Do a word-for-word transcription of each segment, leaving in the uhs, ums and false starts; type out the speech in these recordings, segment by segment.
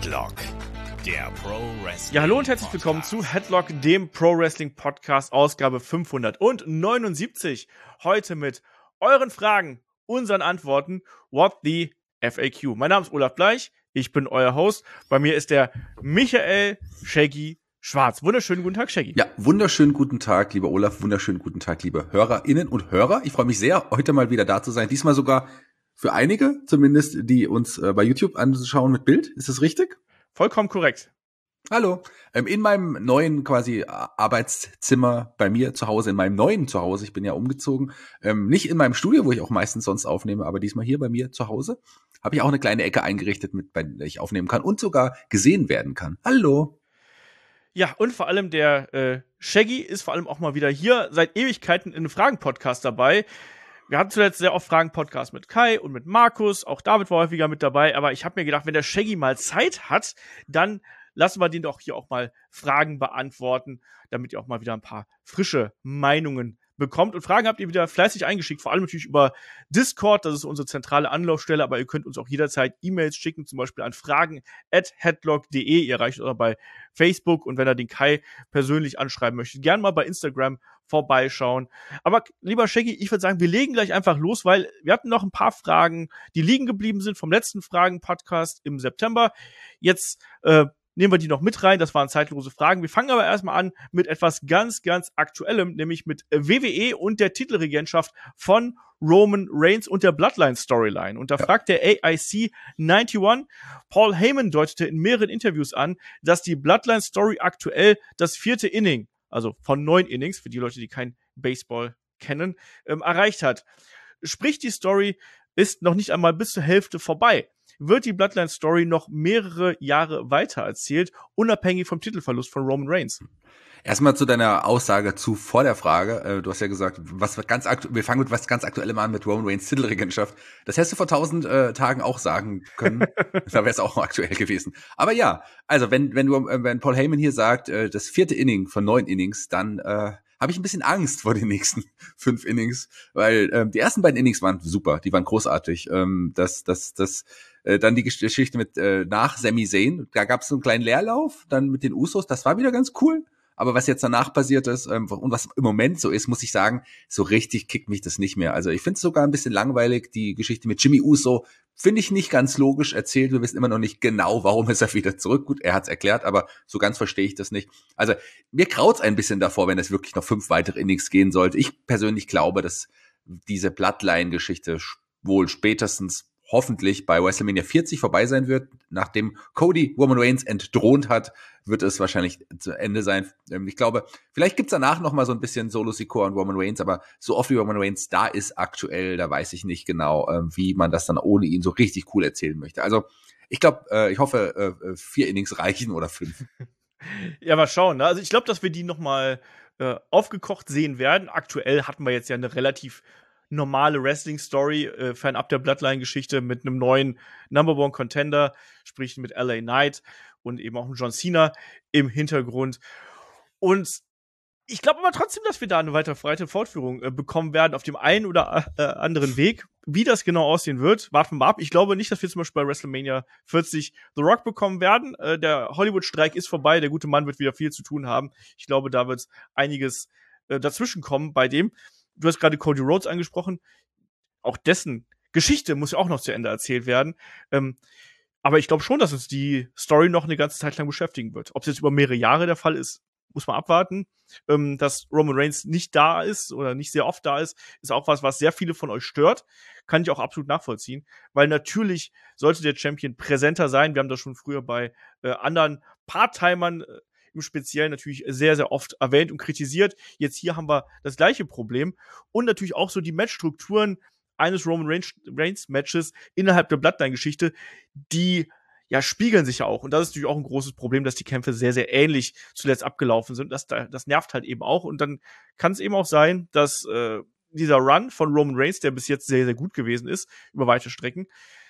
Headlock, der Pro Wrestling. Ja, hallo und herzlich willkommen zu Headlock, dem Pro Wrestling Podcast, Ausgabe fünfhundertneunundsiebzig. Heute mit euren Fragen, unseren Antworten. What the F A Q? Mein Name ist Olaf Bleich, ich bin euer Host. Bei mir ist der Michael Shaggy Schwarz. Wunderschönen guten Tag, Shaggy. Ja, wunderschönen guten Tag, lieber Olaf. Wunderschönen guten Tag, liebe HörerInnen und Hörer. Ich freue mich sehr, heute mal wieder da zu sein. Diesmal sogar für einige, zumindest, die uns äh, bei YouTube anschauen mit Bild. Ist das richtig? Vollkommen korrekt. Hallo. Ähm, in meinem neuen quasi Arbeitszimmer bei mir zu Hause, in meinem neuen Zuhause, ich bin ja umgezogen, ähm, nicht in meinem Studio, wo ich auch meistens sonst aufnehme, aber diesmal hier bei mir zu Hause, habe ich auch eine kleine Ecke eingerichtet, mit bei der ich aufnehmen kann und sogar gesehen werden kann. Hallo. Ja, und vor allem der äh, Shaggy ist vor allem auch mal wieder hier seit Ewigkeiten in einem Fragen-Podcast dabei. Wir hatten zuletzt sehr oft Fragen-Podcast mit Kai und mit Markus, auch David war häufiger mit dabei, aber ich habe mir gedacht, wenn der Shaggy mal Zeit hat, dann lassen wir den doch hier auch mal Fragen beantworten, damit ihr auch mal wieder ein paar frische Meinungen bekommt. Und Fragen habt ihr wieder fleißig eingeschickt, vor allem natürlich über Discord, das ist unsere zentrale Anlaufstelle, aber ihr könnt uns auch jederzeit E-Mails schicken, zum Beispiel an fragen at headlock punkt de. Ihr erreicht uns auch bei Facebook und wenn ihr den Kai persönlich anschreiben möchtet, gerne mal bei Instagram vorbeischauen. Aber lieber Shaggy, ich würde sagen, wir legen gleich einfach los, weil wir hatten noch ein paar Fragen, die liegen geblieben sind vom letzten Fragen-Podcast im September. Jetzt äh, nehmen wir die noch mit rein, das waren zeitlose Fragen. Wir fangen aber erstmal an mit etwas ganz, ganz Aktuellem, nämlich mit W W E und der Titelregentschaft von Roman Reigns und der Bloodline-Storyline. Und da ja. fragt der A I C einundneunzig, Paul Heyman deutete in mehreren Interviews an, dass die Bloodline-Story aktuell das vierte Inning, also von neun Innings, für die Leute, die kein Baseball kennen, ähm, erreicht hat. Sprich, die Story ist noch nicht einmal bis zur Hälfte vorbei. Wird die Bloodline-Story noch mehrere Jahre weiter erzählt, unabhängig vom Titelverlust von Roman Reigns? Erstmal zu deiner Aussage zu vor der Frage. Du hast ja gesagt, was ganz aktu- wir fangen mit was ganz Aktuellem an, mit Roman Reigns Titelregentschaft. Das hättest du vor tausend äh, Tagen auch sagen können. Da wäre es auch aktuell gewesen. Aber ja, also wenn wenn du wenn Paul Heyman hier sagt, äh, das vierte Inning von neun Innings, dann äh, habe ich ein bisschen Angst vor den nächsten fünf Innings, weil ähm, die ersten beiden Innings waren super, die waren großartig. Ähm, das das das äh, dann die Geschichte mit äh, nach Sami Zayn, da gab es so einen kleinen Leerlauf, dann mit den Usos, das war wieder ganz cool. Aber was jetzt danach passiert ist ähm, und was im Moment so ist, muss ich sagen, so richtig kickt mich das nicht mehr. Also ich finde es sogar ein bisschen langweilig. Die Geschichte mit Jimmy Uso finde ich nicht ganz logisch erzählt. Wir wissen immer noch nicht genau, warum ist er wieder zurück. Gut, er hat es erklärt, aber so ganz verstehe ich das nicht. Also mir kraut's ein bisschen davor, wenn es wirklich noch fünf weitere Innings gehen sollte. Ich persönlich glaube, dass diese Bloodline-Geschichte wohl spätestens hoffentlich bei WrestleMania vierzig vorbei sein wird. Nachdem Cody Roman Reigns entthront hat, wird es wahrscheinlich zu Ende sein. Ich glaube, vielleicht gibt's danach noch mal so ein bisschen Solo Sikoa und Roman Reigns, aber so oft wie Roman Reigns da ist aktuell, da weiß ich nicht genau, wie man das dann ohne ihn so richtig cool erzählen möchte. Also ich glaube, ich hoffe, vier Innings reichen oder fünf. Ja, mal schauen. Ne? Also ich glaube, dass wir die noch mal äh, aufgekocht sehen werden. Aktuell hatten wir jetzt ja eine relativ normale Wrestling-Story, äh, fernab der Bloodline-Geschichte mit einem neuen Number-One-Contender, sprich mit L A Knight und eben auch mit John Cena im Hintergrund. Und ich glaube aber trotzdem, dass wir da eine weiter breite Fortführung äh, bekommen werden auf dem einen oder äh, anderen Weg. Wie das genau aussehen wird, warten wir mal ab. Ich glaube nicht, dass wir zum Beispiel bei WrestleMania vierzig The Rock bekommen werden. Äh, der Hollywood-Streik ist vorbei, der gute Mann wird wieder viel zu tun haben. Ich glaube, da wird einiges äh, dazwischen kommen bei dem. Du hast gerade Cody Rhodes angesprochen. Auch dessen Geschichte muss ja auch noch zu Ende erzählt werden. Ähm, aber ich glaube schon, dass uns die Story noch eine ganze Zeit lang beschäftigen wird. Ob es jetzt über mehrere Jahre der Fall ist, muss man abwarten. Ähm, dass Roman Reigns nicht da ist oder nicht sehr oft da ist, ist auch was, was sehr viele von euch stört. Kann ich auch absolut nachvollziehen. Weil natürlich sollte der Champion präsenter sein. Wir haben das schon früher bei äh, anderen Part-Timern äh, im Speziellen natürlich sehr, sehr oft erwähnt und kritisiert. Jetzt hier haben wir das gleiche Problem. Und natürlich auch so die Matchstrukturen eines Roman Reigns-Matches innerhalb der Bloodline-Geschichte, die ja spiegeln sich ja auch. Und das ist natürlich auch ein großes Problem, dass die Kämpfe sehr, sehr ähnlich zuletzt abgelaufen sind. Das, das nervt halt eben auch. Und dann kann es eben auch sein, dass äh, dieser Run von Roman Reigns, der bis jetzt sehr, sehr gut gewesen ist, über weite Strecken,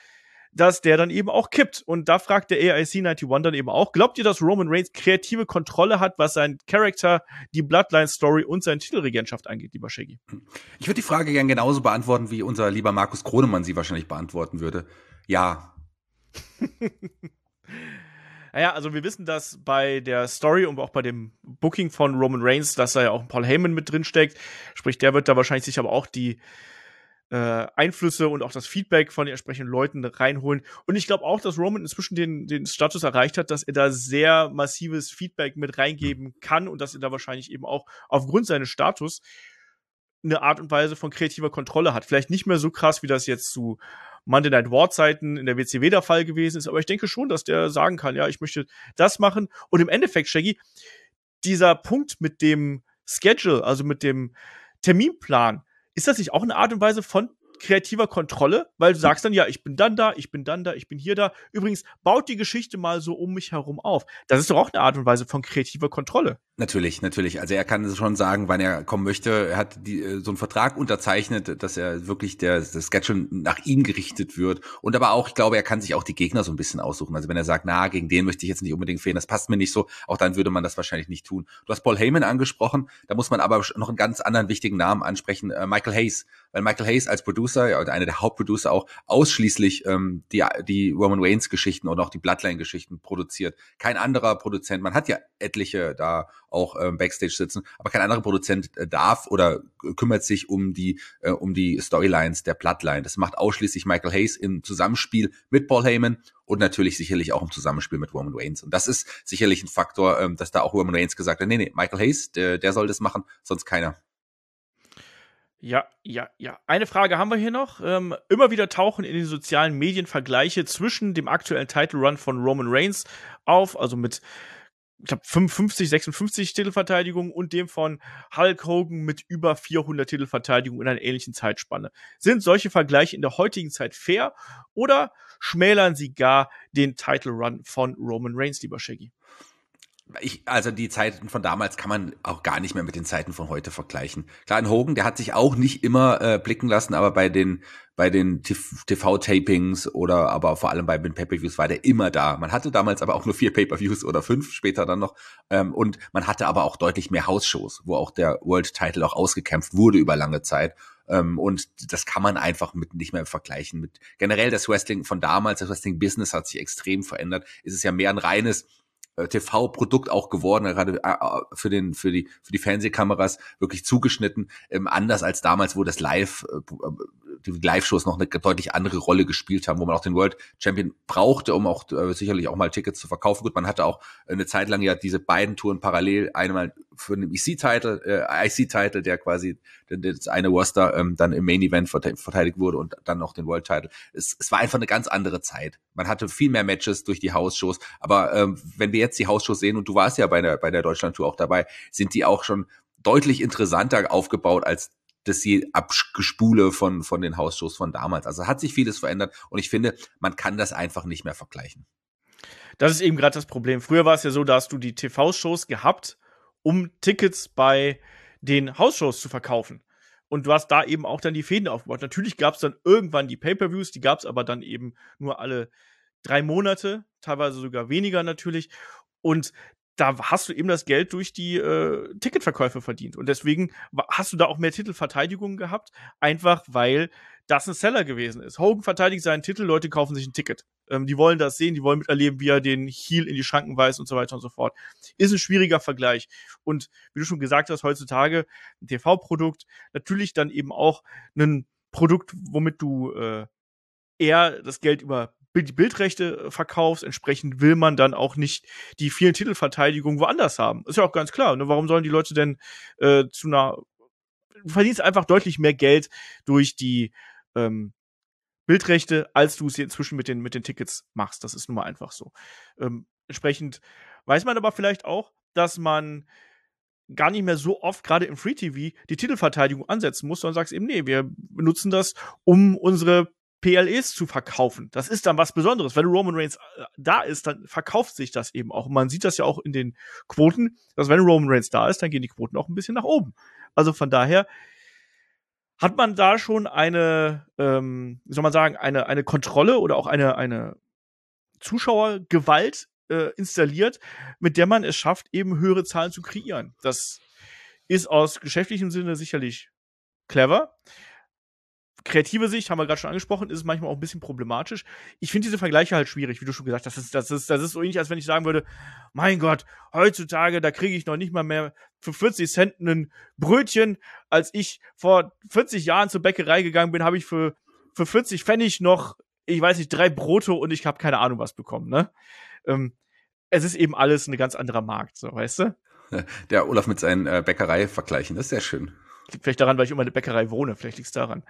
dass der dann eben auch kippt. Und da fragt der A I C einundneunzig dann eben auch, glaubt ihr, dass Roman Reigns kreative Kontrolle hat, was sein Charakter, die Bloodline-Story und seine Titelregentschaft angeht, lieber Shaggy? Ich würde die Frage gern genauso beantworten, wie unser lieber Markus Kronemann sie wahrscheinlich beantworten würde. Ja. Naja, also wir wissen, dass bei der Story und auch bei dem Booking von Roman Reigns, dass da ja auch Paul Heyman mit drin steckt. Sprich, der wird da wahrscheinlich sich aber auch die äh, Einflüsse und auch das Feedback von den entsprechenden Leuten reinholen. Und ich glaube auch, dass Roman inzwischen den, den Status erreicht hat, dass er da sehr massives Feedback mit reingeben kann und dass er da wahrscheinlich eben auch aufgrund seines Status eine Art und Weise von kreativer Kontrolle hat. Vielleicht nicht mehr so krass, wie das jetzt zu Monday Night War Zeiten in der W C W der Fall gewesen ist, aber ich denke schon, dass der sagen kann, ja, ich möchte das machen. Und im Endeffekt, Shaggy, dieser Punkt mit dem Schedule, also mit dem Terminplan, ist das nicht auch eine Art und Weise von kreativer Kontrolle? Weil du sagst dann, ja, ich bin dann da, ich bin dann da, ich bin hier da. Übrigens, baut die Geschichte mal so um mich herum auf. Das ist doch auch eine Art und Weise von kreativer Kontrolle. Natürlich, natürlich. Also er kann schon sagen, wann er kommen möchte. Er hat die, so einen Vertrag unterzeichnet, dass er wirklich der, das Schedule nach ihm gerichtet wird. Und aber auch, ich glaube, er kann sich auch die Gegner so ein bisschen aussuchen. Also wenn er sagt, na, gegen den möchte ich jetzt nicht unbedingt fehlen, das passt mir nicht so, auch dann würde man das wahrscheinlich nicht tun. Du hast Paul Heyman angesprochen, da muss man aber noch einen ganz anderen wichtigen Namen ansprechen, äh, Michael Hayes. Weil Michael Hayes als Producer, ja, einer der Hauptproducer auch, ausschließlich ähm, die, die Roman Reigns-Geschichten und auch die Bloodline-Geschichten produziert. Kein anderer Produzent, man hat ja etliche da auch ähm, Backstage sitzen, aber kein anderer Produzent äh, darf oder kümmert sich um die äh, um die Storylines der Bloodline. Das macht ausschließlich Michael Hayes im Zusammenspiel mit Paul Heyman und natürlich sicherlich auch im Zusammenspiel mit Roman Reigns. Und das ist sicherlich ein Faktor, ähm, dass da auch Roman Reigns gesagt hat, nee, nee, Michael Hayes, der, der soll das machen, sonst keiner. Ja, ja, ja. Eine Frage haben wir hier noch. Ähm, immer wieder tauchen in den sozialen Medien Vergleiche zwischen dem aktuellen Title Run von Roman Reigns auf, also mit ich glaube fünfundfünfzig, sechsundfünfzig Titelverteidigungen und dem von Hulk Hogan mit über vierhundert Titelverteidigungen in einer ähnlichen Zeitspanne. Sind solche Vergleiche in der heutigen Zeit fair oder schmälern sie gar den Title Run von Roman Reigns, lieber Shaggy? Ich, also die Zeiten von damals kann man auch gar nicht mehr mit den Zeiten von heute vergleichen. Klar, ein Hogan, der hat sich auch nicht immer äh, blicken lassen, aber bei den bei den T V-Tapings oder aber vor allem bei den Pay-Per-Views war der immer da. Man hatte damals aber auch nur vier Pay-Per-Views oder fünf, später dann noch. Ähm, und man hatte aber auch deutlich mehr House-Shows, wo auch der World-Title auch ausgekämpft wurde über lange Zeit. Um, und das kann man einfach mit nicht mehr vergleichen mit generell das Wrestling von damals. Das Wrestling-Business hat sich extrem verändert. Es ist ja mehr ein reines T V-Produkt auch geworden, gerade für den für die für die Fernsehkameras wirklich zugeschnitten, ähm, anders als damals, wo das Live die Live-Shows noch eine deutlich andere Rolle gespielt haben, wo man auch den World Champion brauchte, um auch äh, sicherlich auch mal Tickets zu verkaufen. Gut, man hatte auch eine Zeit lang ja diese beiden Touren parallel, einmal für den I C-Title, äh, I C-Title, der quasi das eine Roster ähm, dann im Main-Event verteidigt wurde und dann noch den World-Title. Es, es war einfach eine ganz andere Zeit. Man hatte viel mehr Matches durch die House-Shows, aber ähm, wenn wir jetzt die House-Shows sehen, und du warst ja bei der, bei der Deutschland-Tour auch dabei, sind die auch schon deutlich interessanter aufgebaut als das je Abgespule von, von den House-Shows von damals. Also hat sich vieles verändert und ich finde, man kann das einfach nicht mehr vergleichen. Das ist eben gerade das Problem. Früher war es ja so, da hast du die T V-Shows gehabt, um Tickets bei den House-Shows zu verkaufen. Und du hast da eben auch dann die Fäden aufgebaut. Natürlich gab es dann irgendwann die Pay-Per-Views, die gab es aber dann eben nur alle drei Monate, teilweise sogar weniger natürlich. Und da hast du eben das Geld durch die äh, Ticketverkäufe verdient. Und deswegen hast du da auch mehr Titelverteidigungen gehabt, einfach weil das ein Seller gewesen ist. Hogan verteidigt seinen Titel, Leute kaufen sich ein Ticket. Ähm, die wollen das sehen, die wollen miterleben, wie er den Heel in die Schranken weist und so weiter und so fort. Ist ein schwieriger Vergleich. Und wie du schon gesagt hast, heutzutage ein T V-Produkt, natürlich dann eben auch ein Produkt, womit du äh, eher das Geld über die Bildrechte verkaufst, entsprechend will man dann auch nicht die vielen Titelverteidigungen woanders haben. Ist ja auch ganz klar, ne? Warum sollen die Leute denn äh, zu einer du verdienst einfach deutlich mehr Geld durch die ähm, Bildrechte, als du es inzwischen mit den, mit den Tickets machst. Das ist nun mal einfach so. Ähm, entsprechend weiß man aber vielleicht auch, dass man gar nicht mehr so oft, gerade im Free-T V, die Titelverteidigung ansetzen muss, sondern sagst eben, nee, wir benutzen das, um unsere P L Es zu verkaufen. Das ist dann was Besonderes. Wenn Roman Reigns da ist, dann verkauft sich das eben auch. Und man sieht das ja auch in den Quoten, dass wenn Roman Reigns da ist, dann gehen die Quoten auch ein bisschen nach oben. Also von daher hat man da schon eine, ähm, wie soll man sagen, eine, eine Kontrolle oder auch eine, eine Zuschauergewalt äh, installiert, mit der man es schafft, eben höhere Zahlen zu kreieren. Das ist aus geschäftlichem Sinne sicherlich clever. kreative Sicht, haben wir gerade schon angesprochen, ist es manchmal auch ein bisschen problematisch. Ich finde diese Vergleiche halt schwierig, wie du schon gesagt hast. Das ist, das ist, das ist so ähnlich, als wenn ich sagen würde, mein Gott, heutzutage, da kriege ich noch nicht mal mehr für vierzig Cent ein Brötchen. Als ich vor vierzig Jahren zur Bäckerei gegangen bin, habe ich für, für vierzig Pfennig noch, ich weiß nicht, drei Brote und ich habe keine Ahnung was bekommen, ne? Ähm, es ist eben alles ein ganz anderer Markt, so, weißt du? Der Olaf mit seinen äh, Bäckerei-Vergleichen, das ist sehr schön. Liegt vielleicht daran, weil ich immer in der Bäckerei wohne. Vielleicht liegt es daran.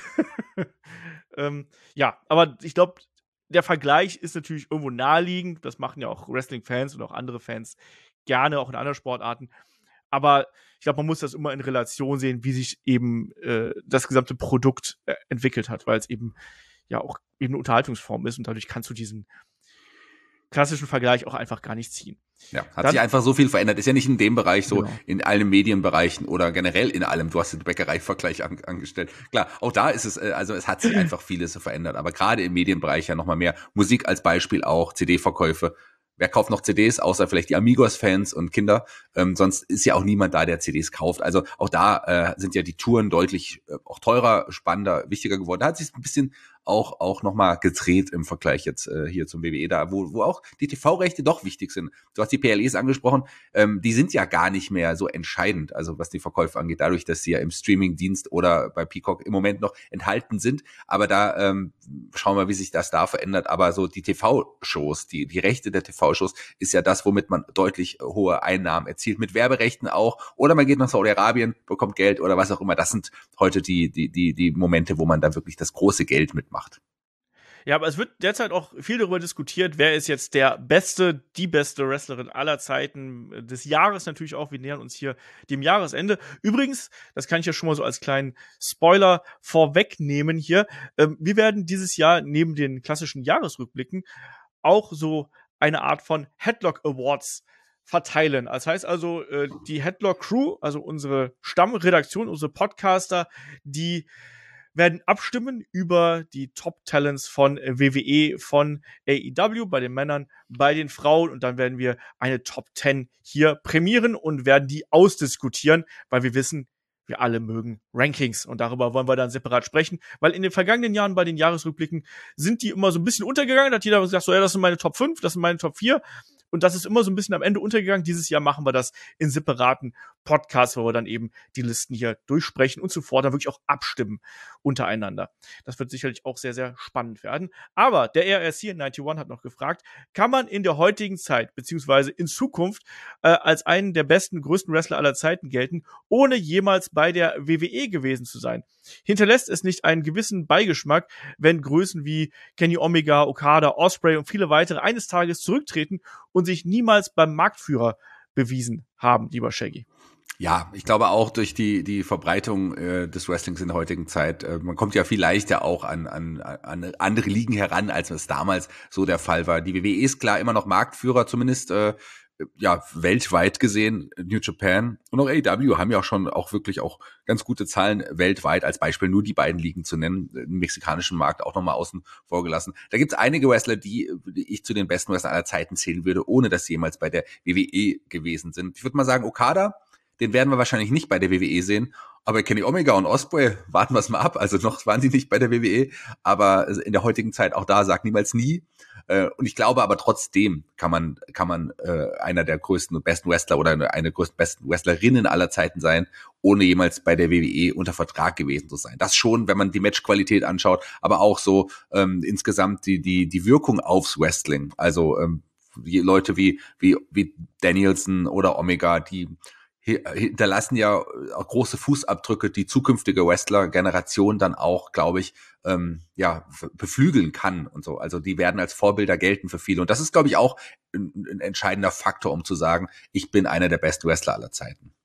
ähm, ja, aber ich glaube, der Vergleich ist natürlich irgendwo naheliegend. Das machen ja auch Wrestling-Fans und auch andere Fans gerne, auch in anderen Sportarten. Aber ich glaube, man muss das immer in Relation sehen, wie sich eben äh, das gesamte Produkt äh, entwickelt hat, weil es eben ja auch eben eine Unterhaltungsform ist und dadurch kannst du diesen klassischen Vergleich auch einfach gar nicht ziehen. Ja, hat Dann, sich einfach so viel verändert. Ist ja nicht in dem Bereich so, genau. In allen Medienbereichen oder generell in allem. Du hast den Bäckerei-Vergleich an, angestellt. Klar, auch da ist es, also es hat sich einfach vieles verändert. Aber gerade im Medienbereich ja nochmal mehr. Musik als Beispiel auch, C D-Verkäufe. Wer kauft noch C Ds, außer vielleicht die Amigos-Fans und Kinder? Ähm, sonst ist ja auch niemand da, der C Ds kauft. Also auch da äh, sind ja die Touren deutlich äh, auch teurer, spannender, wichtiger geworden. Da hat sich ein bisschen auch auch nochmal gedreht im Vergleich jetzt äh, hier zum W W E, da wo wo auch die T V-Rechte doch wichtig sind. Du hast die P L Es angesprochen, ähm, die sind ja gar nicht mehr so entscheidend, also was die Verkäufe angeht, dadurch, dass sie ja im Streaming-Dienst oder bei Peacock im Moment noch enthalten sind. Aber da ähm, schauen wir, wie sich das da verändert. Aber so die T V-Shows, die die Rechte der T V-Shows ist ja das, womit man deutlich hohe Einnahmen erzielt, mit Werberechten auch. Oder man geht nach Saudi-Arabien, bekommt Geld oder was auch immer. Das sind heute die die die die Momente, wo man da wirklich das große Geld mitmacht. Macht. Ja, aber es wird derzeit auch viel darüber diskutiert, wer ist jetzt der beste, die beste Wrestlerin aller Zeiten des Jahres natürlich auch. Wir nähern uns hier dem Jahresende. Übrigens, das kann ich ja schon mal so als kleinen Spoiler vorwegnehmen hier. Ähm, wir werden dieses Jahr neben den klassischen Jahresrückblicken auch so eine Art von Headlock Awards verteilen. Das heißt also, äh, die Headlock Crew, also unsere Stammredaktion, unsere Podcaster, die werden abstimmen über die Top-Talents von W W E, von A E W, bei den Männern, bei den Frauen. Und dann werden wir eine Top zehn hier prämieren und werden die ausdiskutieren, weil wir wissen, wir alle mögen Rankings. Und darüber wollen wir dann separat sprechen, weil in den vergangenen Jahren bei den Jahresrückblicken sind die immer so ein bisschen untergegangen. Da hat jeder gesagt, so, ja, das sind meine Top fünf, das sind meine Top vier. Und das ist immer so ein bisschen am Ende untergegangen. Dieses Jahr machen wir das in separaten Podcasts, wo wir dann eben die Listen hier durchsprechen und zuvor dann wirklich auch abstimmen untereinander. Das wird sicherlich auch sehr, sehr spannend werden. Aber der R S C einundneunzig hat noch gefragt, kann man in der heutigen Zeit, beziehungsweise in Zukunft, äh, als einen der besten, größten Wrestler aller Zeiten gelten, ohne jemals bei der W W E gewesen zu sein? Hinterlässt es nicht einen gewissen Beigeschmack, wenn Größen wie Kenny Omega, Okada, Ospreay und viele weitere eines Tages zurücktreten und sich niemals beim Marktführer bewiesen haben, lieber Shaggy? Ja, ich glaube auch durch die die Verbreitung äh, des Wrestlings in der heutigen Zeit, äh, man kommt ja viel leichter auch an an an andere Ligen heran, als es damals so der Fall war. Die W W E ist klar immer noch Marktführer, zumindest äh, ja weltweit gesehen. New Japan und auch A E W haben ja auch schon auch wirklich auch ganz gute Zahlen weltweit, als Beispiel nur die beiden Ligen zu nennen, den mexikanischen Markt auch nochmal außen vor gelassen. Da gibt es einige Wrestler, die, die ich zu den besten Wrestlern aller Zeiten zählen würde, ohne dass sie jemals bei der W W E gewesen sind. Ich würde mal sagen, Okada, den werden wir wahrscheinlich nicht bei der W W E sehen, aber Kenny Omega und Ospreay, warten wir es mal ab. Also noch waren sie nicht bei der W W E, aber in der heutigen Zeit auch da sagt niemals nie. Und ich glaube aber trotzdem kann man kann man äh, einer der größten und besten Wrestler oder eine, eine der größten besten Wrestlerinnen aller Zeiten sein, ohne jemals bei der W W E unter Vertrag gewesen zu sein. Das schon, wenn man die Matchqualität anschaut, aber auch so ähm, insgesamt die die die Wirkung aufs Wrestling. Also ähm, die Leute wie wie wie Danielson oder Omega, die hinterlassen ja auch große Fußabdrücke, die zukünftige Wrestler-Generation dann auch, glaube ich, ähm, ja, beflügeln kann und so. Also die werden als Vorbilder gelten für viele. Und das ist, glaube ich, auch ein, ein entscheidender Faktor, um zu sagen, ich bin einer der besten Wrestler aller Zeiten.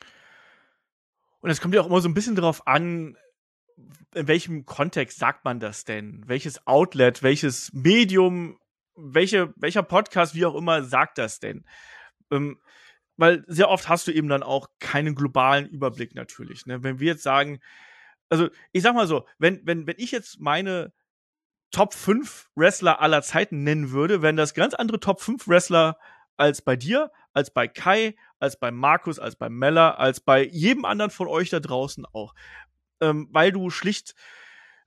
Und es kommt ja auch immer so ein bisschen darauf an, in welchem Kontext sagt man das denn? Welches Outlet, welches Medium, welche, welcher Podcast, wie auch immer, sagt das denn? Ähm, Weil sehr oft hast du eben dann auch keinen globalen Überblick natürlich. Ne? Wenn wir jetzt sagen, also ich sag mal so, wenn, wenn, wenn ich jetzt meine Top fünf Wrestler aller Zeiten nennen würde, wären das ganz andere Top fünf Wrestler als bei dir, als bei Kai, als bei Markus, als bei Mella, als bei jedem anderen von euch da draußen auch. Ähm, weil du schlicht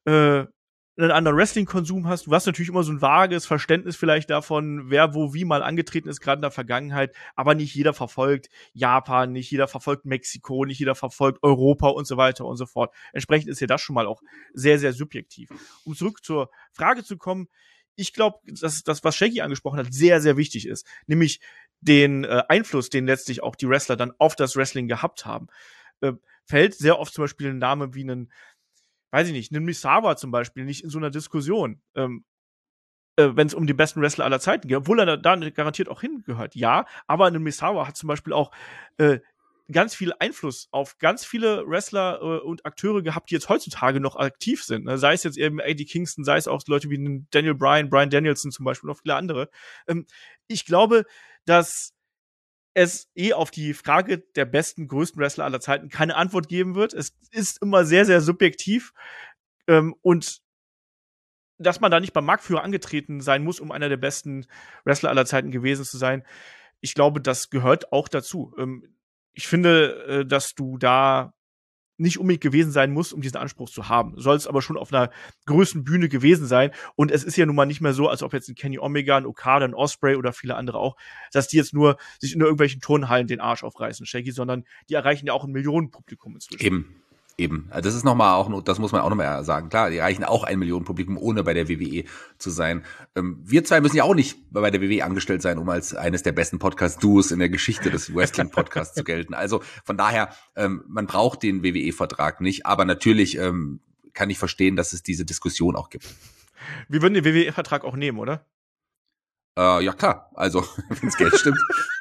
äh, einen anderen Wrestling-Konsum hast. Du hast natürlich immer so ein vages Verständnis vielleicht davon, wer wo wie mal angetreten ist, gerade in der Vergangenheit, aber nicht jeder verfolgt Japan, nicht jeder verfolgt Mexiko, nicht jeder verfolgt Europa und so weiter und so fort. Entsprechend ist ja das schon mal auch sehr, sehr subjektiv. Um zurück zur Frage zu kommen, ich glaube, dass das, was Shaggy angesprochen hat, sehr, sehr wichtig ist, nämlich den äh, Einfluss, den letztlich auch die Wrestler dann auf das Wrestling gehabt haben. Äh, fällt sehr oft zum Beispiel ein Name wie einen weiß ich nicht, einen Misawa zum Beispiel nicht in so einer Diskussion, ähm, äh, wenn es um die besten Wrestler aller Zeiten geht, obwohl er da, da garantiert auch hingehört, ja, aber ein Misawa hat zum Beispiel auch äh, ganz viel Einfluss auf ganz viele Wrestler äh, und Akteure gehabt, die jetzt heutzutage noch aktiv sind. Ne? Sei es jetzt eben Eddie Kingston, sei es auch Leute wie Daniel Bryan, Bryan Danielson zum Beispiel und auch viele andere. Ähm, ich glaube, dass es eh auf die Frage der besten, größten Wrestler aller Zeiten keine Antwort geben wird. Es ist immer sehr, sehr subjektiv. Ähm, und dass man da nicht beim Marktführer angetreten sein muss, um einer der besten Wrestler aller Zeiten gewesen zu sein, ich glaube, das gehört auch dazu. Ähm, ich finde, äh, dass du da nicht unbedingt gewesen sein muss, um diesen Anspruch zu haben. Soll es aber schon auf einer größeren Bühne gewesen sein. Und es ist ja nun mal nicht mehr so, als ob jetzt ein Kenny Omega, ein Okada, ein Ospreay oder viele andere auch, dass die jetzt nur sich in irgendwelchen Turnhallen den Arsch aufreißen, Shaggy, sondern die erreichen ja auch ein Millionenpublikum inzwischen. Eben. Eben, also das ist nochmal auch, das muss man auch nochmal sagen. Klar, die erreichen auch ein Millionenpublikum, ohne bei der W W E zu sein. Ähm, wir zwei müssen ja auch nicht bei der W W E angestellt sein, um als eines der besten Podcast-Duos in der Geschichte des Wrestling-Podcasts zu gelten. Also von daher, ähm, man braucht den W W E-Vertrag nicht, aber natürlich ähm, kann ich verstehen, dass es diese Diskussion auch gibt. Wir würden den W W E-Vertrag auch nehmen, oder? Äh, ja klar, also wenn's Geld stimmt.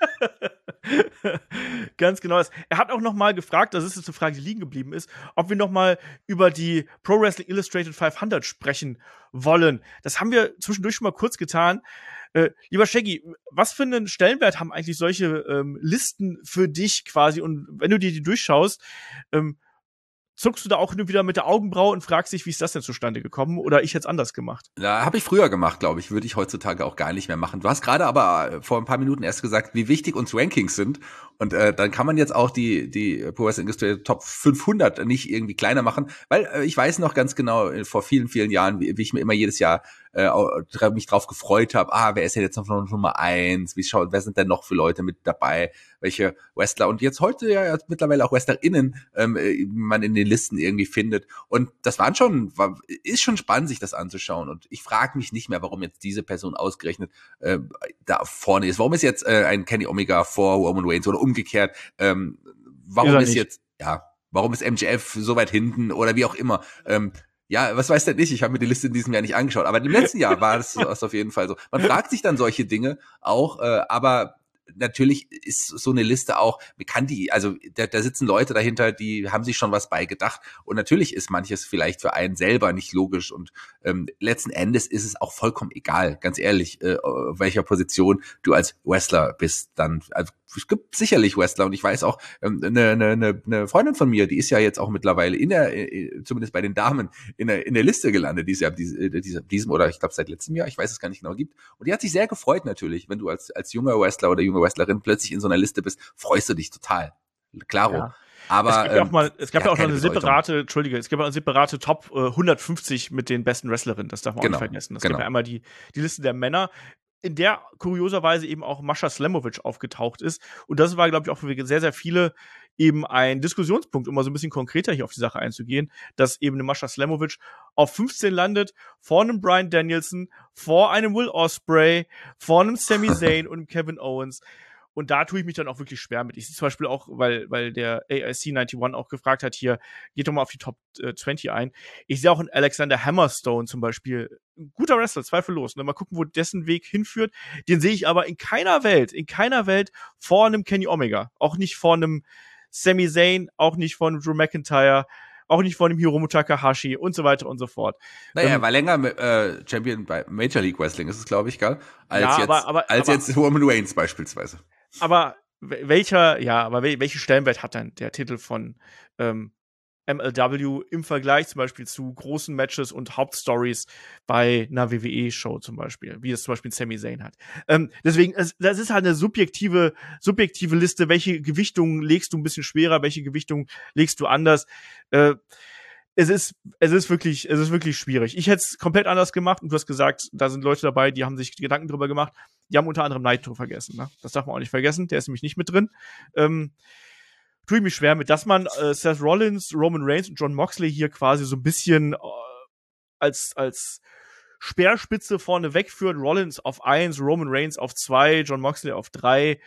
Ganz genau. Er hat auch noch mal gefragt, das ist jetzt eine Frage, die liegen geblieben ist, ob wir noch mal über die Pro Wrestling Illustrated fünfhundert sprechen wollen. Das haben wir zwischendurch schon mal kurz getan. Äh, lieber Shaggy, was für einen Stellenwert haben eigentlich solche ähm, Listen für dich quasi? Und wenn du dir die durchschaust, ähm, zuckst du da auch wieder mit der Augenbraue und fragst dich, wie ist das denn zustande gekommen? Oder ich hätte es anders gemacht? Ja, habe ich früher gemacht, glaube ich. Würde ich heutzutage auch gar nicht mehr machen. Du hast gerade aber vor ein paar Minuten erst gesagt, wie wichtig uns Rankings sind. Und äh, dann kann man jetzt auch die die Pro Wrestling Illustrated Top fünfhundert nicht irgendwie kleiner machen. Weil äh, ich weiß noch ganz genau, äh, vor vielen, vielen Jahren, wie, wie ich mir immer jedes Jahr äh, mich drauf gefreut habe, ah, wer ist denn jetzt noch Nummer eins? Wie schaut, wer sind denn noch für Leute mit dabei? Welche Wrestler? Und jetzt heute ja mittlerweile auch WrestlerInnen ähm, man in den Listen irgendwie findet. Und das waren schon, war, ist schon spannend, sich das anzuschauen. Und ich frage mich nicht mehr, warum jetzt diese Person ausgerechnet äh, da vorne ist. Warum ist jetzt äh, ein Kenny Omega vor Roman Reigns oder umgekehrt? Ähm, warum ist, ist jetzt, ja, warum ist M J F so weit hinten oder wie auch immer? Ähm, Ja, was weiß denn nicht? Ich habe mir die Liste in diesem Jahr nicht angeschaut. Aber im letzten Jahr war das, das auf jeden Fall so. Man fragt sich dann solche Dinge auch, äh, aber natürlich ist so eine Liste auch, kann die, also da, da sitzen Leute dahinter, die haben sich schon was beigedacht und natürlich ist manches vielleicht für einen selber nicht logisch und ähm, letzten Endes ist es auch vollkommen egal, ganz ehrlich, äh, auf welcher Position du als Wrestler bist dann, also es gibt sicherlich Wrestler und ich weiß auch, ähm, eine, eine, eine Freundin von mir, die ist ja jetzt auch mittlerweile in der, zumindest bei den Damen, in der, in der Liste gelandet, die es ja ab diesem, diesem oder ich glaube seit letztem Jahr, ich weiß es gar nicht genau, gibt und die hat sich sehr gefreut natürlich, wenn du als, als junger Wrestler oder junge Wrestlerin plötzlich in so einer Liste bist, freust du dich total. Klaro. Ja. Aber, es gab ja auch mal, es gab ja, ja auch noch eine separate, Entschuldige, es gab eine separate Top äh, hundertfünfzig mit den besten Wrestlerinnen, das darf man genau, auch nicht vergessen. Es genau. gibt ja einmal die, die Liste der Männer, in der kurioserweise eben auch Mascha Slamovich aufgetaucht ist. Und das war, glaube ich, auch für sehr, sehr viele eben ein Diskussionspunkt, um mal so ein bisschen konkreter hier auf die Sache einzugehen, dass eben eine Mascha Slamovich auf fünfzehn landet, vor einem Bryan Danielson, vor einem Will Ospreay, vor einem Sami Zayn und Kevin Owens. Und da tue ich mich dann auch wirklich schwer mit. Ich sehe zum Beispiel auch, weil, weil der A I C einundneunzig auch gefragt hat, hier, geht doch mal auf die Top äh, zwanzig ein. Ich sehe auch einen Alexander Hammerstone zum Beispiel. Ein guter Wrestler, zweifellos. Ne? Mal gucken, wo dessen Weg hinführt. Den sehe ich aber in keiner Welt, in keiner Welt vor einem Kenny Omega. Auch nicht vor einem Sami Zayn, auch nicht vor einem Drew McIntyre, auch nicht vor einem Hiromu Takahashi und so weiter und so fort. Naja, ähm, er war länger äh, Champion bei Major League Wrestling, ist es, glaube ich, gell? Als ja, jetzt, aber, aber, als aber, jetzt Roman Reigns beispielsweise. Aber welcher, ja, aber wel, welchen Stellenwert hat dann der Titel von ähm, M L W im Vergleich zum Beispiel zu großen Matches und Hauptstories bei einer W W E-Show zum Beispiel, wie es zum Beispiel Sami Zayn hat. Ähm, deswegen, es, das ist halt eine subjektive, subjektive Liste. Welche Gewichtung legst du ein bisschen schwerer, welche Gewichtung legst du anders? Äh, Es ist, es ist wirklich, es ist wirklich schwierig. Ich hätte es komplett anders gemacht und du hast gesagt, da sind Leute dabei, die haben sich Gedanken drüber gemacht. Die haben unter anderem Naito vergessen, ne? Das darf man auch nicht vergessen. Der ist nämlich nicht mit drin. Ähm, tue ich mich schwer mit, dass man äh, Seth Rollins, Roman Reigns und Jon Moxley hier quasi so ein bisschen äh, als, als Speerspitze vorne wegführt. Rollins auf eins, Roman Reigns auf zwei, Jon Moxley auf drei.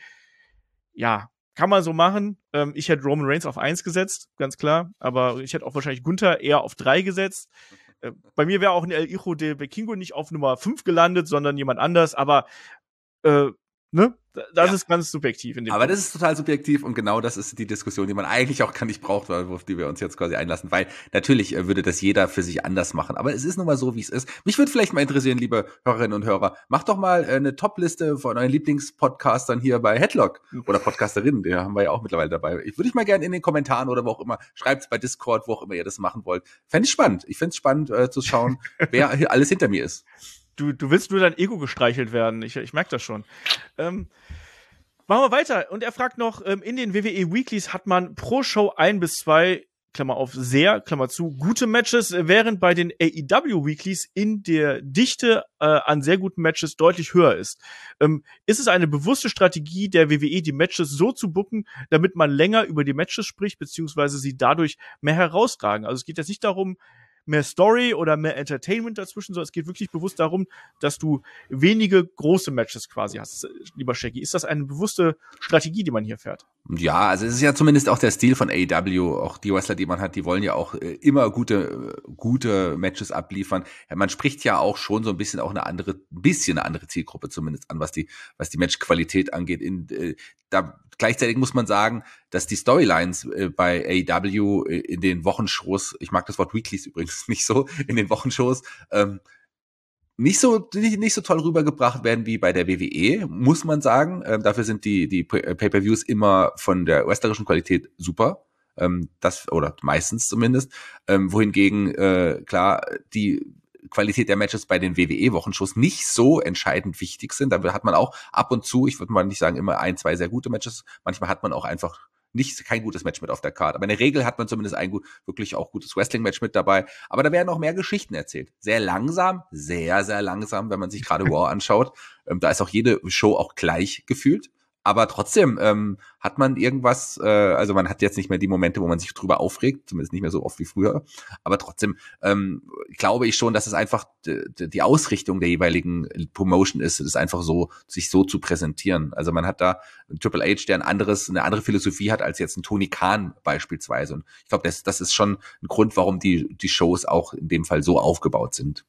Ja, kann man so machen. Ähm, ich hätte Roman Reigns auf eins gesetzt, ganz klar. Aber ich hätte auch wahrscheinlich Gunther eher auf drei gesetzt. Äh, bei mir wäre auch ein El Hijo de Vikingo nicht auf Nummer fünf gelandet, sondern jemand anders. Aber äh, ne? Das ja. ist ganz subjektiv. In dem Aber Punkt. Das ist total subjektiv und genau das ist die Diskussion, die man eigentlich auch gar nicht braucht, auf die wir uns jetzt quasi einlassen, weil natürlich äh, würde das jeder für sich anders machen. Aber es ist nun mal so, wie es ist. Mich würde vielleicht mal interessieren, liebe Hörerinnen und Hörer, macht doch mal äh, eine Top-Liste von euren Lieblingspodcastern hier bei Headlock oder Podcasterinnen, die haben wir ja auch mittlerweile dabei. Ich würde ich mal gerne in den Kommentaren oder wo auch immer, schreibt bei Discord, wo auch immer ihr das machen wollt. Fände ich spannend. Ich finde es spannend äh, zu schauen, wer hier alles hinter mir ist. Du, du willst nur dein Ego gestreichelt werden. Ich, ich merke das schon. Ähm, machen wir weiter. Und er fragt noch, ähm, in den W W E Weeklies hat man pro Show ein bis zwei, Klammer auf, sehr, Klammer zu, gute Matches, während bei den A E W Weeklies in der Dichte äh, an sehr guten Matches deutlich höher ist. Ähm, ist es eine bewusste Strategie der W W E, die Matches so zu booken, damit man länger über die Matches spricht, beziehungsweise sie dadurch mehr herausragen? Also es geht jetzt nicht darum, mehr Story oder mehr Entertainment dazwischen, sondern es geht wirklich bewusst darum, dass du wenige große Matches quasi hast, lieber Shaggy. Ist das eine bewusste Strategie, die man hier fährt? Ja, also es ist ja zumindest auch der Stil von A E W, auch die Wrestler, die man hat, die wollen ja auch äh, immer gute äh, gute Matches abliefern. Ja, man spricht ja auch schon so ein bisschen auch eine andere, ein bisschen eine andere Zielgruppe zumindest an, was die was die Matchqualität angeht. In, äh, da gleichzeitig muss man sagen, dass die Storylines äh, bei A E W äh, in den Wochenshows, ich mag das Wort Weeklies übrigens nicht so, in den Wochenshows, ähm, nicht so nicht, nicht so toll rübergebracht werden wie bei der W W E, muss man sagen. Ähm, dafür sind die die Pay-per-Views immer von der wrestlerischen Qualität super. Ähm, das oder meistens zumindest. Ähm, wohingegen äh, klar die Qualität der Matches bei den W W E-Wochenshows nicht so entscheidend wichtig sind. Da hat man auch ab und zu, ich würde mal nicht sagen immer ein, zwei sehr gute Matches. Manchmal hat man auch einfach nicht kein gutes Match mit auf der Karte. Aber in der Regel hat man zumindest ein gut, wirklich auch gutes Wrestling-Match mit dabei. Aber da werden auch mehr Geschichten erzählt. Sehr langsam, sehr, sehr langsam, wenn man sich gerade Raw anschaut. Ähm, da ist auch jede Show auch gleich gefühlt. Aber trotzdem ähm, hat man irgendwas, äh, also man hat jetzt nicht mehr die Momente, wo man sich drüber aufregt, zumindest nicht mehr so oft wie früher. Aber trotzdem ähm, glaube ich schon, dass es einfach d- d- die Ausrichtung der jeweiligen Promotion ist, es einfach so, sich so zu präsentieren. Also man hat da einen Triple H, der ein anderes, eine andere Philosophie hat als jetzt ein Tony Khan beispielsweise. Und ich glaube, das, das ist schon ein Grund, warum die die Shows auch in dem Fall so aufgebaut sind.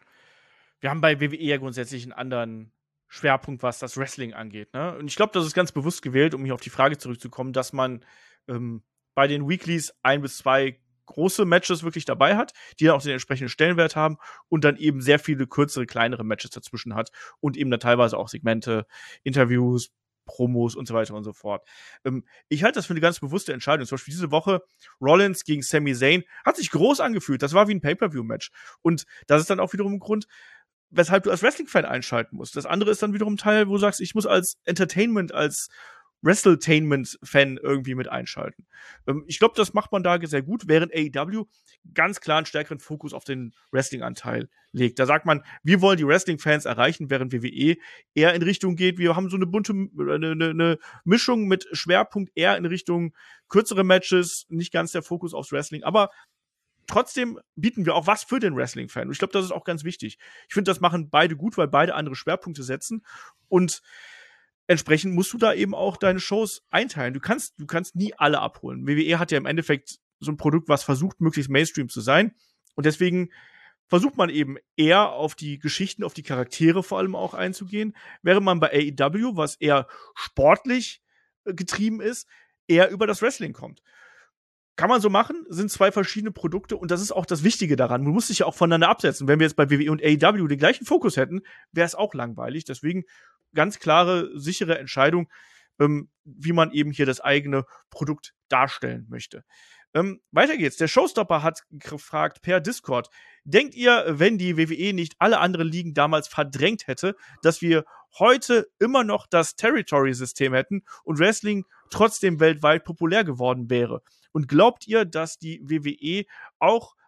Wir haben bei W W E ja grundsätzlich einen anderen Schwerpunkt, was das Wrestling angeht. Ne? Und ich glaube, das ist ganz bewusst gewählt, um hier auf die Frage zurückzukommen, dass man ähm, bei den Weeklies ein bis zwei große Matches wirklich dabei hat, die dann auch den entsprechenden Stellenwert haben und dann eben sehr viele kürzere, kleinere Matches dazwischen hat und eben dann teilweise auch Segmente, Interviews, Promos und so weiter und so fort. Ähm, ich halte das für eine ganz bewusste Entscheidung. Zum Beispiel diese Woche Rollins gegen Sami Zayn hat sich groß angefühlt. Das war wie ein Pay-Per-View-Match. Und das ist dann auch wiederum ein Grund, weshalb du als Wrestling-Fan einschalten musst. Das andere ist dann wiederum ein Teil, wo du sagst, ich muss als Entertainment, als Wrestletainment-Fan irgendwie mit einschalten. Ähm, ich glaube, das macht man da sehr gut, während A E W ganz klar einen stärkeren Fokus auf den Wrestling-Anteil legt. Da sagt man, wir wollen die Wrestling-Fans erreichen, während W W E eher in Richtung geht, wir haben so eine bunte eine, eine, eine Mischung mit Schwerpunkt eher in Richtung kürzere Matches, nicht ganz der Fokus aufs Wrestling, aber trotzdem bieten wir auch was für den Wrestling-Fan. Und ich glaube, das ist auch ganz wichtig. Ich finde, das machen beide gut, weil beide andere Schwerpunkte setzen. Und entsprechend musst du da eben auch deine Shows einteilen. Du kannst, du kannst nie alle abholen. W W E hat ja im Endeffekt so ein Produkt, was versucht, möglichst Mainstream zu sein. Und deswegen versucht man eben eher auf die Geschichten, auf die Charaktere vor allem auch einzugehen, während man bei A E W, was eher sportlich äh, getrieben ist, eher über das Wrestling kommt. Kann man so machen, sind zwei verschiedene Produkte und das ist auch das Wichtige daran. Man muss sich ja auch voneinander absetzen. Wenn wir jetzt bei W W E und A E W den gleichen Fokus hätten, wäre es auch langweilig. Deswegen ganz klare, sichere Entscheidung, ähm, wie man eben hier das eigene Produkt darstellen möchte. Ähm, weiter geht's. Der Showstopper hat gefragt per Discord, denkt ihr, wenn die W W E nicht alle anderen Ligen damals verdrängt hätte, dass wir heute immer noch das Territory-System hätten und Wrestling trotzdem weltweit populär geworden wäre? Und glaubt ihr, dass die W W E auch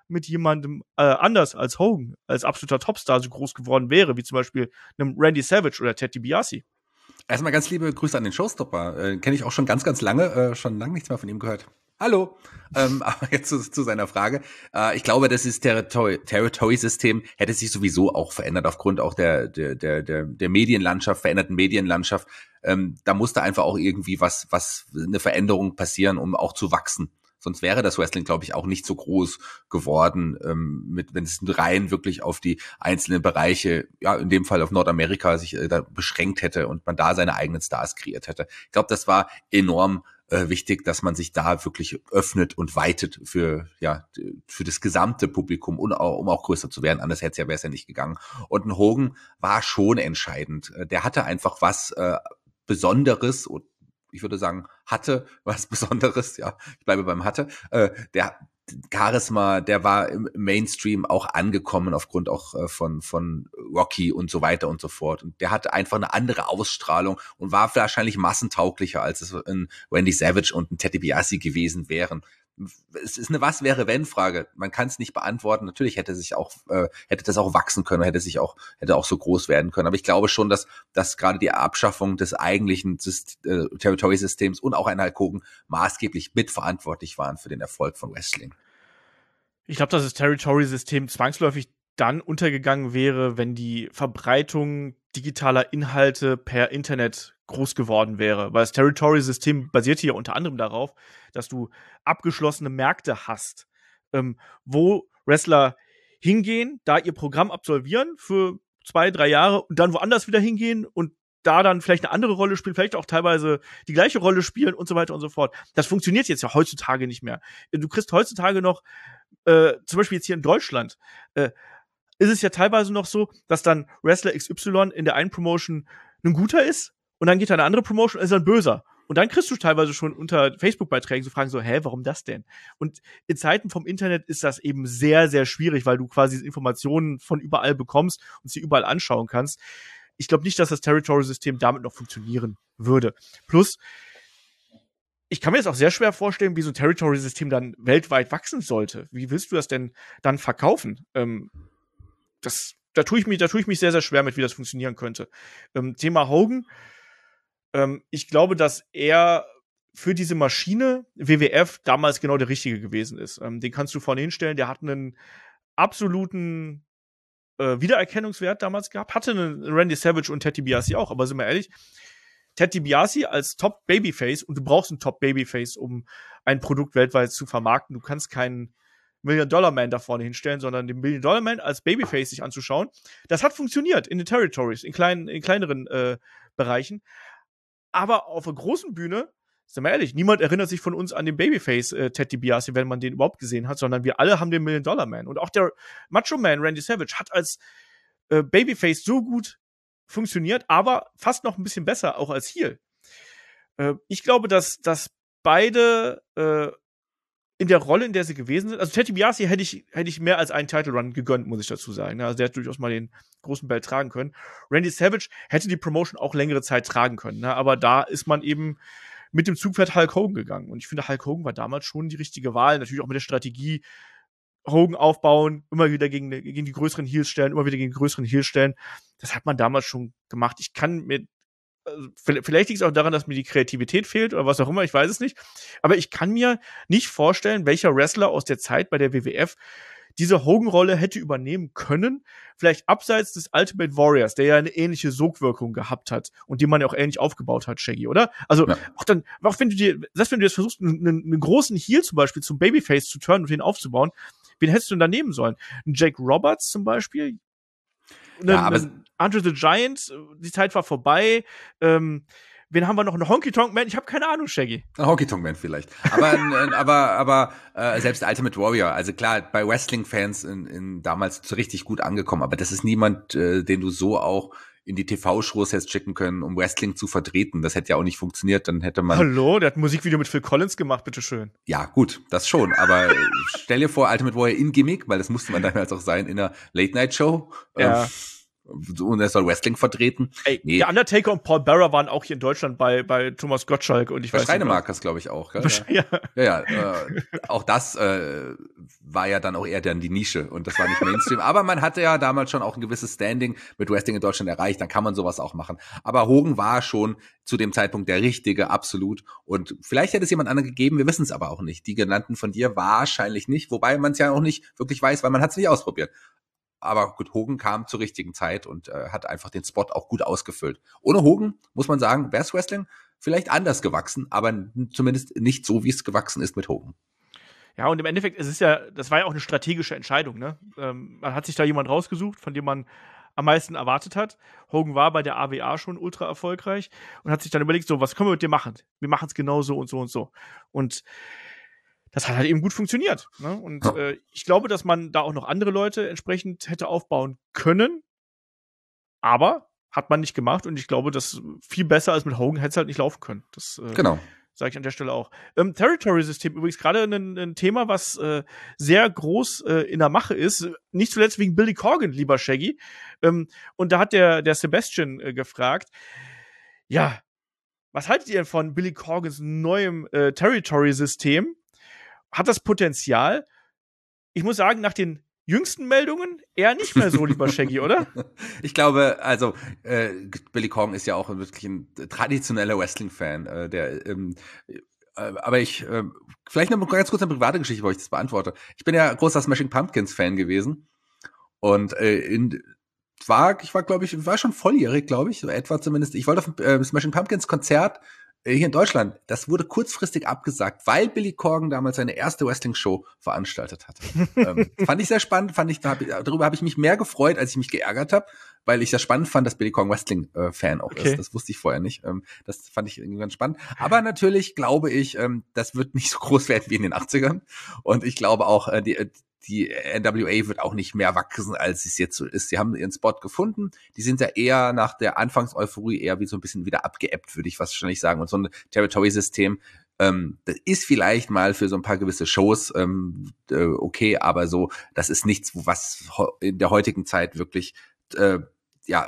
mit jemandem äh, anders als Hogan, als absoluter Topstar so groß geworden wäre, wie zum Beispiel einem Randy Savage oder Ted DiBiase. Erstmal ganz liebe Grüße an den Showstopper. Äh, Kenne ich auch schon ganz, ganz lange, äh, schon lange nichts mehr von ihm gehört. Hallo. ähm, aber jetzt zu, zu seiner Frage. Äh, ich glaube, das ist Territory, Territory-System hätte sich sowieso auch verändert aufgrund auch der der der der, der Medienlandschaft, veränderten Medienlandschaft. Ähm, da musste einfach auch irgendwie was was eine Veränderung passieren, um auch zu wachsen. Sonst wäre das Wrestling, glaube ich, auch nicht so groß geworden, ähm, mit, wenn es rein wirklich auf die einzelnen Bereiche, ja, in dem Fall auf Nordamerika, sich äh, da beschränkt hätte und man da seine eigenen Stars kreiert hätte. Ich glaube, das war enorm äh, wichtig, dass man sich da wirklich öffnet und weitet für, ja, für das gesamte Publikum, und auch, um auch größer zu werden. Anders hätte es ja, wäre es ja nicht gegangen. Und ein Hogan war schon entscheidend. Der hatte einfach was äh, Besonderes und ich würde sagen, hatte was Besonderes, ja, ich bleibe beim hatte, äh, der Charisma, der war im Mainstream auch angekommen aufgrund auch äh, von von Rocky und so weiter und so fort. Und der hatte einfach eine andere Ausstrahlung und war wahrscheinlich massentauglicher, als es ein Randy Savage und ein Ted DiBiase gewesen wären. Es ist eine Was-wäre-wenn-Frage. Man kann es nicht beantworten. Natürlich hätte sich auch äh, hätte das auch wachsen können, hätte sich auch hätte auch so groß werden können. Aber ich glaube schon, dass dass gerade die Abschaffung des eigentlichen Syst- äh, Territory-Systems und auch ein Hulk Hogan maßgeblich mitverantwortlich waren für den Erfolg von Wrestling. Ich glaube, dass das Territory-System zwangsläufig dann untergegangen wäre, wenn die Verbreitung digitaler Inhalte per Internet groß geworden wäre. Weil das Territory-System basiert hier unter anderem darauf, dass du abgeschlossene Märkte hast, ähm, wo Wrestler hingehen, da ihr Programm absolvieren für zwei, drei Jahre und dann woanders wieder hingehen und da dann vielleicht eine andere Rolle spielen, vielleicht auch teilweise die gleiche Rolle spielen und so weiter und so fort. Das funktioniert jetzt ja heutzutage nicht mehr. Du kriegst heutzutage noch, äh, zum Beispiel jetzt hier in Deutschland, äh, ist es ja teilweise noch so, dass dann Wrestler X Y in der einen Promotion ein Guter ist und dann geht da eine andere Promotion und ist dann böser. Und dann kriegst du teilweise schon unter Facebook-Beiträgen so Fragen so, hä, warum das denn? Und in Zeiten vom Internet ist das eben sehr, sehr schwierig, weil du quasi Informationen von überall bekommst und sie überall anschauen kannst. Ich glaube nicht, dass das Territory-System damit noch funktionieren würde. Plus, ich kann mir jetzt auch sehr schwer vorstellen, wie so ein Territory-System dann weltweit wachsen sollte. Wie willst du das denn dann verkaufen? Ähm, das, da tue ich mich, da tue ich mich sehr, sehr schwer mit, wie das funktionieren könnte. Ähm, Thema Hogan. Ähm, ich glaube, dass er für diese Maschine W W F damals genau der Richtige gewesen ist. Ähm, den kannst du vorne hinstellen. Der hat einen absoluten äh, Wiedererkennungswert damals gehabt. Hatte einen Randy Savage und Ted DiBiase auch. Aber sind wir ehrlich, Ted DiBiase als Top-Babyface, und du brauchst einen Top-Babyface, um ein Produkt weltweit zu vermarkten. Du kannst keinen Million-Dollar-Man da vorne hinstellen, sondern den Million-Dollar-Man als Babyface sich anzuschauen. Das hat funktioniert in den Territories, in kleinen, in kleineren äh, Bereichen. Aber auf der großen Bühne, sind wir ehrlich, niemand erinnert sich von uns an den Babyface äh, Ted DiBiase, wenn man den überhaupt gesehen hat, sondern wir alle haben den Million-Dollar-Man. Und auch der Macho-Man Randy Savage hat als äh, Babyface so gut funktioniert, aber fast noch ein bisschen besser auch als Heel. Äh, ich glaube, dass, dass beide äh, in der Rolle, in der sie gewesen sind, also Ted DiBiase hätte ich, hätte ich mehr als einen Title Run gegönnt, muss ich dazu sagen. Also der hat durchaus mal den großen Belt tragen können. Randy Savage hätte die Promotion auch längere Zeit tragen können, ne? Aber da ist man eben mit dem Zugpferd Hulk Hogan gegangen. Und ich finde, Hulk Hogan war damals schon die richtige Wahl. Natürlich auch mit der Strategie, Hogan aufbauen, immer wieder gegen, gegen die größeren Heels stellen, immer wieder gegen die größeren Heels stellen. Das hat man damals schon gemacht. Ich kann mir Also vielleicht liegt es auch daran, dass mir die Kreativität fehlt oder was auch immer, ich weiß es nicht. Aber ich kann mir nicht vorstellen, welcher Wrestler aus der Zeit bei der W W F diese Hogan-Rolle hätte übernehmen können. Vielleicht abseits des Ultimate Warriors, der ja eine ähnliche Sogwirkung gehabt hat und den man ja auch ähnlich aufgebaut hat, Shaggy, oder? Also ja. auch dann, auch wenn du dir, selbst wenn du jetzt versuchst, einen, einen großen Heel zum Beispiel zum Babyface zu turnen und den aufzubauen, wen hättest du denn da nehmen sollen? Ein Jake Roberts zum Beispiel? Ja, aber einen Andre the Giant, die Zeit war vorbei. Ähm, wen haben wir noch? Ein Honky Tonk Man? Ich habe keine Ahnung, Shaggy. Ein Honky Tonk Man vielleicht. Aber, äh, aber, aber äh, selbst Ultimate Warrior. Also klar, bei Wrestling-Fans in, in damals so richtig gut angekommen. Aber das ist niemand, äh, den du so auch in die T V-Shows hättest schicken können, um Wrestling zu vertreten. Das hätte ja auch nicht funktioniert. Dann hätte man. Hallo, der hat ein Musikvideo mit Phil Collins gemacht, bitteschön. Ja, gut, das schon. Aber stell dir vor, Ultimate Warrior in Gimmick, weil das musste man damals auch sein in einer Late-Night-Show. Ja. Ähm, und er soll Wrestling vertreten. Ey, nee. Der Undertaker und Paul Bearer waren auch hier in Deutschland bei, bei Thomas Gottschalk und ich bei weiß Schreinemarkers, glaube ich, auch. Gell? Ja, ja, ja äh, auch das äh, war ja dann auch eher dann die Nische und das war nicht Mainstream. Aber man hatte ja damals schon auch ein gewisses Standing mit Wrestling in Deutschland erreicht, dann kann man sowas auch machen. Aber Hogan war schon zu dem Zeitpunkt der Richtige, absolut. Und vielleicht hätte es jemand anderen gegeben, wir wissen es aber auch nicht. Die genannten von dir wahrscheinlich nicht, wobei man es ja auch nicht wirklich weiß, weil man hat es nicht ausprobiert. Aber gut, Hogan kam zur richtigen Zeit und äh, hat einfach den Spot auch gut ausgefüllt. Ohne Hogan, muss man sagen, wäre das Wrestling vielleicht anders gewachsen, aber zumindest nicht so, wie es gewachsen ist mit Hogan. Ja, und im Endeffekt, es ist ja, das war ja auch eine strategische Entscheidung, ne? Ähm, man hat sich da jemand rausgesucht, von dem man am meisten erwartet hat. Hogan war bei der A W A schon ultra erfolgreich und hat sich dann überlegt, so, was können wir mit dir machen? Wir machen es genau so und so und so. Und das hat halt eben gut funktioniert. Ne? Und ja. äh, ich glaube, dass man da auch noch andere Leute entsprechend hätte aufbauen können. Aber hat man nicht gemacht. Und ich glaube, dass viel besser als mit Hogan hätte es halt nicht laufen können. Das äh, genau. sage ich an der Stelle auch. Ähm, Territory-System übrigens gerade ein, ein Thema, was äh, sehr groß äh, in der Mache ist. Nicht zuletzt wegen Billy Corgan, lieber Shaggy. Ähm, und da hat der, der Sebastian äh, gefragt, ja, was haltet ihr von Billy Corgans neuem äh, Territory-System? Hat das Potenzial? Ich muss sagen, nach den jüngsten Meldungen eher nicht mehr so, lieber Shaggy, oder? Ich glaube, also äh, Billy Corgan ist ja auch wirklich ein traditioneller Wrestling-Fan, äh, der ähm, äh, aber ich, äh, vielleicht noch mal ganz kurz eine private Geschichte, wo ich das beantworte. Ich bin ja großer Smashing Pumpkins-Fan gewesen und äh, in war, ich war, glaube ich, war schon volljährig, glaube ich, so etwa zumindest. Ich wollte auf ein äh, Smashing Pumpkins Konzert hier in Deutschland, das wurde kurzfristig abgesagt, weil Billy Corgan damals seine erste Wrestling-Show veranstaltet hatte. ähm, fand ich sehr spannend, fand ich, darüber habe ich mich mehr gefreut, als ich mich geärgert habe, weil ich das spannend fand, dass Billy Corgan Wrestling-Fan auch okay. ist. Das wusste ich vorher nicht. Ähm, das fand ich irgendwie ganz spannend. Aber natürlich glaube ich, ähm, das wird nicht so groß werden wie in den achtzigern. Und ich glaube auch, äh, die Die N W A wird auch nicht mehr wachsen, als es jetzt so ist. Sie haben ihren Spot gefunden. Die sind ja eher nach der Anfangseuphorie eher wie so ein bisschen wieder abgeebbt, würde ich wahrscheinlich sagen. Und so ein Territory-System, ähm, das ist vielleicht mal für so ein paar gewisse Shows ähm, äh, okay, aber so, das ist nichts, was in der heutigen Zeit wirklich äh, ja,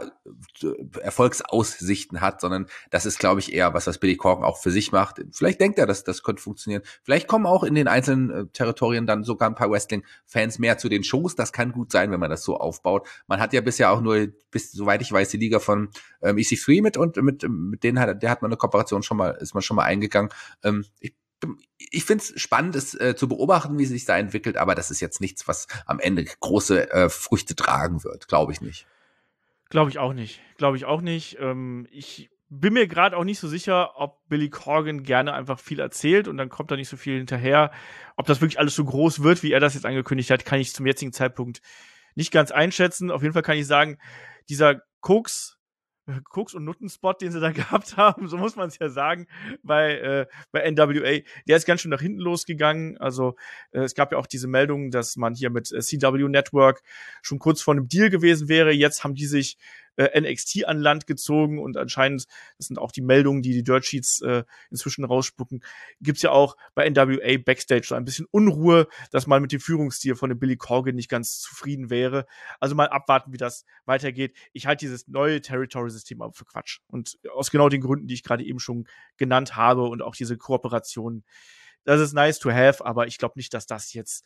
Erfolgsaussichten hat, sondern das ist, glaube ich, eher was, was Billy Corgan auch für sich macht. Vielleicht denkt er, dass das könnte funktionieren. Vielleicht kommen auch in den einzelnen äh, Territorien dann sogar ein paar Wrestling-Fans mehr zu den Shows. Das kann gut sein, wenn man das so aufbaut. Man hat ja bisher auch nur, bis soweit ich weiß, die Liga von ähm, E C drei mit und mit mit denen hat, der hat man eine Kooperation schon mal, ist man schon mal eingegangen. Ähm, ich Ich finde es spannend, es äh, zu beobachten, wie sich da entwickelt, aber das ist jetzt nichts, was am Ende große äh, Früchte tragen wird, glaube ich nicht. Glaube ich auch nicht. Glaube ich auch nicht. Ähm, ich bin mir gerade auch nicht so sicher, ob Billy Corgan gerne einfach viel erzählt und dann kommt da nicht so viel hinterher. Ob das wirklich alles so groß wird, wie er das jetzt angekündigt hat, kann ich zum jetzigen Zeitpunkt nicht ganz einschätzen. Auf jeden Fall kann ich sagen, dieser Koks, Koks- und Nuttenspot, den sie da gehabt haben, so muss man es ja sagen, bei, äh, bei N W A, der ist ganz schön nach hinten losgegangen. Also äh, es gab ja auch diese Meldung, dass man hier mit äh, C W Network schon kurz vor einem Deal gewesen wäre. Jetzt haben die sich äh, N X T an Land gezogen und anscheinend, das sind auch die Meldungen, die die Dirt Sheets äh, inzwischen rausspucken, gibt's ja auch bei N W A Backstage so ein bisschen Unruhe, dass man mit dem Führungsstil von dem Billy Corgan nicht ganz zufrieden wäre. Also mal abwarten, wie das weitergeht. Ich halte dieses neue Territory-System aber für Quatsch. Und aus genau den Gründen, die ich gerade eben schon genannt habe und auch diese Kooperation, das ist nice to have, aber ich glaube nicht, dass das jetzt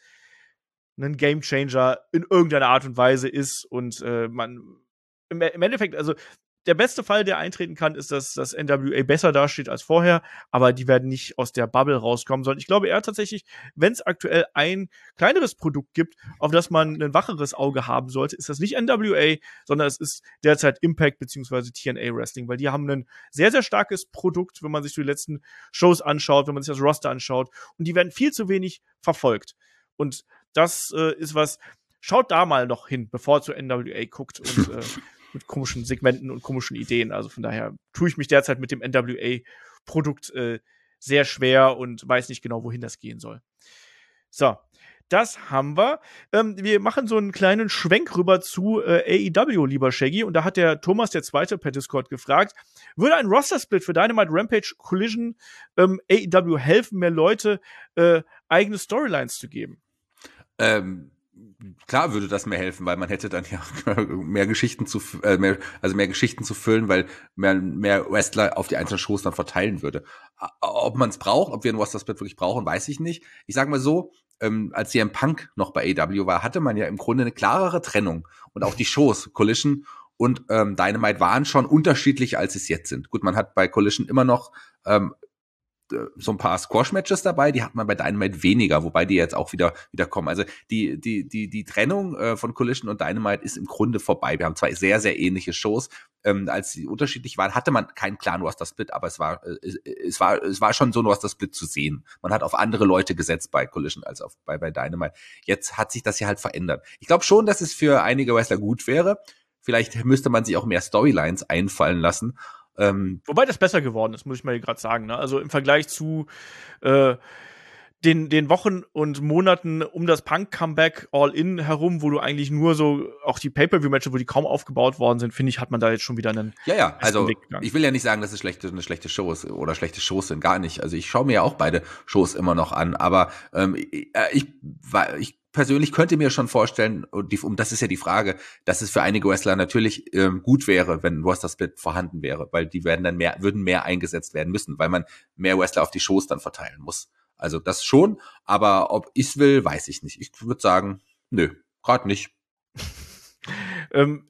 ein Gamechanger in irgendeiner Art und Weise ist und äh, man im Endeffekt, also der beste Fall, der eintreten kann, ist, dass das N W A besser dasteht als vorher, aber die werden nicht aus der Bubble rauskommen, sondern ich glaube eher tatsächlich, wenn es aktuell ein kleineres Produkt gibt, auf das man ein wacheres Auge haben sollte, ist das nicht N W A, sondern es ist derzeit Impact bzw. T N A Wrestling, weil die haben ein sehr, sehr starkes Produkt, wenn man sich die letzten Shows anschaut, wenn man sich das Roster anschaut und die werden viel zu wenig verfolgt. Und das äh, ist was, schaut da mal noch hin, bevor ihr zu N W A guckt und äh, mit komischen Segmenten und komischen Ideen. Also von daher tue ich mich derzeit mit dem N W A-Produkt äh, sehr schwer und weiß nicht genau, wohin das gehen soll. So, das haben wir. Ähm, wir machen so einen kleinen Schwenk rüber zu äh, A E W, lieber Shaggy. Und da hat der Thomas der Zweite per Discord gefragt, würde ein Roster-Split für Dynamite, Rampage, Collision ähm, A E W helfen, mehr Leute äh, eigene Storylines zu geben? Ähm Klar würde das mir helfen, weil man hätte dann ja mehr Geschichten zu, äh, mehr, also mehr Geschichten zu füllen, weil mehr, mehr Wrestler auf die einzelnen Shows dann verteilen würde. Ob man es braucht, ob wir ein Roster-Split wirklich brauchen, weiß ich nicht. Ich sag mal so, ähm, als C M Punk noch bei A E W war, hatte man ja im Grunde eine klarere Trennung. Und auch die Shows, Collision und ähm, Dynamite waren schon unterschiedlich, als es jetzt sind. Gut, man hat bei Collision immer noch ähm, so ein paar Squash-Matches dabei, die hat man bei Dynamite weniger, wobei die jetzt auch wieder wieder kommen. Also die die die die Trennung äh, von Collision und Dynamite ist im Grunde vorbei. Wir haben zwei sehr sehr ähnliche Shows. Ähm, als sie unterschiedlich waren, hatte man keinen klaren Roster-Split, aber es war äh, es war es war schon so ein Roster-Split zu sehen. Man hat auf andere Leute gesetzt bei Collision als auf bei bei Dynamite. Jetzt hat sich das ja halt verändert. Ich glaube schon, dass es für einige Wrestler gut wäre. Vielleicht müsste man sich auch mehr Storylines einfallen lassen. Ähm, Wobei das besser geworden ist, muss ich mal gerade sagen. Ne? Also im Vergleich zu äh, den, den Wochen und Monaten um das Punk-Comeback All-In herum, wo du eigentlich nur so, auch die Pay-Per-View-Matches, wo die kaum aufgebaut worden sind, finde ich, hat man da jetzt schon wieder einen Ja, ja, also ich will ja nicht sagen, dass es schlechte, eine schlechte Show ist oder schlechte Shows sind, gar nicht. Also ich schaue mir ja auch beide Shows immer noch an, aber ähm, ich, ich, ich persönlich könnte mir schon vorstellen, und, die, und das ist ja die Frage, dass es für einige Wrestler natürlich ähm, gut wäre, wenn ein Roster-Split vorhanden wäre, weil die werden dann mehr, würden mehr eingesetzt werden müssen, weil man mehr Wrestler auf die Shows dann verteilen muss. Also das schon, aber ob ich's will, weiß ich nicht. Ich würde sagen, nö, gerade nicht. ähm,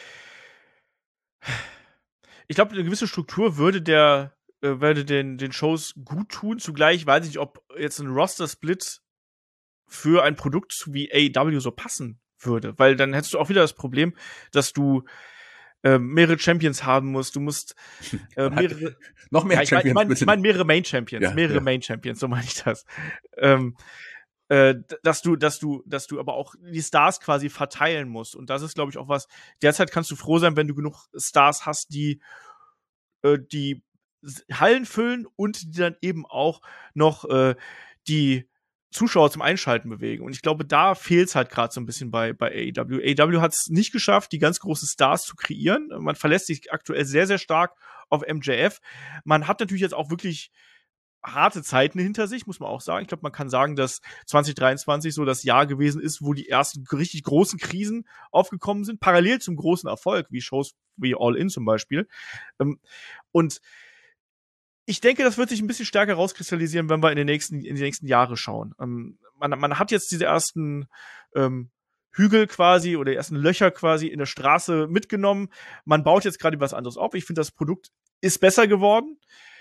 ich glaube, eine gewisse Struktur würde der äh, würde den den Shows gut tun. Zugleich weiß ich nicht, ob jetzt ein Roster-Split für ein Produkt wie A E W so passen würde, weil dann hättest du auch wieder das Problem, dass du äh, mehrere Champions haben musst. Du musst äh, mehrere noch mehr ja, ich Champions. Ich meine ich mein mehrere Main Champions, ja, mehrere ja. Main Champions, so meine ich das. Ähm, äh, dass du, dass du, dass du aber auch die Stars quasi verteilen musst. Und das ist, glaube ich, auch was. Derzeit kannst du froh sein, wenn du genug Stars hast, die äh, die Hallen füllen und die dann eben auch noch äh, die Zuschauer zum Einschalten bewegen. Und ich glaube, da fehlt es halt gerade so ein bisschen bei, bei A E W. A E W hat es nicht geschafft, die ganz großen Stars zu kreieren. Man verlässt sich aktuell sehr, sehr stark auf M J F. Man hat natürlich jetzt auch wirklich harte Zeiten hinter sich, muss man auch sagen. Ich glaube, man kann sagen, dass zwanzig dreiundzwanzig so das Jahr gewesen ist, wo die ersten richtig großen Krisen aufgekommen sind, parallel zum großen Erfolg, wie Shows wie All In zum Beispiel. Und ich denke, das wird sich ein bisschen stärker rauskristallisieren, wenn wir in den nächsten, in die nächsten Jahre schauen. Ähm, man, man hat jetzt diese ersten ähm, Hügel quasi oder die ersten Löcher quasi in der Straße mitgenommen. Man baut jetzt gerade was anderes auf. Ich finde, das Produkt ist besser geworden.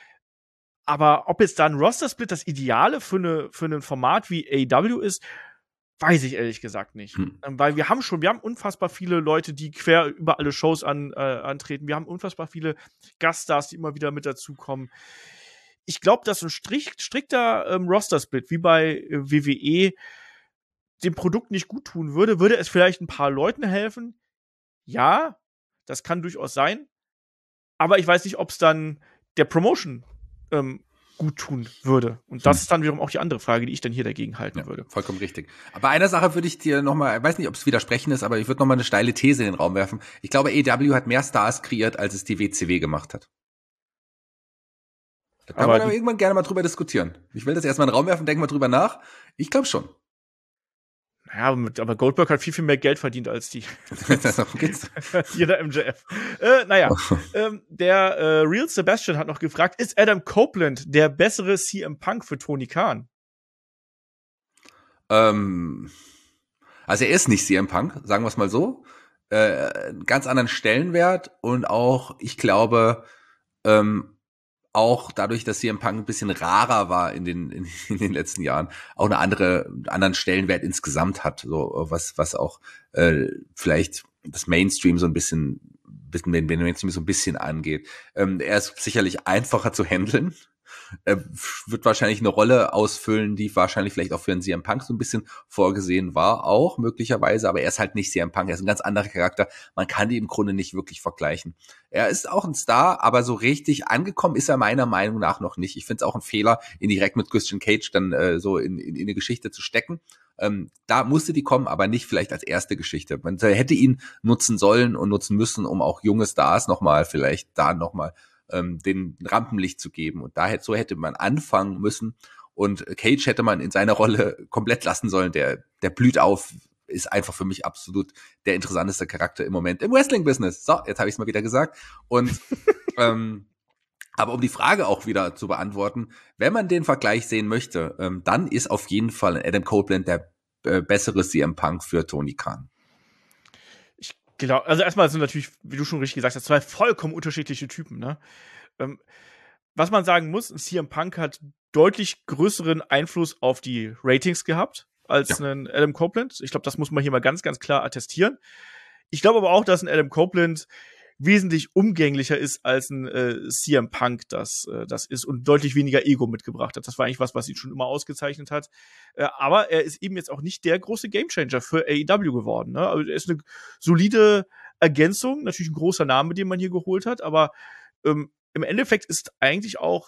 Aber ob jetzt da ein Roster-Split das Ideale für, eine, für ein Format wie A E W ist, weiß ich ehrlich gesagt nicht. Hm. Ähm, weil wir haben schon, wir haben unfassbar viele Leute, die quer über alle Shows an, äh, antreten. Wir haben unfassbar viele Gaststars, die immer wieder mit dazukommen. Ich glaube, dass ein strikt, strikter ähm, Roster-Split wie bei äh, W W E dem Produkt nicht gut tun würde. Würde es vielleicht ein paar Leuten helfen? Ja, das kann durchaus sein. Aber ich weiß nicht, ob es dann der Promotion ähm, gut tun würde. Und das hm. ist dann wiederum auch die andere Frage, die ich dann hier dagegen halten ja, würde. Vollkommen richtig. Aber einer Sache würde ich dir nochmal, ich weiß nicht, ob es widersprechen ist, aber ich würde nochmal eine steile These in den Raum werfen. Ich glaube, A E W hat mehr Stars kreiert, als es die W C W gemacht hat. Da kann aber man aber irgendwann gerne mal drüber diskutieren. Ich will das erstmal in den Raum werfen, denk mal drüber nach. Ich glaube schon. Naja, aber Goldberg hat viel, viel mehr Geld verdient als die. Jeder M J F. Äh, naja, ähm, der äh, Real Sebastian hat noch gefragt, ist Adam Copeland der bessere C M Punk für Tony Khan? Ähm, also er ist nicht C M Punk, sagen wir es mal so. Äh, einen ganz anderen Stellenwert und auch, ich glaube, ähm, auch dadurch, dass C M Punk ein bisschen rarer war in den in, in den letzten Jahren, auch eine andere anderen Stellenwert insgesamt hat, so was was auch äh, vielleicht das Mainstream so ein bisschen bisschen den Mainstream so ein bisschen angeht. Ähm, er ist sicherlich einfacher zu handeln. Er wird wahrscheinlich eine Rolle ausfüllen, die wahrscheinlich vielleicht auch für einen C M Punk so ein bisschen vorgesehen war, auch möglicherweise, aber er ist halt nicht C M Punk, er ist ein ganz anderer Charakter, man kann die im Grunde nicht wirklich vergleichen. Er ist auch ein Star, aber so richtig angekommen ist er meiner Meinung nach noch nicht. Ich finde es auch ein Fehler, ihn direkt mit Christian Cage dann äh, so in, in, in eine Geschichte zu stecken. Ähm, da musste die kommen, aber nicht vielleicht als erste Geschichte. Man hätte ihn nutzen sollen und nutzen müssen, um auch junge Stars nochmal vielleicht da nochmal den Rampenlicht zu geben. Und da hätte, so hätte man anfangen müssen. Und Cage hätte man in seiner Rolle komplett lassen sollen. Der, der blüht auf ist einfach für mich absolut der interessanteste Charakter im Moment im Wrestling-Business. So, jetzt habe ich es mal wieder gesagt. Und ähm, aber um die Frage auch wieder zu beantworten, wenn man den Vergleich sehen möchte, ähm, dann ist auf jeden Fall Adam Copeland der äh, bessere C M Punk für Tony Khan. Ich glaube, also erstmal sind natürlich, wie du schon richtig gesagt hast, zwei vollkommen unterschiedliche Typen, ne? Ähm, was man sagen muss, C M Punk hat deutlich größeren Einfluss auf die Ratings gehabt als ja. ein Adam Copeland. Ich glaube, das muss man hier mal ganz, ganz klar attestieren. Ich glaube aber auch, dass ein Adam Copeland wesentlich umgänglicher ist als ein äh, C M Punk das äh, das ist und deutlich weniger Ego mitgebracht hat. Das war eigentlich was, was ihn schon immer ausgezeichnet hat. Äh, aber er ist eben jetzt auch nicht der große Gamechanger für A E W geworden. Ne? Also er ist eine solide Ergänzung, natürlich ein großer Name, den man hier geholt hat, aber ähm, im Endeffekt ist eigentlich auch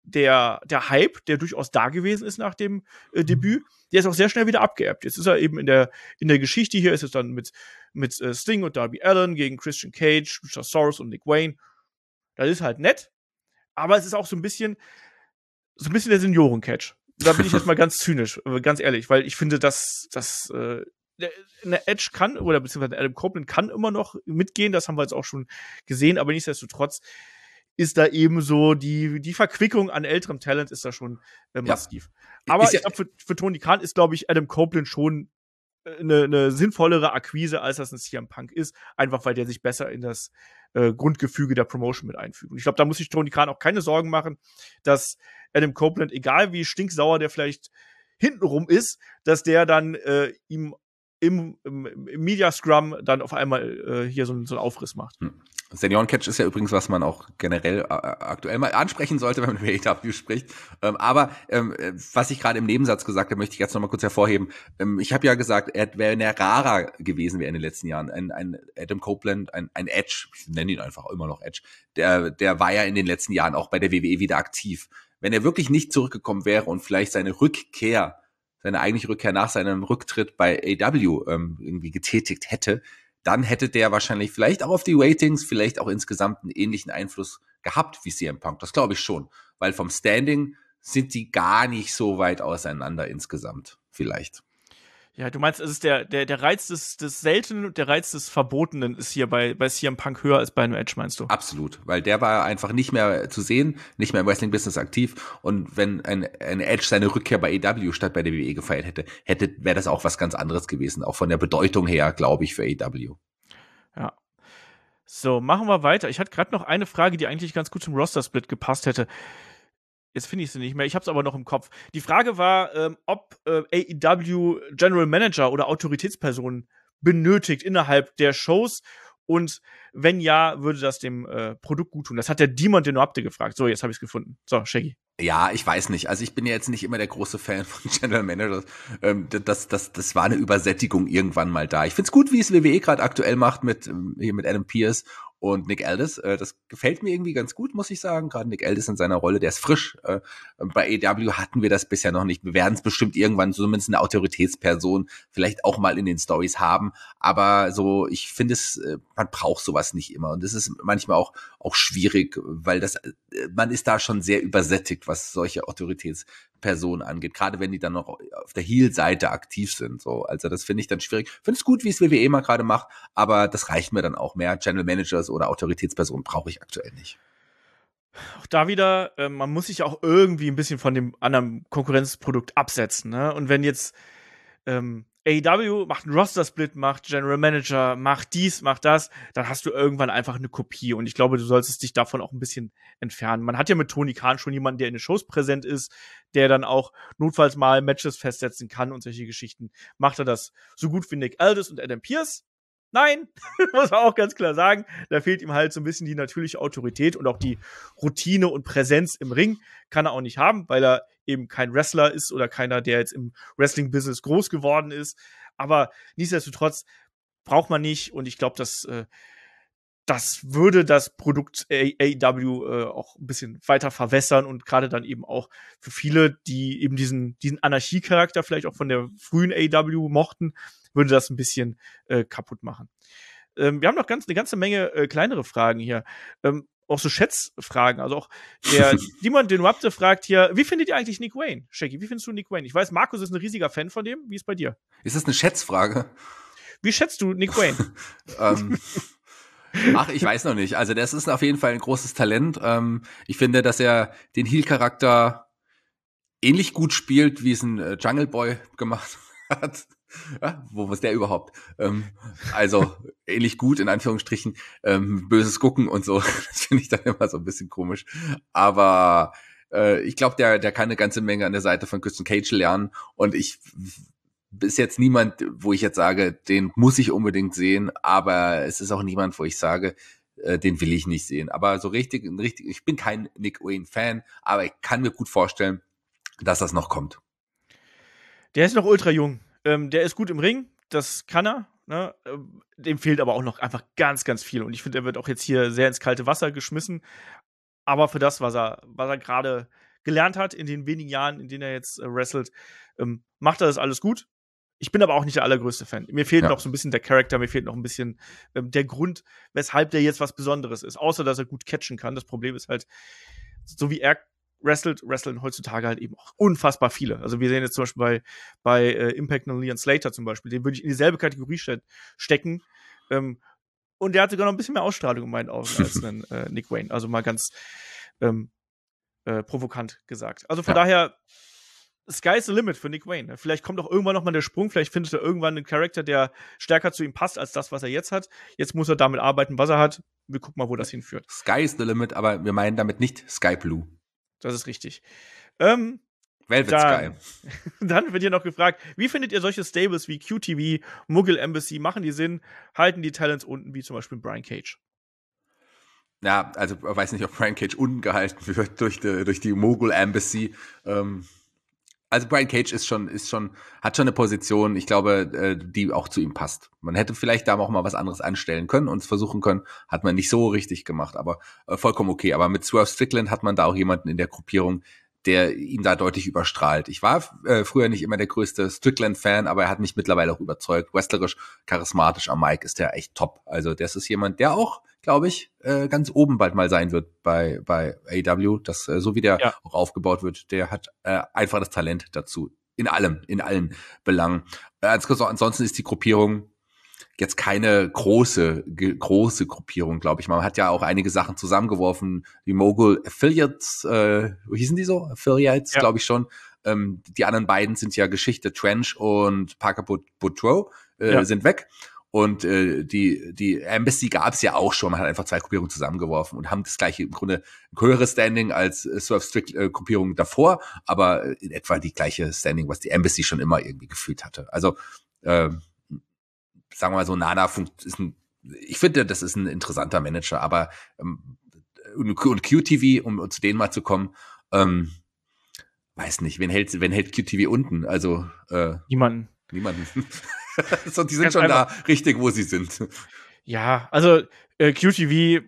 der der Hype, der durchaus da gewesen ist nach dem äh, Debüt, der ist auch sehr schnell wieder abgeebbt. Jetzt ist er eben in der in der Geschichte hier, ist es dann mit mit äh, Sting und Darby Allin gegen Christian Cage, Luchasaurus und Nick Wayne. Das ist halt nett, aber es ist auch so ein bisschen so ein bisschen der Senioren-Catch. Da bin ich jetzt mal ganz zynisch, ganz ehrlich, weil ich finde, dass dass äh, eine Edge kann, oder beziehungsweise Adam Copeland kann immer noch mitgehen, das haben wir jetzt auch schon gesehen, aber nichtsdestotrotz ist da eben so die, die Verquickung an älterem Talent ist da schon äh, massiv. Ja. Aber ist ich glaube, für, für Tony Khan ist, glaube ich, Adam Copeland schon eine, eine sinnvollere Akquise, als das ein C M Punk ist, einfach weil der sich besser in das äh, Grundgefüge der Promotion mit einfügt. Und ich glaube, da muss sich Tony Khan auch keine Sorgen machen, dass Adam Copeland, egal wie stinksauer der vielleicht hintenrum ist, dass der dann äh, ihm im, im, im Media Scrum dann auf einmal äh, hier so, so einen Aufriss macht. Hm. Senioren-Catch ist ja übrigens, was man auch generell äh, aktuell mal ansprechen sollte, wenn man über A E W spricht. Ähm, aber ähm, was ich gerade im Nebensatz gesagt habe, möchte ich jetzt noch mal kurz hervorheben. Ähm, ich habe ja gesagt, er wäre eine rarer gewesen wäre in den letzten Jahren. Ein, ein Adam Copeland, ein, ein Edge, ich nenne ihn einfach immer noch Edge, der, der war ja in den letzten Jahren auch bei der W W E wieder aktiv. Wenn er wirklich nicht zurückgekommen wäre und vielleicht seine Rückkehr, seine eigentliche Rückkehr nach seinem Rücktritt bei A E W ähm, irgendwie getätigt hätte, dann hätte der wahrscheinlich vielleicht auch auf die Ratings, vielleicht auch insgesamt einen ähnlichen Einfluss gehabt wie C M Punk. Das glaube ich schon, weil vom Standing sind die gar nicht so weit auseinander insgesamt, vielleicht. Ja, du meinst, es ist der, der, der Reiz des, des Seltenen und der Reiz des Verbotenen ist hier bei, bei C M Punk höher als bei einem Edge, meinst du? Absolut, weil der war einfach nicht mehr zu sehen, nicht mehr im Wrestling-Business aktiv, und wenn ein, ein Edge seine Rückkehr bei A E W statt bei der W W E gefeiert hätte, hätte wäre das auch was ganz anderes gewesen, auch von der Bedeutung her, glaube ich, für A E W. Ja. So, machen wir weiter. Ich hatte gerade noch eine Frage, die eigentlich ganz gut zum Roster-Split gepasst hätte. Jetzt finde ich sie nicht mehr, ich habe es aber noch im Kopf. Die Frage war, ähm, ob äh, A E W General Manager oder Autoritätspersonen benötigt innerhalb der Shows, und wenn ja, würde das dem äh, Produkt gut tun. Das hat der Demon Denopte gefragt. So, jetzt habe ich es gefunden. So, Shaggy. Ja, ich weiß nicht. Also ich bin ja jetzt nicht immer der große Fan von General Managers. Ähm, das, das, das war eine Übersättigung irgendwann mal da. Ich find's gut, wie es W W E gerade aktuell macht mit hier mit Adam Pearce und Nick Aldis. Äh, das gefällt mir irgendwie ganz gut, muss ich sagen. Gerade Nick Aldis in seiner Rolle, der ist frisch. Äh, bei A E W hatten wir das bisher noch nicht. Wir werden es bestimmt irgendwann zumindest eine Autoritätsperson vielleicht auch mal in den Stories haben. Aber so, ich finde es, äh, man braucht sowas nicht immer. Und das ist manchmal auch auch schwierig, weil das, äh, man ist da schon sehr übersättigt, was solche Autoritätspersonen angeht, gerade wenn die dann noch auf der Heel-Seite aktiv sind. So, also das finde ich dann schwierig. Finde es gut, wie es W W E mal gerade macht, aber das reicht mir dann auch mehr. General Managers oder Autoritätspersonen brauche ich aktuell nicht. Auch da wieder, äh, man muss sich auch irgendwie ein bisschen von dem anderen Konkurrenzprodukt absetzen, ne? Und wenn jetzt ähm, A E W macht einen Roster-Split, macht General Manager, macht dies, macht das, dann hast du irgendwann einfach eine Kopie. Und ich glaube, du solltest dich davon auch ein bisschen entfernen. Man hat ja mit Tony Khan schon jemanden, der in den Shows präsent ist, der dann auch notfalls mal Matches festsetzen kann und solche Geschichten. Macht er das so gut wie Nick Aldis und Adam Pearce? Nein, muss man auch ganz klar sagen. Da fehlt ihm halt so ein bisschen die natürliche Autorität und auch die Routine und Präsenz im Ring kann er auch nicht haben, weil er eben kein Wrestler ist oder keiner, der jetzt im Wrestling-Business groß geworden ist. Aber nichtsdestotrotz braucht man nicht, und ich glaube, dass äh, das würde das Produkt A E W äh, auch ein bisschen weiter verwässern und gerade dann eben auch für viele, die eben diesen diesen Anarchie-Charakter vielleicht auch von der frühen A E W mochten, würde das ein bisschen äh, kaputt machen. ähm, wir haben noch ganz, eine ganze Menge äh, kleinere Fragen hier. Ähm, auch so Schätzfragen. Also auch der Demon Denrupte fragt hier, wie findet ihr eigentlich Nick Wayne? Shaggy, wie findest du Nick Wayne? Ich weiß, Markus ist ein riesiger Fan von dem. Wie ist bei dir? Ist das eine Schätzfrage? Wie schätzt du Nick Wayne? ähm, ach, ich weiß noch nicht. Also das ist auf jeden Fall ein großes Talent. Ähm, ich finde, dass er den Heel-Charakter ähnlich gut spielt, wie es ein äh, Jungle Boy gemacht hat. Ja, wo was der überhaupt? Ähm, also ähnlich gut in Anführungsstrichen, ähm, böses Gucken und so. Das finde ich dann immer so ein bisschen komisch. Aber äh, ich glaube, der der kann eine ganze Menge an der Seite von Christian Cage lernen. Und ich bis jetzt niemand, wo ich jetzt sage, den muss ich unbedingt sehen. Aber es ist auch niemand, wo ich sage, äh, den will ich nicht sehen. Aber so richtig, richtig, ich bin kein Nick Wayne Fan, aber ich kann mir gut vorstellen, dass das noch kommt. Der ist noch ultra jung. Ähm, der ist gut im Ring, das kann er. Ne? Ähm, dem fehlt aber auch noch einfach ganz, ganz viel. Und ich finde, er wird auch jetzt hier sehr ins kalte Wasser geschmissen. Aber für das, was er, was er gerade gelernt hat in den wenigen Jahren, in denen er jetzt äh, wrestelt, ähm, macht er das alles gut. Ich bin aber auch nicht der allergrößte Fan. Mir fehlt ja. noch so ein bisschen der Charakter, mir fehlt noch ein bisschen ähm, der Grund, weshalb der jetzt was Besonderes ist. Außer, dass er gut catchen kann. Das Problem ist halt, so wie er wrestelt, wrestlen heutzutage halt eben auch unfassbar viele. Also wir sehen jetzt zum Beispiel bei, bei äh, Impact noch Leon Slater zum Beispiel, den würde ich in dieselbe Kategorie ste- stecken. Ähm, und der hatte sogar noch ein bisschen mehr Ausstrahlung in meinen Augen als ein äh, Nick Wayne. Also mal ganz ähm, äh, provokant gesagt. Also von ja. daher, sky's the limit für Nick Wayne. Vielleicht kommt auch irgendwann nochmal der Sprung, vielleicht findet er irgendwann einen Charakter, der stärker zu ihm passt als das, was er jetzt hat. Jetzt muss er damit arbeiten, was er hat. Wir gucken mal, wo das hinführt. Sky's the limit, aber wir meinen damit nicht Sky Blue. Das ist richtig. Ähm, Velvet dann, Sky. Dann wird hier noch gefragt, wie findet ihr solche Stables wie Q T V, Mughal Embassy? Machen die Sinn? Halten die Talents unten, wie zum Beispiel Brian Cage? Ja, also ich weiß nicht, ob Brian Cage unten gehalten wird durch die, durch die Mughal Embassy. Ähm, also Brian Cage ist schon, ist schon, hat schon eine Position, ich glaube, die auch zu ihm passt. Man hätte vielleicht da auch mal was anderes anstellen können und es versuchen können, hat man nicht so richtig gemacht, aber äh, vollkommen okay. Aber mit Swerve Strickland hat man da auch jemanden in der Gruppierung, der ihn da deutlich überstrahlt. Ich war äh, früher nicht immer der größte Strickland-Fan, aber er hat mich mittlerweile auch überzeugt. Wrestlerisch, charismatisch am Mic ist der echt top. Also das ist jemand, der auch, glaube ich, äh, ganz oben bald mal sein wird bei bei A E W. Das, äh, so wie der ja. auch aufgebaut wird, der hat äh, einfach das Talent dazu. In allem, in allen Belangen. Äh, ansonsten ist die Gruppierung jetzt keine große, ge- große Gruppierung, glaube ich. Man hat ja auch einige Sachen zusammengeworfen. Die Mogul Affiliates, äh, wie hießen die so? Affiliates, ja. glaube ich schon. Ähm, die anderen beiden sind ja Geschichte. Trench und Parker Boudreaux äh, ja. sind weg. Und äh, die die Embassy gab es ja auch schon. Man hat einfach zwei Gruppierungen zusammengeworfen und haben das gleiche im Grunde ein höheres Standing als äh, Swerve Strick äh, Gruppierung davor, aber in etwa die gleiche Standing, was die Embassy schon immer irgendwie gefühlt hatte. Also äh, sagen wir mal so, Nana funkt, ist ein, ich finde, das ist ein interessanter Manager, aber ähm, und Q T V, um, um zu denen mal zu kommen, ähm, weiß nicht, wen hält, wen hält Q T V unten? Also äh, niemanden. Niemanden. So, die sind Ganz schon einfach. da richtig, wo sie sind. Ja, also äh, Q T V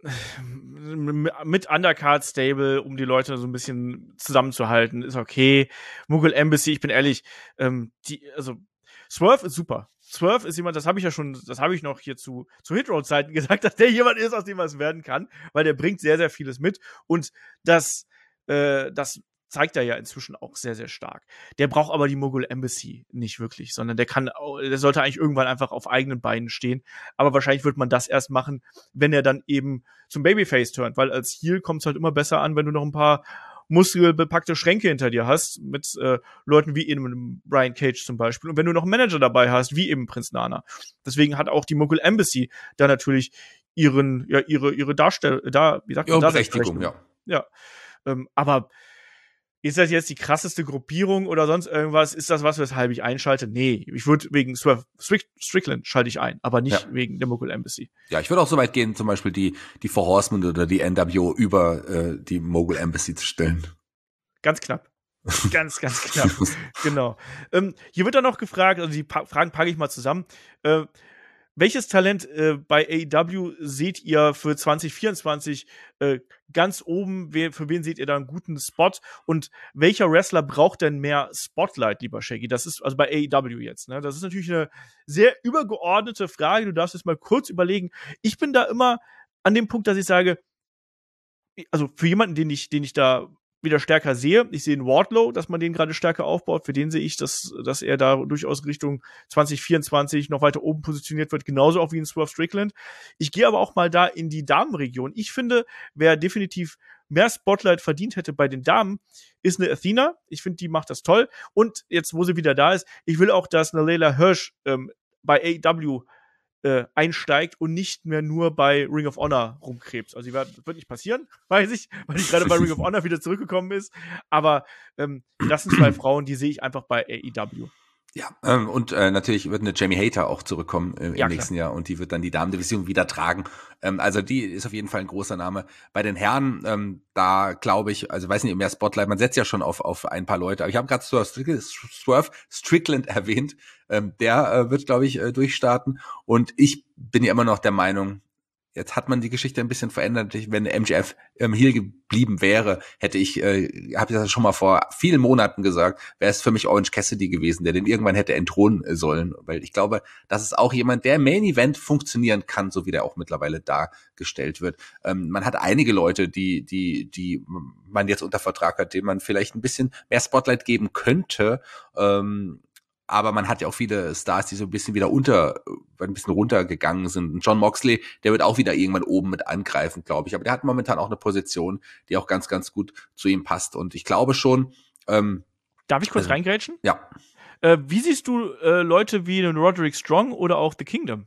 mit Undercard Stable, um die Leute so ein bisschen zusammenzuhalten, ist okay. Mughal Embassy, ich bin ehrlich, ähm, die, also Swerve ist super. Swerve ist jemand, das habe ich ja schon, das habe ich noch hier zu, zu Hit-Road-Zeiten gesagt, dass der jemand ist, aus dem was werden kann, weil der bringt sehr, sehr vieles mit und das, äh, das zeigt er ja inzwischen auch sehr, sehr stark. Der braucht aber die Mughal Embassy nicht wirklich, sondern der kann, der sollte eigentlich irgendwann einfach auf eigenen Beinen stehen. Aber wahrscheinlich wird man das erst machen, wenn er dann eben zum Babyface turnt, weil als Heel kommt es halt immer besser an, wenn du noch ein paar muskelbepackte Schränke hinter dir hast, mit äh, Leuten wie eben Brian Cage zum Beispiel. Und wenn du noch einen Manager dabei hast, wie eben Prinz Nana. Deswegen hat auch die Mughal Embassy da natürlich ihren, ja, ihre, ihre Darstell, da, wie sagt man, ja, Berechtigung, ja. Ja. Ähm, aber ist das jetzt die krasseste Gruppierung oder sonst irgendwas? Ist das was, weshalb ich einschalte? Nee, ich würde wegen Swerve Strick- Strickland schalte ich ein, aber nicht ja. wegen der Mughal Embassy. Ja, ich würde auch so weit gehen, zum Beispiel die, die Four Horsemen oder die N W O über äh, die Mughal Embassy zu stellen. Ganz knapp. Ganz, ganz knapp. Genau. Ähm, hier wird dann noch gefragt, also die pa- Fragen packe ich mal zusammen. Äh, welches Talent äh, bei A E W seht ihr für zwanzig vierundzwanzig äh, ganz oben? Wer, für wen seht ihr da einen guten Spot? Und welcher Wrestler braucht denn mehr Spotlight, lieber Shaggy? Das ist also bei A E W jetzt. Ne? Das ist natürlich eine sehr übergeordnete Frage. Du darfst jetzt mal kurz überlegen. Ich bin da immer an dem Punkt, dass ich sage, also für jemanden, den ich, den ich da wieder stärker sehe. Ich sehe einen Wardlow, dass man den gerade stärker aufbaut. Für den sehe ich, dass, dass er da durchaus Richtung zwanzig vierundzwanzig noch weiter oben positioniert wird, genauso auch wie ein Swerve Strickland. Ich gehe aber auch mal da in die Damenregion. Ich finde, wer definitiv mehr Spotlight verdient hätte bei den Damen, ist eine Athena. Ich finde, die macht das toll. Und jetzt, wo sie wieder da ist, ich will auch, dass eine Layla Hirsch ähm, bei A E W Äh, einsteigt und nicht mehr nur bei Ring of Honor rumkrebst. Also, die wird, wird nicht passieren, weiß ich, weil die gerade bei Ring of Honor wieder zurückgekommen ist. Aber ähm, das sind zwei Frauen, die sehe ich einfach bei A E W. Ja, ähm, und äh, natürlich wird eine Jamie Hayter auch zurückkommen äh, im Ja, nächsten Jahr und die wird dann die Damendivision wieder tragen. Ähm, also die ist auf jeden Fall ein großer Name. Bei den Herren, ähm, da glaube ich, also weiß nicht, mehr Spotlight, man setzt ja schon auf auf ein paar Leute, aber ich habe gerade Swerve Strickland, Swerve Strickland erwähnt, ähm, der äh, wird, glaube ich, äh, durchstarten und ich bin ja immer noch der Meinung, jetzt hat man die Geschichte ein bisschen verändert. Wenn M J F ähm, hier geblieben wäre, hätte ich, äh, habe ich das schon mal vor vielen Monaten gesagt, wäre es für mich Orange Cassidy gewesen, der den irgendwann hätte entthronen sollen. Weil ich glaube, das ist auch jemand, der im Main Event funktionieren kann, so wie der auch mittlerweile dargestellt wird. Ähm, man hat einige Leute, die, die, die man jetzt unter Vertrag hat, denen man vielleicht ein bisschen mehr Spotlight geben könnte. Ähm, Aber man hat ja auch viele Stars, die so ein bisschen wieder unter, ein bisschen runtergegangen sind. John Moxley, der wird auch wieder irgendwann oben mit angreifen, glaube ich. Aber der hat momentan auch eine Position, die auch ganz, ganz gut zu ihm passt. Und ich glaube schon. Ähm, Darf ich kurz also, reingrätschen? Ja. Äh, wie siehst du äh, Leute wie einen Roderick Strong oder auch The Kingdom?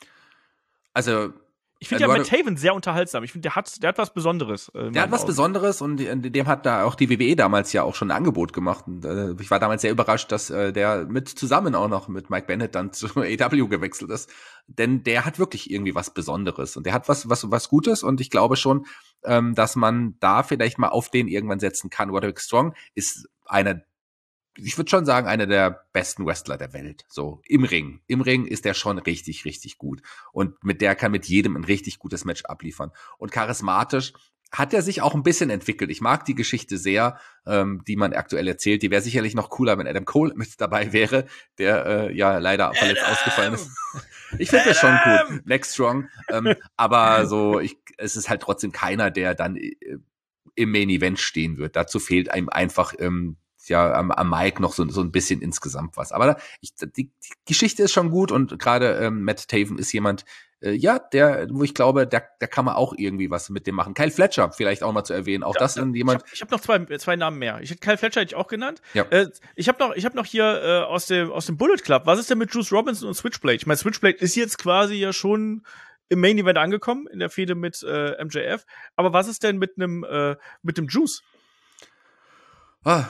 Also ich finde ja Matt Taven sehr unterhaltsam. Ich finde, der hat, der hat was Besonderes. Äh, der hat was Augen. Besonderes und dem hat da auch die W W E damals ja auch schon ein Angebot gemacht. Und, äh, ich war damals sehr überrascht, dass äh, der mit zusammen auch noch mit Mike Bennett dann zu A E W gewechselt ist. Denn der hat wirklich irgendwie was Besonderes und der hat was was was Gutes und ich glaube schon, ähm, dass man da vielleicht mal auf den irgendwann setzen kann. Roderick Strong ist einer, ich würde schon sagen, einer der besten Wrestler der Welt. So im Ring. Im Ring ist der schon richtig, richtig gut. Und mit der kann mit jedem ein richtig gutes Match abliefern. Und charismatisch hat er sich auch ein bisschen entwickelt. Ich mag die Geschichte sehr, ähm, die man aktuell erzählt. Die wäre sicherlich noch cooler, wenn Adam Cole mit dabei wäre, der äh, ja leider verletzt Adam. ausgefallen ist. Ich finde das schon gut. Next Strong. Ähm, aber so, ich, es ist halt trotzdem keiner, der dann äh, im Main Event stehen wird. Dazu fehlt einem einfach ähm, ja am, am Mike noch so, so ein bisschen insgesamt was. Aber ich, die, die Geschichte ist schon gut und gerade ähm, Matt Taven ist jemand, äh, ja, der, wo ich glaube, da der kann man auch irgendwie was mit dem machen. Kyle Fletcher vielleicht auch mal zu erwähnen. Auch ja, das ist jemand. Ich habe hab noch zwei, zwei Namen mehr. Ich hätte Kyle Fletcher hätte ich auch genannt. Ja. Äh, ich habe noch, ich habe noch hier äh, aus dem aus dem Bullet Club. Was ist denn mit Juice Robinson und Switchblade? Ich meine, Switchblade ist jetzt quasi ja schon im Main Event angekommen in der Fehde mit äh, M J F. Aber was ist denn mit einem äh, mit dem Juice? Ah.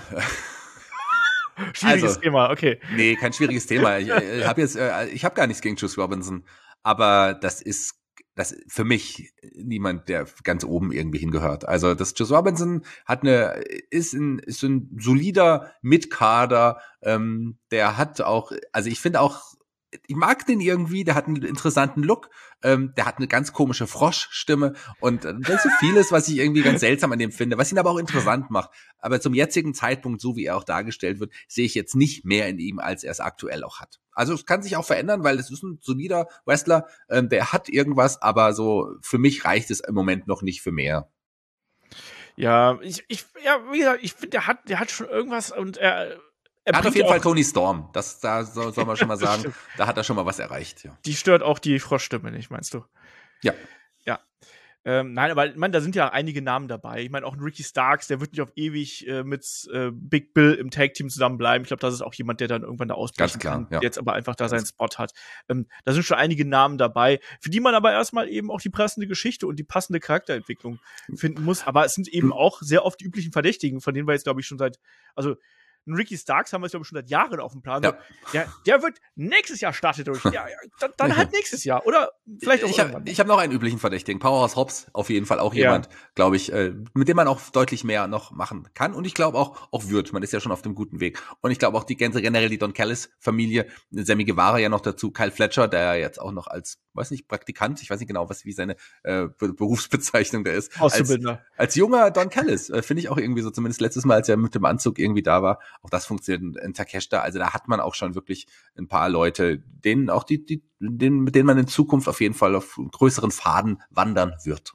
Schwieriges also, Thema, okay. Nee, kein schwieriges Thema. Ich, ich habe jetzt, äh, ich habe gar nichts gegen Juice Robinson, aber das ist, das für mich niemand, der ganz oben irgendwie hingehört. Also das Juice Robinson hat eine, ist ein, ist ein solider Mitkader. Ähm, der hat auch, also ich finde auch, ich mag den irgendwie, der hat einen interessanten Look, ähm, der hat eine ganz komische Froschstimme und äh, das ist so vieles, was ich irgendwie ganz seltsam an dem finde, was ihn aber auch interessant macht. Aber zum jetzigen Zeitpunkt, so wie er auch dargestellt wird, sehe ich jetzt nicht mehr in ihm, als er es aktuell auch hat. Also es kann sich auch verändern, weil es ist ein solider Wrestler, ähm, der hat irgendwas, aber so für mich reicht es im Moment noch nicht für mehr. Ja, ich, ich ja, wie gesagt, ich finde, der hat, der hat schon irgendwas und er Er hat auf jeden Fall Tony Storm, das da soll, soll man schon mal sagen, da hat er schon mal was erreicht. Ja. Die stört auch die Froschstimme nicht, meinst du? Ja. Ja. Ähm, nein, aber ich meine, da sind ja einige Namen dabei. Ich meine, auch ein Ricky Starks, der wird nicht auf ewig äh, mit äh, Big Bill im Tag-Team zusammenbleiben. Ich glaube, das ist auch jemand, der dann irgendwann da ausbrechen Ganz klar, kann, ja. der jetzt aber einfach da seinen Spot hat. Ähm, da sind schon einige Namen dabei, für die man aber erstmal eben auch die passende Geschichte und die passende Charakterentwicklung finden muss. Aber es sind eben auch sehr oft die üblichen Verdächtigen, von denen wir jetzt, glaube ich, schon seit, also ein Ricky Starks haben wir es glaube ich schon seit Jahren auf dem Plan. Ja. So, der, der wird nächstes Jahr startet durch. Ja, ja, dann, dann halt nächstes Jahr. Oder vielleicht auch ich irgendwann. Hab, ich habe noch einen üblichen Verdächtigen. Powerhouse Hobbs, auf jeden Fall auch Ja. jemand, glaube ich, äh, mit dem man auch deutlich mehr noch machen kann. Und ich glaube auch, auch wird. Man ist ja schon auf dem guten Weg. Und ich glaube auch die ganze generell die Don Callis-Familie, Sammy Guevara ja noch dazu, Kyle Fletcher, der ja jetzt auch noch als, weiß nicht, Praktikant, ich weiß nicht genau, was wie seine äh, Be- Berufsbezeichnung da ist. Als, Auszubildender. als junger Don Callis, äh, finde ich auch irgendwie so, zumindest letztes Mal, als er mit dem Anzug irgendwie da war, auch das funktioniert in, in Takeshita. Also da hat man auch schon wirklich ein paar Leute, denen auch die, die, denen, mit denen man in Zukunft auf jeden Fall auf größeren Faden wandern wird.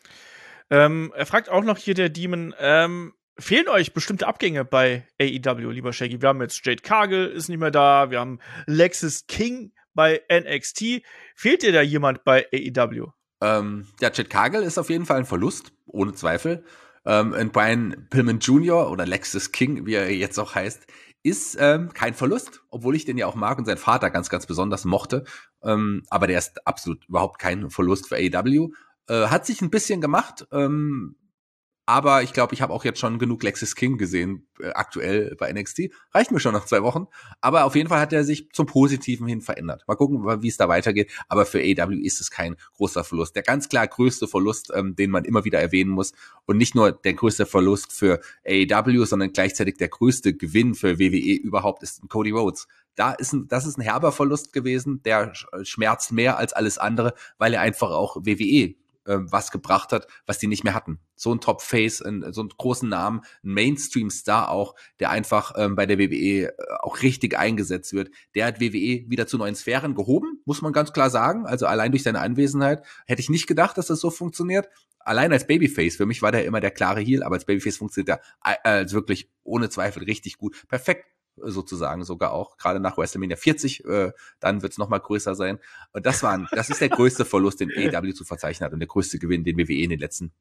Ähm, er fragt auch noch hier der Demon, ähm, fehlen euch bestimmte Abgänge bei A E W, lieber Shaggy? Wir haben jetzt Jade Cargill, ist nicht mehr da, wir haben Lexis King bei N X T. Fehlt dir da jemand bei A E W? Ähm, ja, Jade Cargill ist auf jeden Fall ein Verlust, ohne Zweifel. Ähm, und Brian Pillman Junior oder Lexis King, wie er jetzt auch heißt, ist ähm, kein Verlust, obwohl ich den ja auch mag und seinen Vater ganz, ganz besonders mochte. Ähm, aber der ist absolut überhaupt kein Verlust für A E W. Äh, hat sich ein bisschen gemacht, ähm, aber ich glaube, ich habe auch jetzt schon genug Lexis King gesehen, äh, aktuell bei N X T. Reicht mir schon nach zwei Wochen. Aber auf jeden Fall hat er sich zum Positiven hin verändert. Mal gucken, wie es da weitergeht. Aber für A E W ist es kein großer Verlust. Der ganz klar größte Verlust, ähm, den man immer wieder erwähnen muss. Und nicht nur der größte Verlust für A E W, sondern gleichzeitig der größte Gewinn für W W E überhaupt ist Cody Rhodes. Da ist ein, das ist ein herber Verlust gewesen. Der schmerzt mehr als alles andere, weil er einfach auch W W E was gebracht hat, was die nicht mehr hatten. So ein Top-Face, ein, so einen großen Namen, ein Mainstream-Star auch, der einfach ähm, bei der W W E äh, auch richtig eingesetzt wird. Der hat W W E wieder zu neuen Sphären gehoben, muss man ganz klar sagen. Also allein durch seine Anwesenheit hätte ich nicht gedacht, dass das so funktioniert. Allein als Babyface, für mich war der immer der klare Heel, aber als Babyface funktioniert er äh, wirklich ohne Zweifel richtig gut. Perfekt sozusagen sogar auch, gerade nach WrestleMania vierzig, äh, dann wird es nochmal größer sein. Und das war ein, das ist der größte Verlust, den A E W zu verzeichnen hat und der größte Gewinn, den W W E in den letzten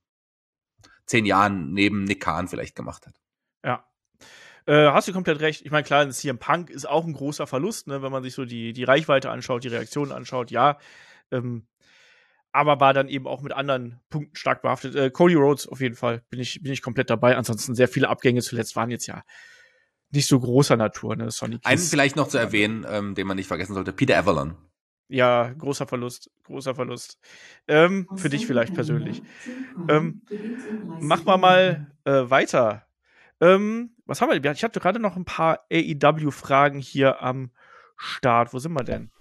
zehn Jahren neben Nick Khan vielleicht gemacht hat. Ja. Äh, hast du komplett recht. Ich meine, klar, C M Punk ist auch ein großer Verlust, ne, wenn man sich so die, die Reichweite anschaut, die Reaktionen anschaut, ja. Ähm, aber war dann eben auch mit anderen Punkten stark behaftet. Äh, Cody Rhodes auf jeden Fall, bin ich, bin ich komplett dabei. Ansonsten sehr viele Abgänge zuletzt waren jetzt ja nicht so großer Natur, ne? Sonny Kiss. Einen vielleicht noch zu erwähnen, ähm, den man nicht vergessen sollte, Peter Avalon. Ja, großer Verlust, großer Verlust. Ähm, für dich vielleicht persönlich. Ähm, machen wir mal äh, weiter. Ähm, was haben wir? Ich hatte gerade noch ein paar A E W-Fragen hier am Start. Wo sind wir denn?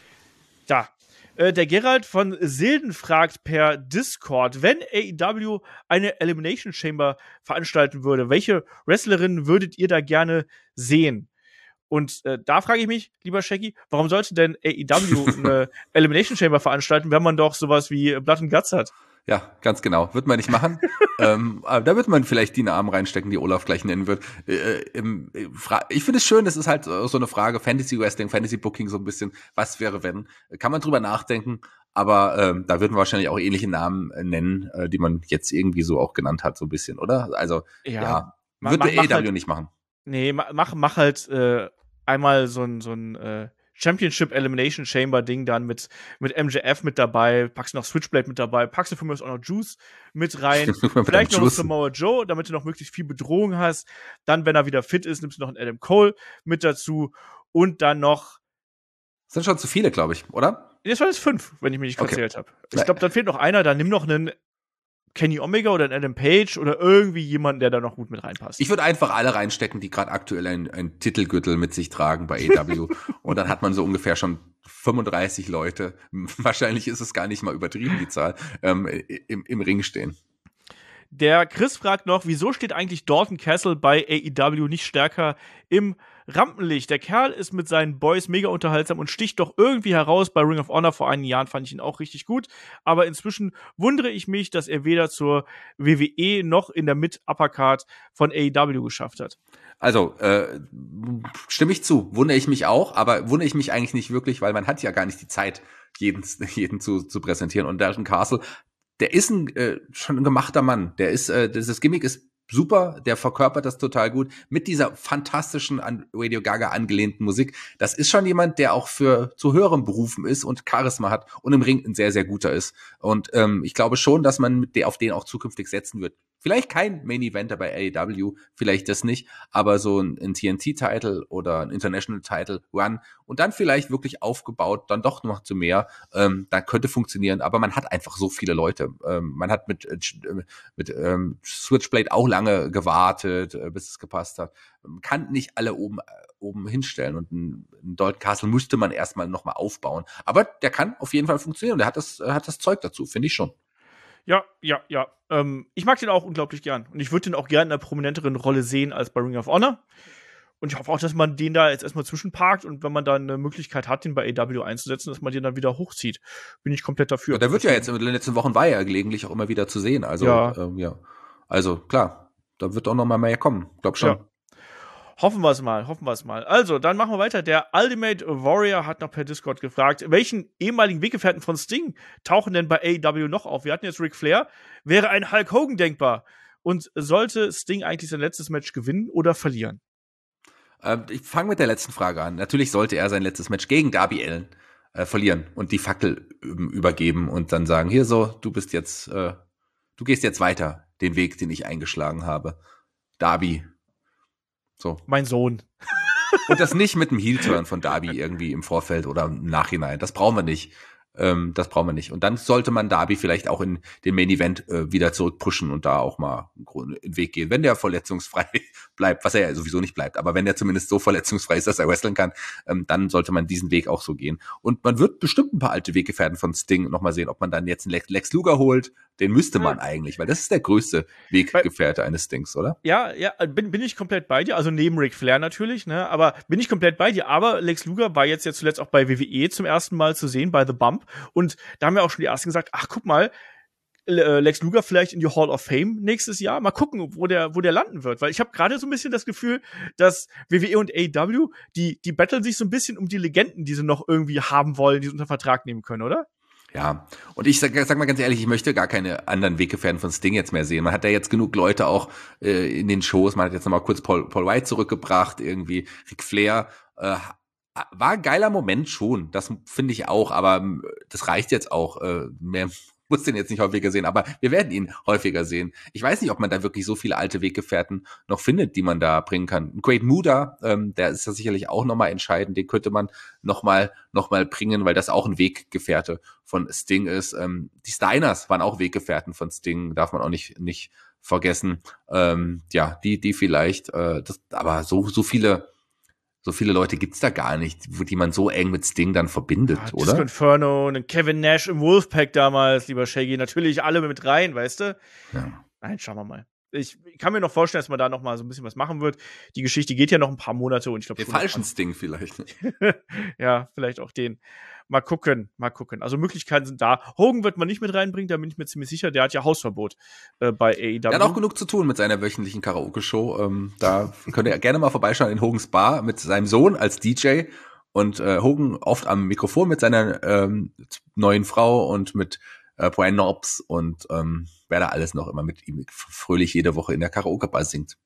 Da. Äh, der Gerald von Silden fragt per Discord, wenn A E W eine Elimination Chamber veranstalten würde, welche Wrestlerinnen würdet ihr da gerne sehen? Und äh, da frage ich mich, lieber Shaggy, warum sollte denn A E W eine Elimination Chamber veranstalten, wenn man doch sowas wie Blood and Guts hat? Ja, ganz genau. Wird man nicht machen. ähm, aber da wird man vielleicht die Namen reinstecken, die Olaf gleich nennen wird. Äh, im, ich finde es schön, das ist halt so eine Frage, Fantasy Wrestling, Fantasy Booking so ein bisschen, was wäre wenn? Kann man drüber nachdenken, aber ähm, da würden wir wahrscheinlich auch ähnliche Namen äh, nennen, äh, die man jetzt irgendwie so auch genannt hat, so ein bisschen, oder? Also, ja, ja ma, wird ma, A E W halt, nicht machen. Nee, mach, mach halt äh, einmal so ein, so ein äh, Championship Elimination Chamber Ding dann mit, mit M J F mit dabei, packst noch Switchblade mit dabei, packst du von mir aus auch noch Juice mit rein, vielleicht noch Samoa Joe, damit du noch möglichst viel Bedrohung hast. Dann, wenn er wieder fit ist, nimmst du noch einen Adam Cole mit dazu und dann noch. Das sind schon zu viele, glaube ich, oder? Das waren jetzt fünf, wenn ich mich nicht verzählt okay. habe. Ich glaube, dann fehlt noch einer, dann nimm noch einen Kenny Omega oder einen Adam Page oder irgendwie jemanden, der da noch gut mit reinpasst. Ich würde einfach alle reinstecken, die gerade aktuell ein, ein Titelgürtel mit sich tragen bei A E W. Und dann hat man so ungefähr schon fünfunddreißig Leute. Wahrscheinlich ist es gar nicht mal übertrieben, die Zahl, ähm, im, im Ring stehen. Der Chris fragt noch, wieso steht eigentlich Dalton Castle bei A E W nicht stärker im Rampenlicht? Der Kerl ist mit seinen Boys mega unterhaltsam und sticht doch irgendwie heraus. Bei Ring of Honor vor einigen Jahren fand ich ihn auch richtig gut. Aber inzwischen wundere ich mich, dass er weder zur W W E noch in der Mid-Uppercard von A E W geschafft hat. Also, äh, stimme ich zu. Wundere ich mich auch, aber wundere ich mich eigentlich nicht wirklich, weil man hat ja gar nicht die Zeit, jeden, jeden zu, zu präsentieren. Und Dalton Castle, der ist ein äh, schon ein gemachter Mann. Der ist, äh, das Gimmick ist super, der verkörpert das total gut mit dieser fantastischen an Radio Gaga angelehnten Musik. Das ist schon jemand, der auch für zu höherem berufen ist und Charisma hat und im Ring ein sehr, sehr guter ist. Und ähm, ich glaube schon, dass man mit der auf den auch zukünftig setzen wird. Vielleicht kein Main-Eventer bei A E W, vielleicht das nicht, aber so ein, ein T N T-Title oder ein International-Title-Run und dann vielleicht wirklich aufgebaut, dann doch noch zu mehr, ähm, dann könnte funktionieren, aber man hat einfach so viele Leute. Ähm, man hat mit, äh, mit ähm, Switchblade auch lange gewartet, äh, bis es gepasst hat. Man kann nicht alle oben, äh, oben hinstellen und ein, ein Dalton Castle müsste man erstmal nochmal aufbauen. Aber der kann auf jeden Fall funktionieren, der hat das, äh, hat das Zeug dazu, finde ich schon. Ja, ja, ja. Ähm, ich mag den auch unglaublich gern. Und ich würde den auch gerne in einer prominenteren Rolle sehen als bei Ring of Honor. Und ich hoffe auch, dass man den da jetzt erstmal zwischenparkt und wenn man dann eine Möglichkeit hat, den bei A E W einzusetzen, dass man den dann wieder hochzieht. Bin ich komplett dafür. Ja, der wird ja jetzt in den letzten Wochen war er gelegentlich auch immer wieder zu sehen. Also, ja. Ähm, ja. Also klar, da wird auch noch mal mehr kommen. Glaub schon. Ja. Hoffen wir es mal, hoffen wir es mal. Also, dann machen wir weiter. Der Ultimate Warrior hat noch per Discord gefragt, welchen ehemaligen Weggefährten von Sting tauchen denn bei A E W noch auf? Wir hatten jetzt Ric Flair. Wäre ein Hulk Hogan denkbar? Und sollte Sting eigentlich sein letztes Match gewinnen oder verlieren? Äh, ich fange mit der letzten Frage an. Natürlich sollte er sein letztes Match gegen Darby Allin äh, verlieren und die Fackel übergeben und dann sagen, hier so, du bist jetzt, äh, du gehst jetzt weiter den Weg, den ich eingeschlagen habe. Darby. So. Mein Sohn. Und das nicht mit einem Heel-Turn von Darby irgendwie im Vorfeld oder im Nachhinein. Das brauchen wir nicht. Ähm, das brauchen wir nicht. Und dann sollte man Darby vielleicht auch in den Main-Event äh, wieder zurückpushen und da auch mal einen Weg gehen. Wenn der verletzungsfrei bleibt, was er ja sowieso nicht bleibt, aber wenn der zumindest so verletzungsfrei ist, dass er wresteln kann, ähm, dann sollte man diesen Weg auch so gehen. Und man wird bestimmt ein paar alte Weggefährten von Sting nochmal sehen, ob man dann jetzt einen Lex, Lex Luger holt. Den müsste man eigentlich, weil das ist der größte Weggefährte eines Stings, oder? Ja, ja, bin, bin ich komplett bei dir. Also neben Ric Flair natürlich, ne? Aber bin ich komplett bei dir. Aber Lex Luger war jetzt ja zuletzt auch bei W W E zum ersten Mal zu sehen, bei The Bump. Und da haben ja auch schon die ersten gesagt, ach, guck mal, Lex Luger vielleicht in die Hall of Fame nächstes Jahr. Mal gucken, wo der, wo der landen wird. Weil ich habe gerade so ein bisschen das Gefühl, dass W W E und A E W, die, die battlen sich so ein bisschen um die Legenden, die sie noch irgendwie haben wollen, die sie unter Vertrag nehmen können, oder? Ja, und ich sag, sag mal ganz ehrlich, ich möchte gar keine anderen Weggefährten von Sting jetzt mehr sehen. Man hat ja jetzt genug Leute auch äh, in den Shows. Man hat jetzt nochmal kurz Paul, Paul White zurückgebracht, irgendwie Ric Flair. Äh, war ein geiler Moment schon, das finde ich auch, aber das reicht jetzt auch. Äh, mehr muss den jetzt nicht häufiger sehen, aber wir werden ihn häufiger sehen. Ich weiß nicht, ob man da wirklich so viele alte Weggefährten noch findet, die man da bringen kann. Great Muda, ähm, der ist ja sicherlich auch nochmal entscheidend, den könnte man nochmal noch mal bringen, weil das auch ein Weggefährte von Sting ist. Ähm, die Steiners waren auch Weggefährten von Sting, darf man auch nicht nicht vergessen. Ähm, ja, die die vielleicht, äh, das, aber so so viele So viele Leute gibt's da gar nicht, wo die man so eng mit Sting dann verbindet, ja, oder? Disco Inferno, einen Kevin Nash im Wolfpack damals, lieber Shaggy, natürlich alle mit rein, weißt du? Ja. Nein, schauen wir mal. Ich kann mir noch vorstellen, dass man da noch mal so ein bisschen was machen wird. Die Geschichte geht ja noch ein paar Monate und ich glaube Den falschen Sting vielleicht. Ja, vielleicht auch den. Mal gucken, mal gucken. Also Möglichkeiten sind da. Hogan wird man nicht mit reinbringen, da bin ich mir ziemlich sicher. Der hat ja Hausverbot äh, bei A E W. Der hat auch genug zu tun mit seiner wöchentlichen Karaoke-Show. Ähm, da könnt ihr gerne mal vorbeischauen in Hogans Bar mit seinem Sohn als D J und äh, Hogan oft am Mikrofon mit seiner ähm, neuen Frau und mit äh, Brian Knobs und ähm, wer da alles noch immer mit ihm fröhlich jede Woche in der Karaoke-Bar singt.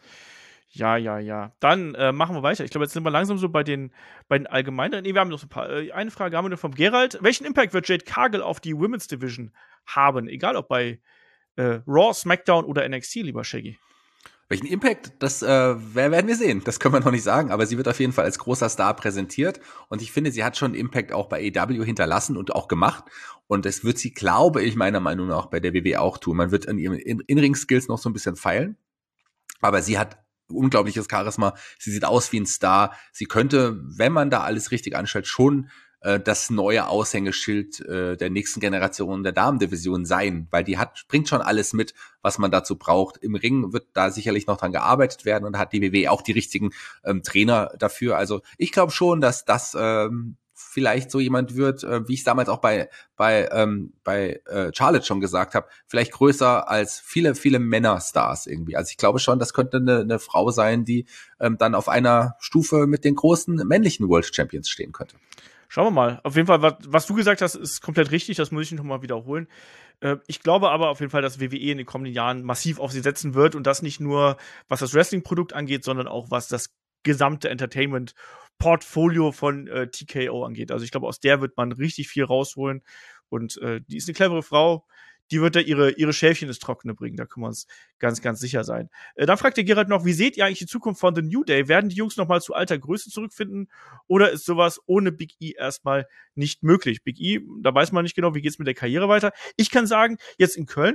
Ja, ja, ja. Dann äh, machen wir weiter. Ich glaube, jetzt sind wir langsam so bei den, bei den allgemeinen. Nee, wir haben noch so ein paar. Äh, eine Frage haben wir noch vom Gerald. Welchen Impact wird Jade Cargill auf die Women's Division haben? Egal ob bei äh, Raw, SmackDown oder N X T, lieber Shaggy. Welchen Impact, das äh, werden wir sehen. Das können wir noch nicht sagen, aber sie wird auf jeden Fall als großer Star präsentiert. Und ich finde, sie hat schon Impact auch bei A E W hinterlassen und auch gemacht. Und das wird sie, glaube ich, meiner Meinung nach bei der W W E auch tun. Man wird an ihren In-Ring-Skills noch so ein bisschen feilen. Aber sie hat unglaubliches Charisma. Sie sieht aus wie ein Star. Sie könnte, wenn man da alles richtig anstellt, schon äh, das neue Aushängeschild äh, der nächsten Generation der Damendivision sein, weil die hat bringt schon alles mit, was man dazu braucht. Im Ring wird da sicherlich noch dran gearbeitet werden und hat die W W E auch die richtigen ähm, Trainer dafür. Also ich glaube schon, dass das ähm, vielleicht so jemand wird, äh, wie ich damals auch bei bei ähm, bei äh, Charlotte schon gesagt habe, vielleicht größer als viele viele Männerstars irgendwie. Also ich glaube schon, das könnte eine, eine Frau sein, die ähm, dann auf einer Stufe mit den großen männlichen World Champions stehen könnte. Schauen wir mal. Auf jeden Fall, was, was du gesagt hast, ist komplett richtig. Das muss ich noch mal wiederholen. Äh, ich glaube aber auf jeden Fall, dass W W E in den kommenden Jahren massiv auf sie setzen wird und das nicht nur, was das Wrestling-Produkt angeht, sondern auch, was das gesamte Entertainment-Portfolio von äh, T K O angeht. Also ich glaube, aus der wird man richtig viel rausholen und äh, die ist eine clevere Frau, die wird da ihre, ihre Schäfchen ins Trockene bringen. Da können wir uns ganz, ganz sicher sein. Äh, dann fragt der Gerald noch, wie seht ihr eigentlich die Zukunft von The New Day? Werden die Jungs noch mal zu alter Größe zurückfinden? Oder ist sowas ohne Big E erstmal nicht möglich? Big E, da weiß man nicht genau, wie geht's mit der Karriere weiter. Ich kann sagen, jetzt in Köln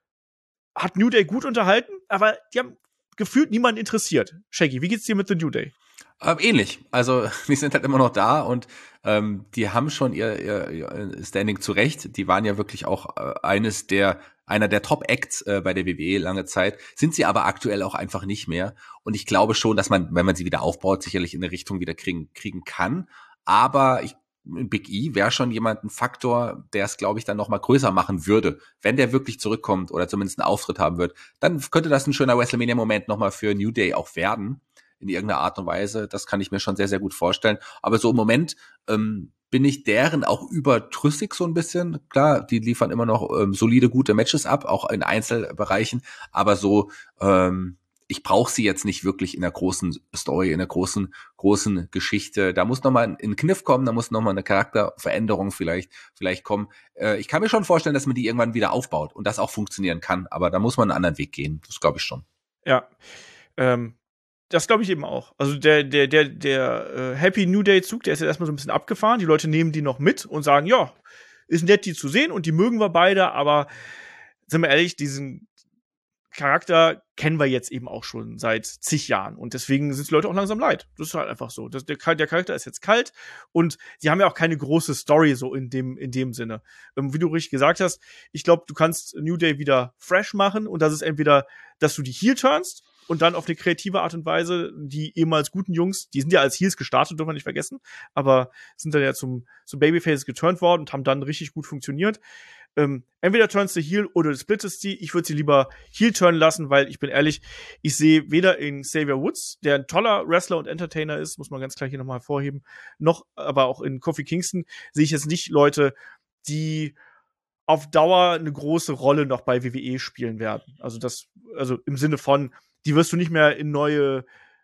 hat New Day gut unterhalten, aber die haben gefühlt niemanden interessiert. Shaggy, wie geht's dir mit The New Day? Ähm, ähnlich. Also, die sind halt immer noch da und ähm, die haben schon ihr, ihr, ihr Standing zurecht. Die waren ja wirklich auch äh, eines der, einer der Top-Acts äh, bei der W W E lange Zeit. Sind sie aber aktuell auch einfach nicht mehr. Und ich glaube schon, dass man, wenn man sie wieder aufbaut, sicherlich in eine Richtung wieder kriegen, kriegen kann. Aber ich Big E wäre schon jemand, ein Faktor, der es, glaube ich, dann noch mal größer machen würde. Wenn der wirklich zurückkommt oder zumindest einen Auftritt haben wird, dann könnte das ein schöner WrestleMania-Moment noch mal für New Day auch werden. In irgendeiner Art und Weise. Das kann ich mir schon sehr, sehr gut vorstellen. Aber so im Moment ähm, bin ich deren auch überdrüssig so ein bisschen. Klar, die liefern immer noch ähm, solide, gute Matches ab, auch in Einzelbereichen. Aber so, ähm, ich brauche sie jetzt nicht wirklich in der großen Story, in der großen, großen Geschichte. Da muss noch mal ein Kniff kommen, da muss noch mal eine Charakterveränderung vielleicht, vielleicht kommen. Äh, ich kann mir schon vorstellen, dass man die irgendwann wieder aufbaut und das auch funktionieren kann. Aber da muss man einen anderen Weg gehen. Das glaube ich schon. Ja, ähm, das glaube ich eben auch. Also der, der, der, der äh, Happy New Day Zug, der ist jetzt erstmal so ein bisschen abgefahren. Die Leute nehmen die noch mit und sagen, ja, ist nett, die zu sehen und die mögen wir beide, aber sind wir ehrlich, diesen Charakter kennen wir jetzt eben auch schon seit zig Jahren und deswegen sind die Leute auch langsam leid. Das ist halt einfach so. Das, der, der Charakter ist jetzt kalt und sie haben ja auch keine große Story so in dem, in dem Sinne. Ähm, wie du richtig gesagt hast, ich glaube, du kannst New Day wieder fresh machen und das ist entweder, dass du die Heel turnst und dann auf eine kreative Art und Weise die ehemals guten Jungs, die sind ja als Heels gestartet, dürfen wir nicht vergessen, aber sind dann ja zum, zum Babyface geturnt worden und haben dann richtig gut funktioniert. Ähm, entweder turnst du Heel oder du splittest sie. Ich würde sie lieber Heel turnen lassen, weil ich bin ehrlich, ich sehe weder in Xavier Woods, der ein toller Wrestler und Entertainer ist, muss man ganz klar hier nochmal hervorheben, noch aber auch in Kofi Kingston sehe ich jetzt nicht Leute, die auf Dauer eine große Rolle noch bei W W E spielen werden. Also das, also im Sinne von, die wirst du nicht mehr in neue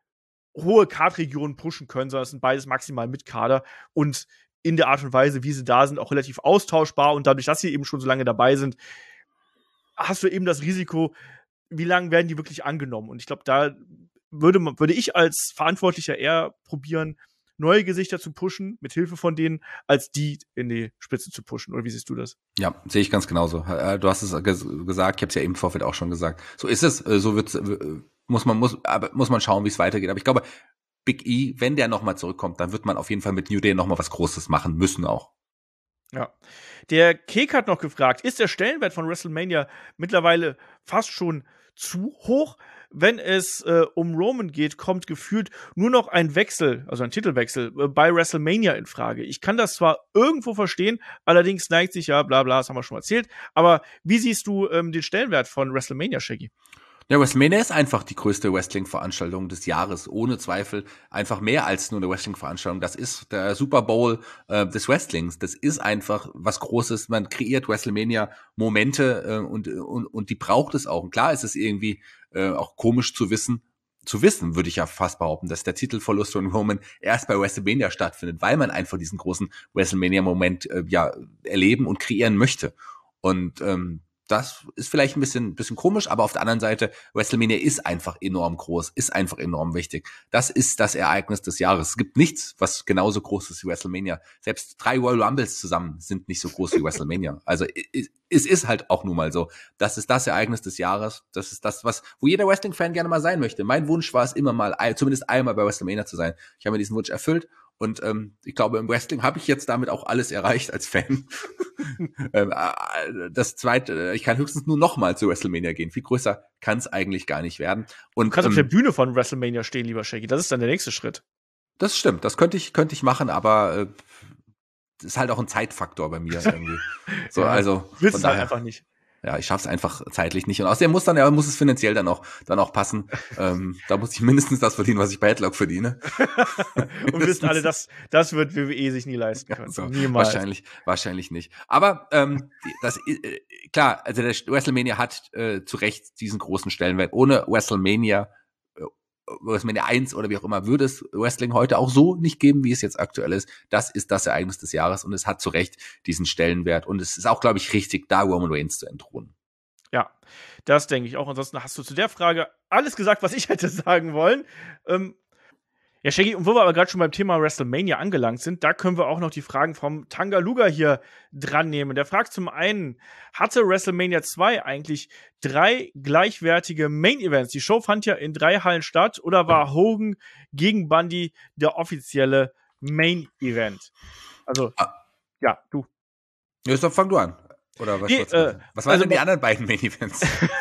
hohe Card-Regionen pushen können, sondern es sind beides maximal mit Kader und in der Art und Weise, wie sie da sind, auch relativ austauschbar und dadurch, dass sie eben schon so lange dabei sind, hast du eben das Risiko, wie lange werden die wirklich angenommen? Und ich glaube, da würde man, würde ich als Verantwortlicher eher probieren, neue Gesichter zu pushen, mit Hilfe von denen, als die in die Spitze zu pushen. Oder wie siehst du das? Ja, sehe ich ganz genauso. Du hast es gesagt, ich habe es ja eben im Vorfeld auch schon gesagt. So ist es, so wird's, muss man, muss, aber muss man schauen, wie es weitergeht. Aber ich glaube, Big E, wenn der nochmal zurückkommt, dann wird man auf jeden Fall mit New Day nochmal was Großes machen müssen auch. Ja. Der Kek hat noch gefragt, ist der Stellenwert von WrestleMania mittlerweile fast schon zu hoch? Wenn es äh, um Roman geht, kommt gefühlt nur noch ein Wechsel, also ein Titelwechsel, äh, bei WrestleMania in Frage. Ich kann das zwar irgendwo verstehen, allerdings neigt sich ja, bla bla, das haben wir schon erzählt, aber wie siehst du ähm, den Stellenwert von WrestleMania, Shaggy? Ja, WrestleMania ist einfach die größte Wrestling-Veranstaltung des Jahres, ohne Zweifel. Einfach mehr als nur eine Wrestling-Veranstaltung. Das ist der Super Bowl äh, des Wrestlings. Das ist einfach was Großes. Man kreiert WrestleMania-Momente äh, und, und, und die braucht es auch. Und klar ist es irgendwie äh, auch komisch zu wissen, zu wissen, würde ich ja fast behaupten, dass der Titelverlust von Roman erst bei WrestleMania stattfindet, weil man einfach diesen großen WrestleMania-Moment äh, ja erleben und kreieren möchte. Und ähm, das ist vielleicht ein bisschen, bisschen komisch, aber auf der anderen Seite, WrestleMania ist einfach enorm groß, ist einfach enorm wichtig. Das ist das Ereignis des Jahres. Es gibt nichts, was genauso groß ist wie WrestleMania. Selbst drei Royal Rumbles zusammen sind nicht so groß wie WrestleMania. Also es ist halt auch nun mal so. Das ist das Ereignis des Jahres. Das ist das, was, wo jeder Wrestling-Fan gerne mal sein möchte. Mein Wunsch war es immer mal, zumindest einmal bei WrestleMania zu sein. Ich habe mir diesen Wunsch erfüllt. Und ähm, ich glaube, im Wrestling habe ich jetzt damit auch alles erreicht als Fan. ähm, das zweite, ich kann höchstens nur noch mal zu WrestleMania gehen. Viel größer kann es eigentlich gar nicht werden. Und, du kannst ähm, auf der Bühne von WrestleMania stehen, lieber Shaggy. Das ist dann der nächste Schritt. Das stimmt, das könnte ich, könnte ich machen, aber äh, das ist halt auch ein Zeitfaktor bei mir irgendwie. So, ja, also willst du halt einfach nicht. Ja, ich schaff's einfach zeitlich nicht. Und außerdem muss dann ja, muss es finanziell dann auch, dann auch passen. ähm, da muss ich mindestens das verdienen, was ich bei Headlock verdiene. Und wir wissen alle, das, das wird W W E sich nie leisten können. So, Niemals. Wahrscheinlich, wahrscheinlich nicht. Aber ähm, das äh, klar, also der WrestleMania hat äh, zu Recht diesen großen Stellenwert. Ohne WrestleMania äh, WrestleMania eins oder wie auch immer, würde es Wrestling heute auch so nicht geben, wie es jetzt aktuell ist. Das ist das Ereignis des Jahres und es hat zu Recht diesen Stellenwert und es ist auch, glaube ich, richtig, da Roman Reigns zu entthronen. Ja, das denke ich auch. Ansonsten hast du zu der Frage alles gesagt, was ich hätte sagen wollen. Ähm, ja, Shaggy, und wo wir aber gerade schon beim Thema WrestleMania angelangt sind, da können wir auch noch die Fragen vom Tangaluga hier dran nehmen. Der fragt zum einen, hatte WrestleMania zwei eigentlich drei gleichwertige Main-Events? Die Show fand ja in drei Hallen statt, oder war Hogan gegen Bundy der offizielle Main-Event? Also, ah. ja, du. Ja, dann fang du an. Oder was, nee, was, äh, was waren also, denn die anderen beiden Main-Events?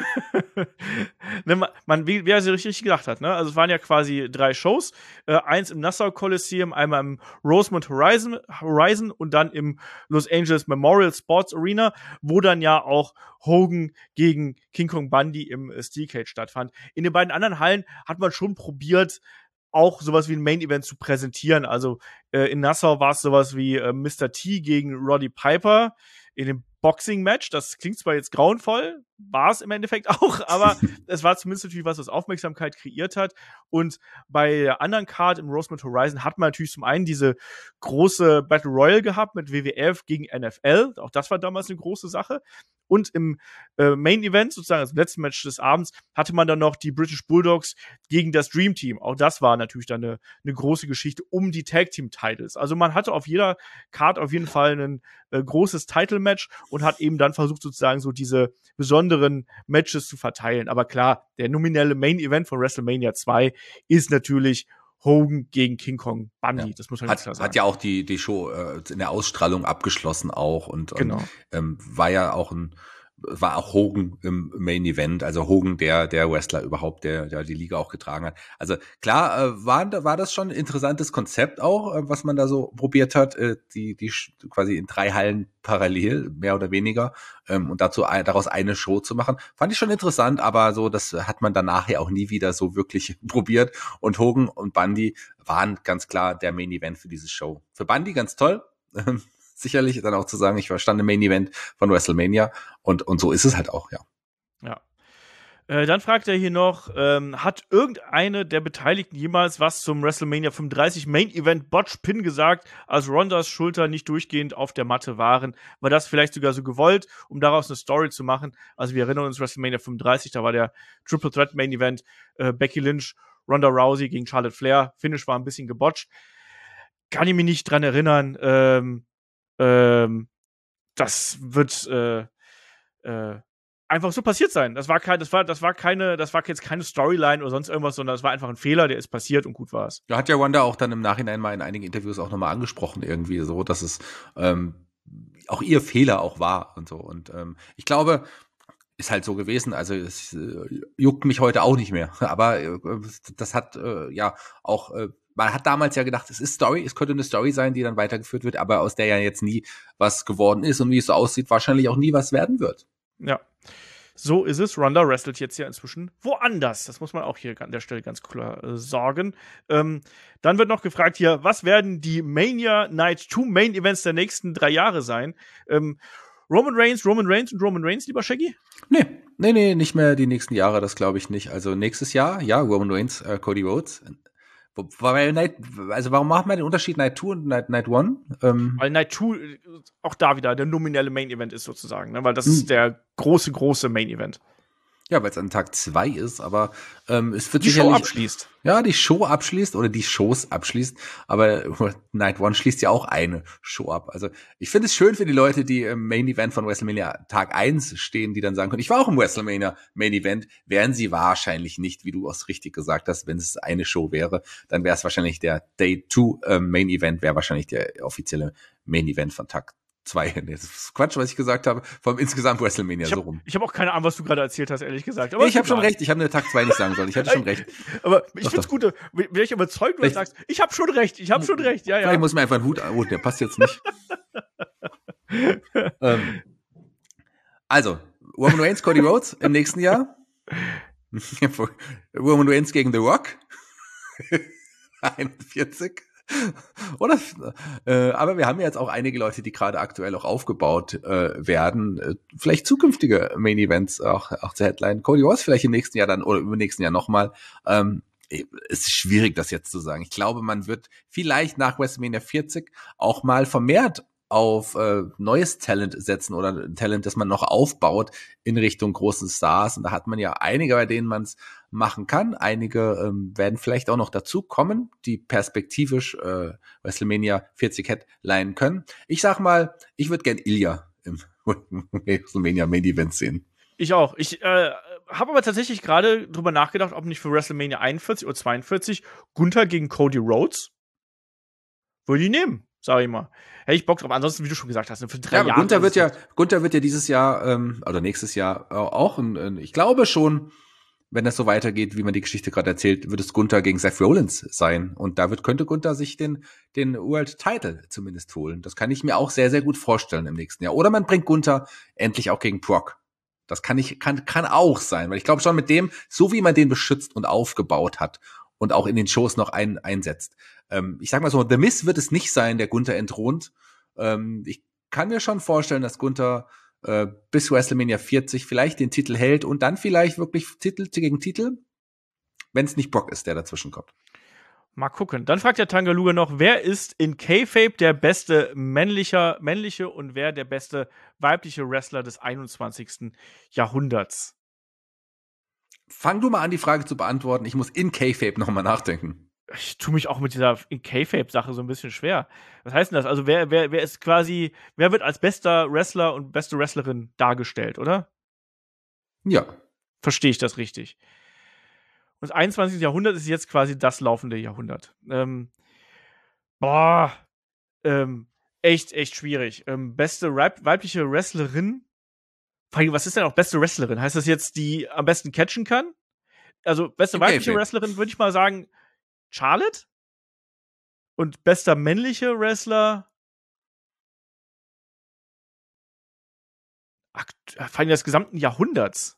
ne, man, man, wie, wie er sie richtig gedacht hat, ne? Also es waren ja quasi drei Shows. Äh, eins im Nassau Coliseum, einmal im Rosemont Horizon, Horizon und dann im Los Angeles Memorial Sports Arena, wo dann ja auch Hogan gegen King Kong Bundy im äh, Steel Cage stattfand. In den beiden anderen Hallen hat man schon probiert, auch sowas wie ein Main-Event zu präsentieren. Also äh, in Nassau war es sowas wie äh, Mister T gegen Roddy Piper in dem Boxing-Match. Das klingt zwar jetzt grauenvoll, war es im Endeffekt auch, aber es war zumindest natürlich was, was Aufmerksamkeit kreiert hat. Und bei der anderen Card im Rosemont Horizon hat man natürlich zum einen diese große Battle Royale gehabt mit W W F gegen N F L. Auch das war damals eine große Sache. Und im äh, Main Event, sozusagen das letzte Match des Abends, hatte man dann noch die British Bulldogs gegen das Dream Team. Auch das war natürlich dann eine, eine große Geschichte um die Tag Team Titles. Also man hatte auf jeder Card auf jeden Fall ein äh, großes Title Match und hat eben dann versucht, sozusagen so diese besonderen Matches zu verteilen. Aber klar, der nominelle Main Event von WrestleMania zwei ist natürlich Hogan gegen King Kong Bundy. Ja. Das muss man hat, ganz klar sagen. Hat ja auch die, die Show äh, in der Ausstrahlung abgeschlossen auch und, genau. und ähm, war ja auch ein war auch Hogan im Main Event, also Hogan, der der Wrestler überhaupt, der der die Liga auch getragen hat. Also klar, äh, war war das schon ein interessantes Konzept auch, äh, was man da so probiert hat, äh, die die quasi in drei Hallen parallel, mehr oder weniger, ähm, und dazu ein, daraus eine Show zu machen. Fand ich schon interessant, aber so, das hat man danach ja auch nie wieder so wirklich probiert. Und Hogan und Bundy waren ganz klar der Main Event für diese Show. Für Bundy ganz toll. Sicherlich dann auch zu sagen, ich stand im Main Event von WrestleMania und, und so ist es halt auch, ja. Ja. Äh, dann fragt er hier noch, ähm, hat irgendeine der Beteiligten jemals was zum WrestleMania fünfunddreißig Main Event Botch Pin gesagt, als Rondas Schulter nicht durchgehend auf der Matte waren? War das vielleicht sogar so gewollt, um daraus eine Story zu machen? Also wir erinnern uns WrestleMania fünfunddreißig, da war der Triple Threat Main Event, äh, Becky Lynch, Ronda Rousey gegen Charlotte Flair. Finish war ein bisschen gebotcht. Kann ich mich nicht dran erinnern, ähm, Ähm, das wird äh, äh, einfach so passiert sein. Das war kein, das war, das war keine, das war jetzt keine Storyline oder sonst irgendwas, sondern das war einfach ein Fehler, der ist passiert und gut war es. Da hat ja Wanda auch dann im Nachhinein mal in einigen Interviews auch nochmal angesprochen, irgendwie so, dass es ähm, auch ihr Fehler auch war und so. Und ähm, ich glaube, ist halt so gewesen. Also es äh, juckt mich heute auch nicht mehr. Aber äh, das hat äh, ja auch äh, man hat damals ja gedacht, es ist Story, es könnte eine Story sein, die dann weitergeführt wird, aber aus der ja jetzt nie was geworden ist und wie es so aussieht, wahrscheinlich auch nie was werden wird. Ja, so ist es. Ronda wrestelt jetzt ja inzwischen woanders. Das muss man auch hier an der Stelle ganz klar äh, sagen. Ähm, dann wird noch gefragt hier, was werden die Mania Night zwei Main Events der nächsten drei Jahre sein? Ähm, Roman Reigns, Roman Reigns und Roman Reigns, lieber Shaggy? Nee, nee, nee, nicht mehr die nächsten Jahre, das glaube ich nicht. Also nächstes Jahr, ja, Roman Reigns, äh, Cody Rhodes. Weil Night, also warum macht man den Unterschied Night zwei und Night, Night eins? Ähm Weil Night zwei auch da wieder der nominelle Main Event ist sozusagen, ne? Weil das hm. ist der große, große Main Event. Ja, weil es an Tag zwei ist, aber ähm, es wird die sicherlich... Show abschließt. Ja, die Show abschließt oder die Shows abschließt, aber Night One schließt ja auch eine Show ab. Also ich finde es schön für die Leute, die im Main Event von WrestleMania Tag eins stehen, die dann sagen können, ich war auch im WrestleMania Main Event, wären sie wahrscheinlich nicht, wie du auch richtig gesagt hast, wenn es eine Show wäre, dann wäre es wahrscheinlich der Day zwei äh, Main Event, wäre wahrscheinlich der offizielle Main Event von Tag zwei. Das ist Quatsch, was ich gesagt habe, vom insgesamt WrestleMania ich hab, so rum. Ich habe auch keine Ahnung, was du gerade erzählt hast, ehrlich gesagt. Aber nee, ich habe schon recht, ich habe eine Tag zwei nicht sagen sollen. Ich hatte schon recht. Aber ich finde es gut, wenn ich überzeugt, du sagst, ich habe schon recht, ich habe schon recht. Ja, ja. Vielleicht muss mir einfach einen Hut an. Oh, der passt jetzt nicht. ähm, also, Roman Reigns, Cody Rhodes im nächsten Jahr. Roman Reigns gegen The Rock. einundvierzig. Oder, äh, aber wir haben ja jetzt auch einige Leute, die gerade aktuell auch aufgebaut äh, werden, äh, vielleicht zukünftige Main Events auch, auch zu Headline. Cody Rhodes vielleicht im nächsten Jahr dann oder im nächsten Jahr nochmal. Ähm, es ist schwierig, das jetzt zu sagen. Ich glaube, man wird vielleicht nach WrestleMania vierzig auch mal vermehrt auf äh, neues Talent setzen oder Talent, das man noch aufbaut in Richtung großen Stars. Und da hat man ja einige, bei denen man es machen kann. Einige ähm, werden vielleicht auch noch dazu kommen, die perspektivisch äh, WrestleMania vierzig headlinen können. Ich sag mal, ich würde gern Ilja im WrestleMania Main Event sehen. Ich auch. Ich äh, habe aber tatsächlich gerade drüber nachgedacht, ob nicht für WrestleMania einundvierzig oder zweiundvierzig Gunther gegen Cody Rhodes würde ich nehmen, sag ich mal. Hätte ich Bock drauf. Ansonsten, wie du schon gesagt hast, für drei ja, aber Jahre. Gunther wird ja, Gunther wird ja dieses Jahr ähm, oder nächstes Jahr äh, auch, ein, ein, ich glaube schon, wenn das so weitergeht, wie man die Geschichte gerade erzählt, wird es Gunther gegen Seth Rollins sein. Und da wird, könnte Gunther sich den, den World Title zumindest holen. Das kann ich mir auch sehr, sehr gut vorstellen im nächsten Jahr. Oder man bringt Gunther endlich auch gegen Brock. Das kann ich, kann, kann auch sein. Weil ich glaube schon mit dem, so wie man den beschützt und aufgebaut hat und auch in den Shows noch ein, einsetzt. Ähm, ich sag mal so, The Miz wird es nicht sein, der Gunther entthront. Ähm, ich kann mir schon vorstellen, dass Gunther äh, bis WrestleMania vierzig vielleicht den Titel hält und dann vielleicht wirklich Titel gegen Titel, wenn es nicht Brock ist, der dazwischen kommt. Mal gucken. Dann fragt der Tangaluga noch, wer ist in Kayfabe der beste männlicher, männliche und wer der beste weibliche Wrestler des einundzwanzigsten Jahrhunderts? Fang du mal an, die Frage zu beantworten. Ich muss in Kayfabe nochmal nachdenken. Ich tue mich auch mit dieser In-Kayfabe-Sache so ein bisschen schwer. Was heißt denn das? Also wer, wer, wer ist quasi, wer wird als bester Wrestler und beste Wrestlerin dargestellt, oder? Ja. Verstehe ich das richtig? Und das einundzwanzigste Jahrhundert ist jetzt quasi das laufende Jahrhundert. Ähm, boah, ähm, echt, echt schwierig. Ähm, beste Weib- weibliche Wrestlerin? Was ist denn auch beste Wrestlerin? Heißt das jetzt, die am besten catchen kann? Also beste Okay, weibliche okay. Wrestlerin würde ich mal sagen Charlotte. Und bester männliche Wrestler Akt- vor allem des gesamten Jahrhunderts.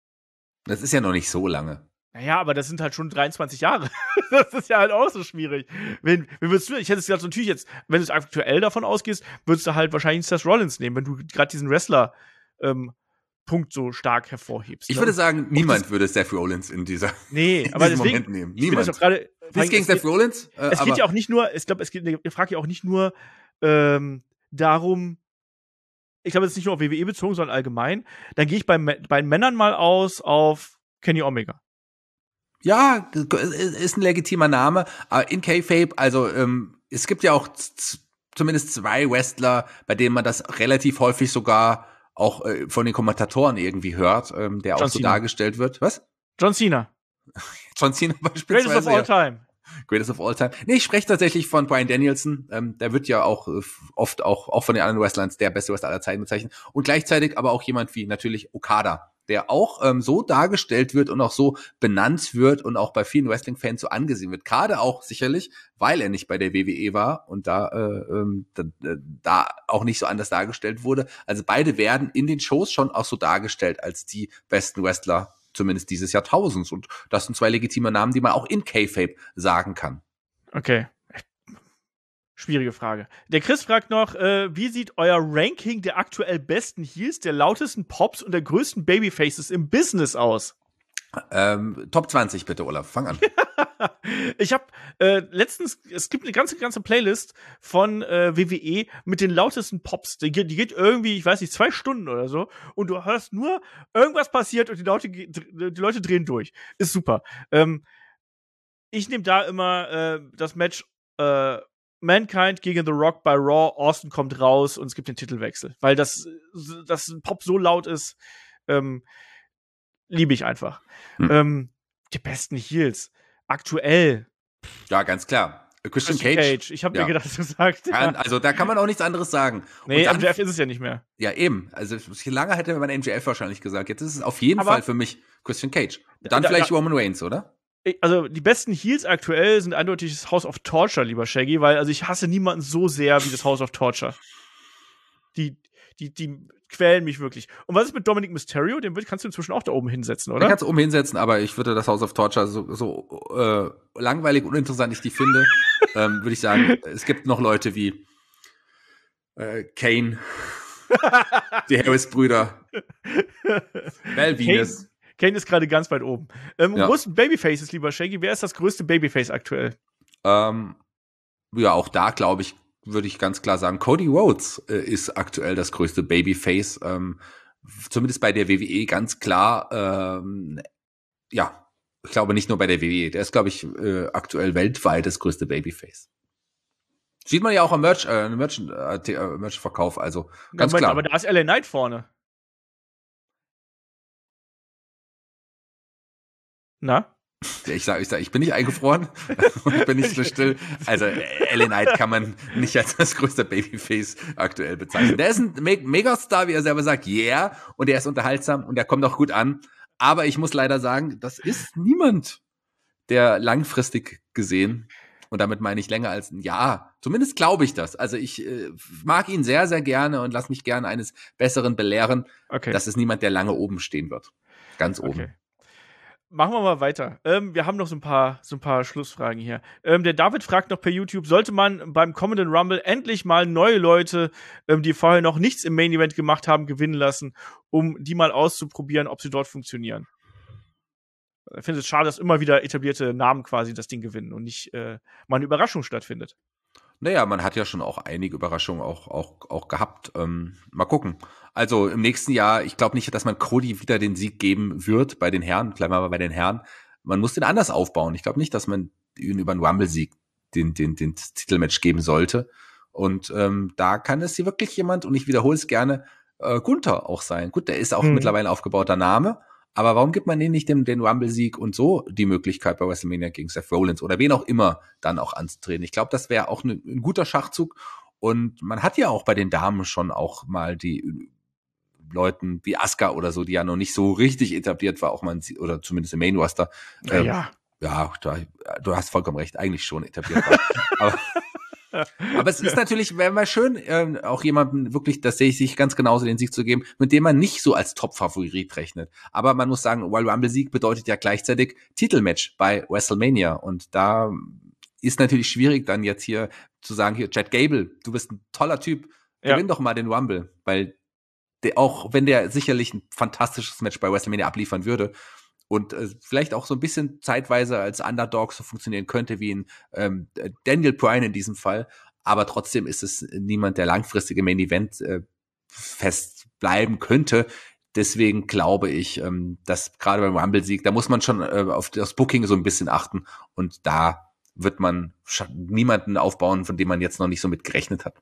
Das ist ja noch nicht so lange. Naja, aber das sind halt schon dreiundzwanzig Jahre. Das ist ja halt auch so schwierig. Wen, wen würdest du, ich hätte es gesagt, natürlich jetzt, wenn du aktuell davon ausgehst, würdest du halt wahrscheinlich Seth Rollins nehmen, wenn du gerade diesen Wrestler ähm, Punkt so stark hervorhebst. Ich ne? würde sagen, Und niemand das, würde Seth Rollins in dieser nee, in aber diesem deswegen, Moment nehmen. ich finde Niemand. das auch gerade. Nichts gegen Seth Rollins. Äh, Es geht ja auch nicht nur, ich glaube, es geht, ich frage ja auch nicht nur ähm, darum, ich glaube, es ist nicht nur auf W W E bezogen, sondern allgemein. Dann gehe ich bei, bei Männern mal aus auf Kenny Omega. Ja, ist ein legitimer Name, aber in Kayfabe, also ähm, es gibt ja auch z- zumindest zwei Wrestler, bei denen man das relativ häufig sogar auch äh, von den Kommentatoren irgendwie hört, ähm, der John auch so Cena. dargestellt wird. Was? John Cena. John Cena beispielsweise. Greatest of all ja. time. Greatest of all time. Nee, ich spreche tatsächlich von Bryan Danielson. Ähm, der wird ja auch äh, oft auch, auch von den anderen Wrestlern der beste Wrestler aller Zeiten bezeichnet. Und gleichzeitig aber auch jemand wie natürlich Okada, der auch ähm, so dargestellt wird und auch so benannt wird und auch bei vielen Wrestling-Fans so angesehen wird. Gerade auch sicherlich, weil er nicht bei der W W E war und da, äh, ähm, da, da auch nicht so anders dargestellt wurde. Also beide werden in den Shows schon auch so dargestellt als die besten Wrestler zumindest dieses Jahrtausends. Und das sind zwei legitime Namen, die man auch in Kayfabe sagen kann. Okay. Schwierige Frage. Der Chris fragt noch, äh, wie sieht euer Ranking der aktuell besten Heels, der lautesten Pops und der größten Babyfaces im Business aus? Ähm, Top zwanzig bitte, Olaf. Fang an. Ich habe äh, letztens, es gibt eine ganze, ganze Playlist von äh, W W E mit den lautesten Pops. Die, die geht irgendwie, ich weiß nicht, zwei Stunden oder so. Und du hörst nur, irgendwas passiert und die Leute, die Leute drehen durch. Ist super. Ähm, ich nehme da immer äh, das Match äh, Mankind gegen The Rock bei Raw. Austin kommt raus und es gibt den Titelwechsel. Weil das, das Pop so laut ist, ähm, liebe ich einfach. Hm. Ähm, die besten Heels. Aktuell. Ja, ganz klar. Christian, Christian Cage. Cage. Ich habe ja. mir gedacht, du sagst. Ja. Also da kann man auch nichts anderes sagen. Nee, M J F ist es ja nicht mehr. Ja, eben. Also lange hätte man M J F wahrscheinlich gesagt. Jetzt ist es auf jeden Aber Fall für mich Christian Cage. Dann da, vielleicht da, Roman Reigns, oder? Also die besten Heels aktuell sind eindeutig das House of Torture, lieber Shaggy, weil also ich hasse niemanden so sehr wie das House of Torture. Die, die, die quälen mich wirklich. Und was ist mit Dominic Mysterio? Den kannst du inzwischen auch da oben hinsetzen, oder? Den kannst du oben hinsetzen, aber ich würde das House of Torture so, so äh, langweilig und uninteressant ich die finde, ähm, würde ich sagen, es gibt noch Leute wie äh, Kane, die Harris-Brüder, Val Venus. Kane ist gerade ganz weit oben. Ähm, Ja. größten Babyfaces, lieber Shaggy, wer ist das größte Babyface aktuell? Ähm, ja, auch da, glaube ich, würde ich ganz klar sagen, Cody Rhodes äh, ist aktuell das größte Babyface. Ähm, zumindest bei der W W E ganz klar. Ähm, ja, ich glaube nicht nur bei der W W E. Der ist, glaube ich, äh, aktuell weltweit das größte Babyface. Sieht man ja auch am Merch, äh, Merch, äh, Merch-Verkauf, also ganz Moment, klar. aber da ist L A Knight vorne. Na? Ich sag, ich sag, ich bin nicht eingefroren. Ich bin nicht so still. Also, L A Knight kann man nicht als das größte Babyface aktuell bezeichnen. Der ist ein Me- Megastar, wie er selber sagt, yeah. Und er ist unterhaltsam und er kommt auch gut an. Aber ich muss leider sagen, das ist niemand, der langfristig gesehen, und damit meine ich länger als ein Jahr, zumindest glaube ich das. Also ich äh, mag ihn sehr, sehr gerne und lass mich gerne eines Besseren belehren. Okay. Das ist niemand, der lange oben stehen wird. Ganz oben. Okay. Machen wir mal weiter. Ähm, wir haben noch so ein paar, so ein paar Schlussfragen hier. Ähm, der David fragt noch per YouTube, sollte man beim kommenden Rumble endlich mal neue Leute, ähm, die vorher noch nichts im Main Event gemacht haben, gewinnen lassen, um die mal auszuprobieren, ob sie dort funktionieren? Ich finde es schade, dass immer wieder etablierte Namen quasi das Ding gewinnen und nicht äh, mal eine Überraschung stattfindet. Naja, man hat ja schon auch einige Überraschungen auch, auch, auch gehabt. Ähm, mal gucken. Also im nächsten Jahr, ich glaube nicht, dass man Cody wieder den Sieg geben wird bei den Herren. Bleiben wir mal bei den Herren. Man muss den anders aufbauen. Ich glaube nicht, dass man ihn über einen Rumble-Sieg den, den, den Titelmatch geben sollte. Und ähm, da kann es hier wirklich jemand, und ich wiederhole es gerne, äh, Gunther auch sein. Gut, der ist auch Mhm. mittlerweile ein aufgebauter Name. Aber warum gibt man denen nicht den, den Rumble-Sieg und so die Möglichkeit bei WrestleMania gegen Seth Rollins oder wen auch immer dann auch anzutreten? Ich glaube, das wäre auch ne, ein guter Schachzug. Und man hat ja auch bei den Damen schon auch mal die Leuten wie Asuka oder so, die ja noch nicht so richtig etabliert war, auch mal, ein, oder zumindest im Main-Roster. Ja, ja. Ja, da, du hast vollkommen recht, eigentlich schon etabliert war. aber Aber es ist natürlich, wäre mal schön, äh, auch jemanden wirklich, das sehe ich sich ganz genauso, den Sieg zu geben, mit dem man nicht so als Top-Favorit rechnet. Aber man muss sagen, Royal Rumble-Sieg bedeutet ja gleichzeitig Titelmatch bei WrestleMania. Und da ist natürlich schwierig, dann jetzt hier zu sagen, hier, Chad Gable, du bist ein toller Typ, Ja. gewinn doch mal den Rumble. Weil der, auch wenn der sicherlich ein fantastisches Match bei WrestleMania abliefern würde, und äh, vielleicht auch so ein bisschen zeitweise als Underdog so funktionieren könnte wie ein ähm, Daniel Bryan in diesem Fall. Aber trotzdem ist es niemand, der langfristig im Main Event äh, fest bleiben könnte. Deswegen glaube ich, ähm, dass gerade beim Rumble-Sieg, da muss man schon äh, auf das Booking so ein bisschen achten. Und da wird man niemanden aufbauen, von dem man jetzt noch nicht so mit gerechnet hat.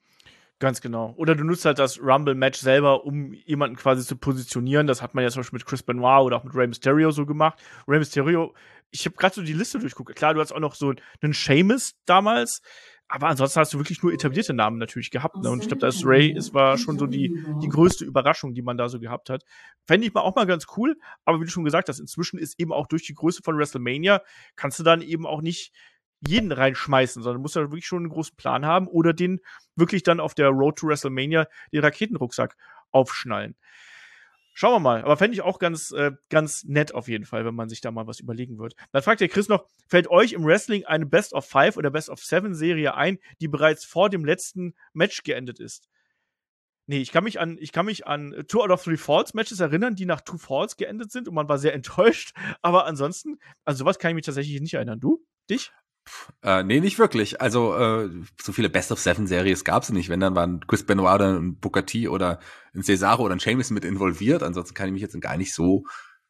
Ganz genau. Oder du nutzt halt das Rumble-Match selber, um jemanden quasi zu positionieren. Das hat man ja zum Beispiel mit Chris Benoit oder auch mit Rey Mysterio so gemacht. Rey Mysterio, ich habe gerade so die Liste durchgeguckt. Klar, du hast auch noch so einen Sheamus damals, aber ansonsten hast du wirklich nur etablierte Namen natürlich gehabt. Ne? Und ich glaube, da ist Rey, es war schon so die, die größte Überraschung, die man da so gehabt hat. Fände ich mal auch mal ganz cool, aber wie du schon gesagt hast, inzwischen ist eben auch durch die Größe von WrestleMania, kannst du dann eben auch nicht jeden reinschmeißen, sondern musst ja wirklich schon einen großen Plan haben oder den wirklich dann auf der Road to WrestleMania den Raketenrucksack aufschnallen. Schauen wir mal. Aber fände ich auch ganz, äh, ganz nett auf jeden Fall, wenn man sich da mal was überlegen wird. Dann fragt der Chris noch, fällt euch im Wrestling eine Best of Five oder Best of Seven Serie ein, die bereits vor dem letzten Match geendet ist? Nee, ich kann mich an, ich kann mich an Two out of Three Falls Matches erinnern, die nach Two Falls geendet sind und man war sehr enttäuscht. Aber ansonsten, also sowas kann ich mich tatsächlich nicht erinnern. Du? Dich? Äh, nee, nicht wirklich. Also äh, so viele Best-of-Seven-Series gab es nicht. Wenn, dann waren Chris Benoit oder ein Booker T oder ein Cesaro oder ein Sheamus mit involviert. Ansonsten kann ich mich jetzt gar nicht so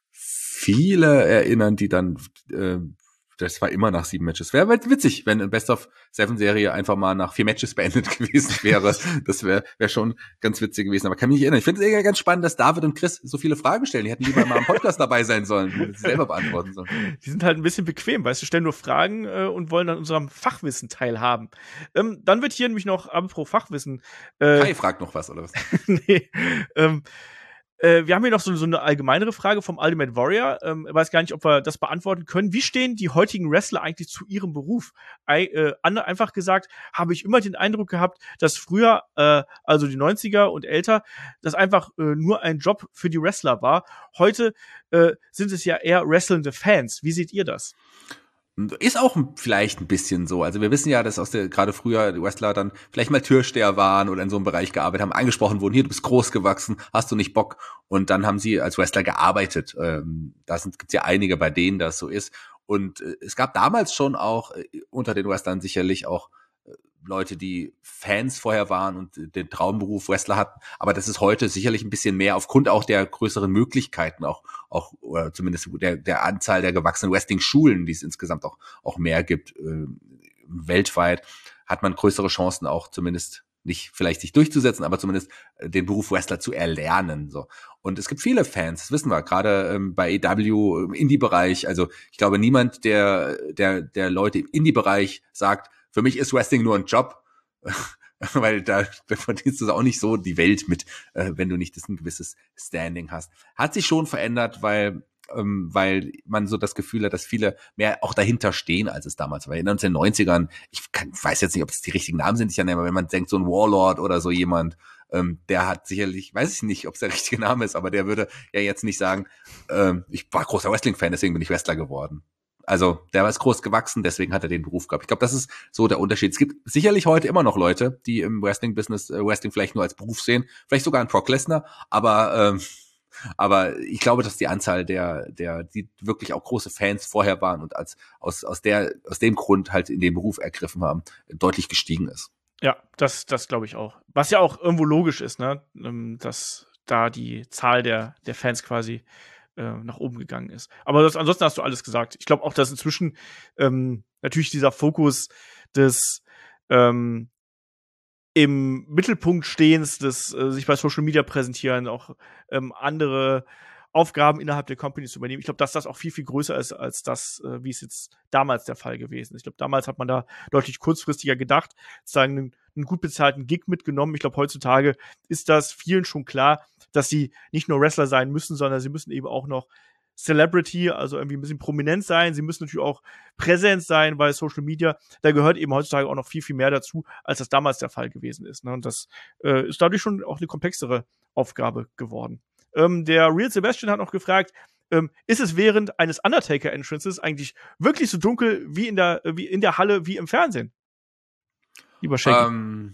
viele erinnern, die dann äh, das war immer nach sieben Matches. Wäre witzig, wenn eine Best-of-Seven-Serie einfach mal nach vier Matches beendet gewesen wäre. Das wäre wär schon ganz witzig gewesen. Aber kann mich nicht erinnern. Ich finde es ganz spannend, dass David und Chris so viele Fragen stellen. Die hätten lieber mal am Podcast dabei sein sollen, die sie selber beantworten sollen. Die sind halt ein bisschen bequem, weißt du, stellen nur Fragen äh, und wollen an unserem Fachwissen teilhaben. Ähm, dann wird hier nämlich noch, apropos Fachwissen. Äh, Kai fragt noch was, oder was? nee, ähm, Äh, wir haben hier noch so, so eine allgemeinere Frage vom Ultimate Warrior. Ähm, ich weiß gar nicht, ob wir das beantworten können. Wie stehen die heutigen Wrestler eigentlich zu ihrem Beruf? I, äh, einfach gesagt, habe ich immer den Eindruck gehabt, dass früher, äh, also die neunziger und älter, das einfach äh, nur ein Job für die Wrestler war. Heute äh, sind es ja eher wrestlende Fans. Wie seht ihr das? Ist auch vielleicht ein bisschen so. Also wir wissen ja, dass aus der gerade früher die Wrestler dann vielleicht mal Türsteher waren oder in so einem Bereich gearbeitet haben, angesprochen wurden, hier, du bist groß gewachsen, hast du nicht Bock? Und dann haben sie als Wrestler gearbeitet. Ähm, da gibt's ja einige, bei denen das so ist. Und äh, es gab damals schon auch äh, unter den Wrestlern sicherlich auch äh, Leute, die Fans vorher waren und äh, den Traumberuf Wrestler hatten. Aber das ist heute sicherlich ein bisschen mehr aufgrund auch der größeren Möglichkeiten, auch auch oder zumindest der der Anzahl der gewachsenen Wrestling-Schulen, die es insgesamt auch auch mehr gibt äh, weltweit, hat man größere Chancen auch zumindest nicht vielleicht sich durchzusetzen, aber zumindest äh, den Beruf Wrestler zu erlernen. So. Und es gibt viele Fans, das wissen wir, gerade ähm, bei A E W im Indie-Bereich. Also ich glaube, niemand, der der der Leute im Indie-Bereich sagt, für mich ist Wrestling nur ein Job, weil da, da verdienst du auch nicht so die Welt mit, äh, wenn du nicht das ein gewisses Standing hast. Hat sich schon verändert, weil ähm, weil man so das Gefühl hat, dass viele mehr auch dahinter stehen, als es damals war. In den neunzehnhundertneunzigern, ich kann, weiß jetzt nicht, ob es die richtigen Namen sind, ich nenne, aber wenn man denkt, so ein Warlord oder so jemand, ähm, der hat sicherlich, weiß ich nicht, ob es der richtige Name ist, aber der würde ja jetzt nicht sagen, ähm, ich war großer Wrestling-Fan, deswegen bin ich Wrestler geworden. Also der war groß gewachsen, deswegen hat er den Beruf gehabt. Ich glaube, das ist so der Unterschied. Es gibt sicherlich heute immer noch Leute, die im Wrestling-Business äh, Wrestling vielleicht nur als Beruf sehen, vielleicht sogar einen Brock Lesnar, aber ähm, aber ich glaube, dass die Anzahl der der die wirklich auch große Fans vorher waren und als aus aus der aus dem Grund halt in den Beruf ergriffen haben, deutlich gestiegen ist. Ja, das das glaube ich auch. Was ja auch irgendwo logisch ist, ne, dass da die Zahl der der Fans quasi nach oben gegangen ist. Aber das, ansonsten hast du alles gesagt. Ich glaube auch, dass inzwischen ähm, natürlich dieser Fokus des ähm, im Mittelpunkt stehens, des äh, sich bei Social Media präsentieren, auch ähm, andere Aufgaben innerhalb der Company zu übernehmen. Ich glaube, dass das auch viel, viel größer ist, als das, äh, wie es jetzt damals der Fall gewesen ist. Ich glaube, damals hat man da deutlich kurzfristiger gedacht, sozusagen einen, einen gut bezahlten Gig mitgenommen. Ich glaube, heutzutage ist das vielen schon klar, dass sie nicht nur Wrestler sein müssen, sondern sie müssen eben auch noch Celebrity, also irgendwie ein bisschen prominent sein. Sie müssen natürlich auch präsent sein bei Social Media. Da gehört eben heutzutage auch noch viel, viel mehr dazu, als das damals der Fall gewesen ist. Ne? Und das äh, ist dadurch schon auch eine komplexere Aufgabe geworden. Ähm, der Real Sebastian hat noch gefragt, ähm, ist es während eines Undertaker-Entrances eigentlich wirklich so dunkel wie in der, wie in der Halle, wie im Fernsehen? Lieber Shaggy. Ähm,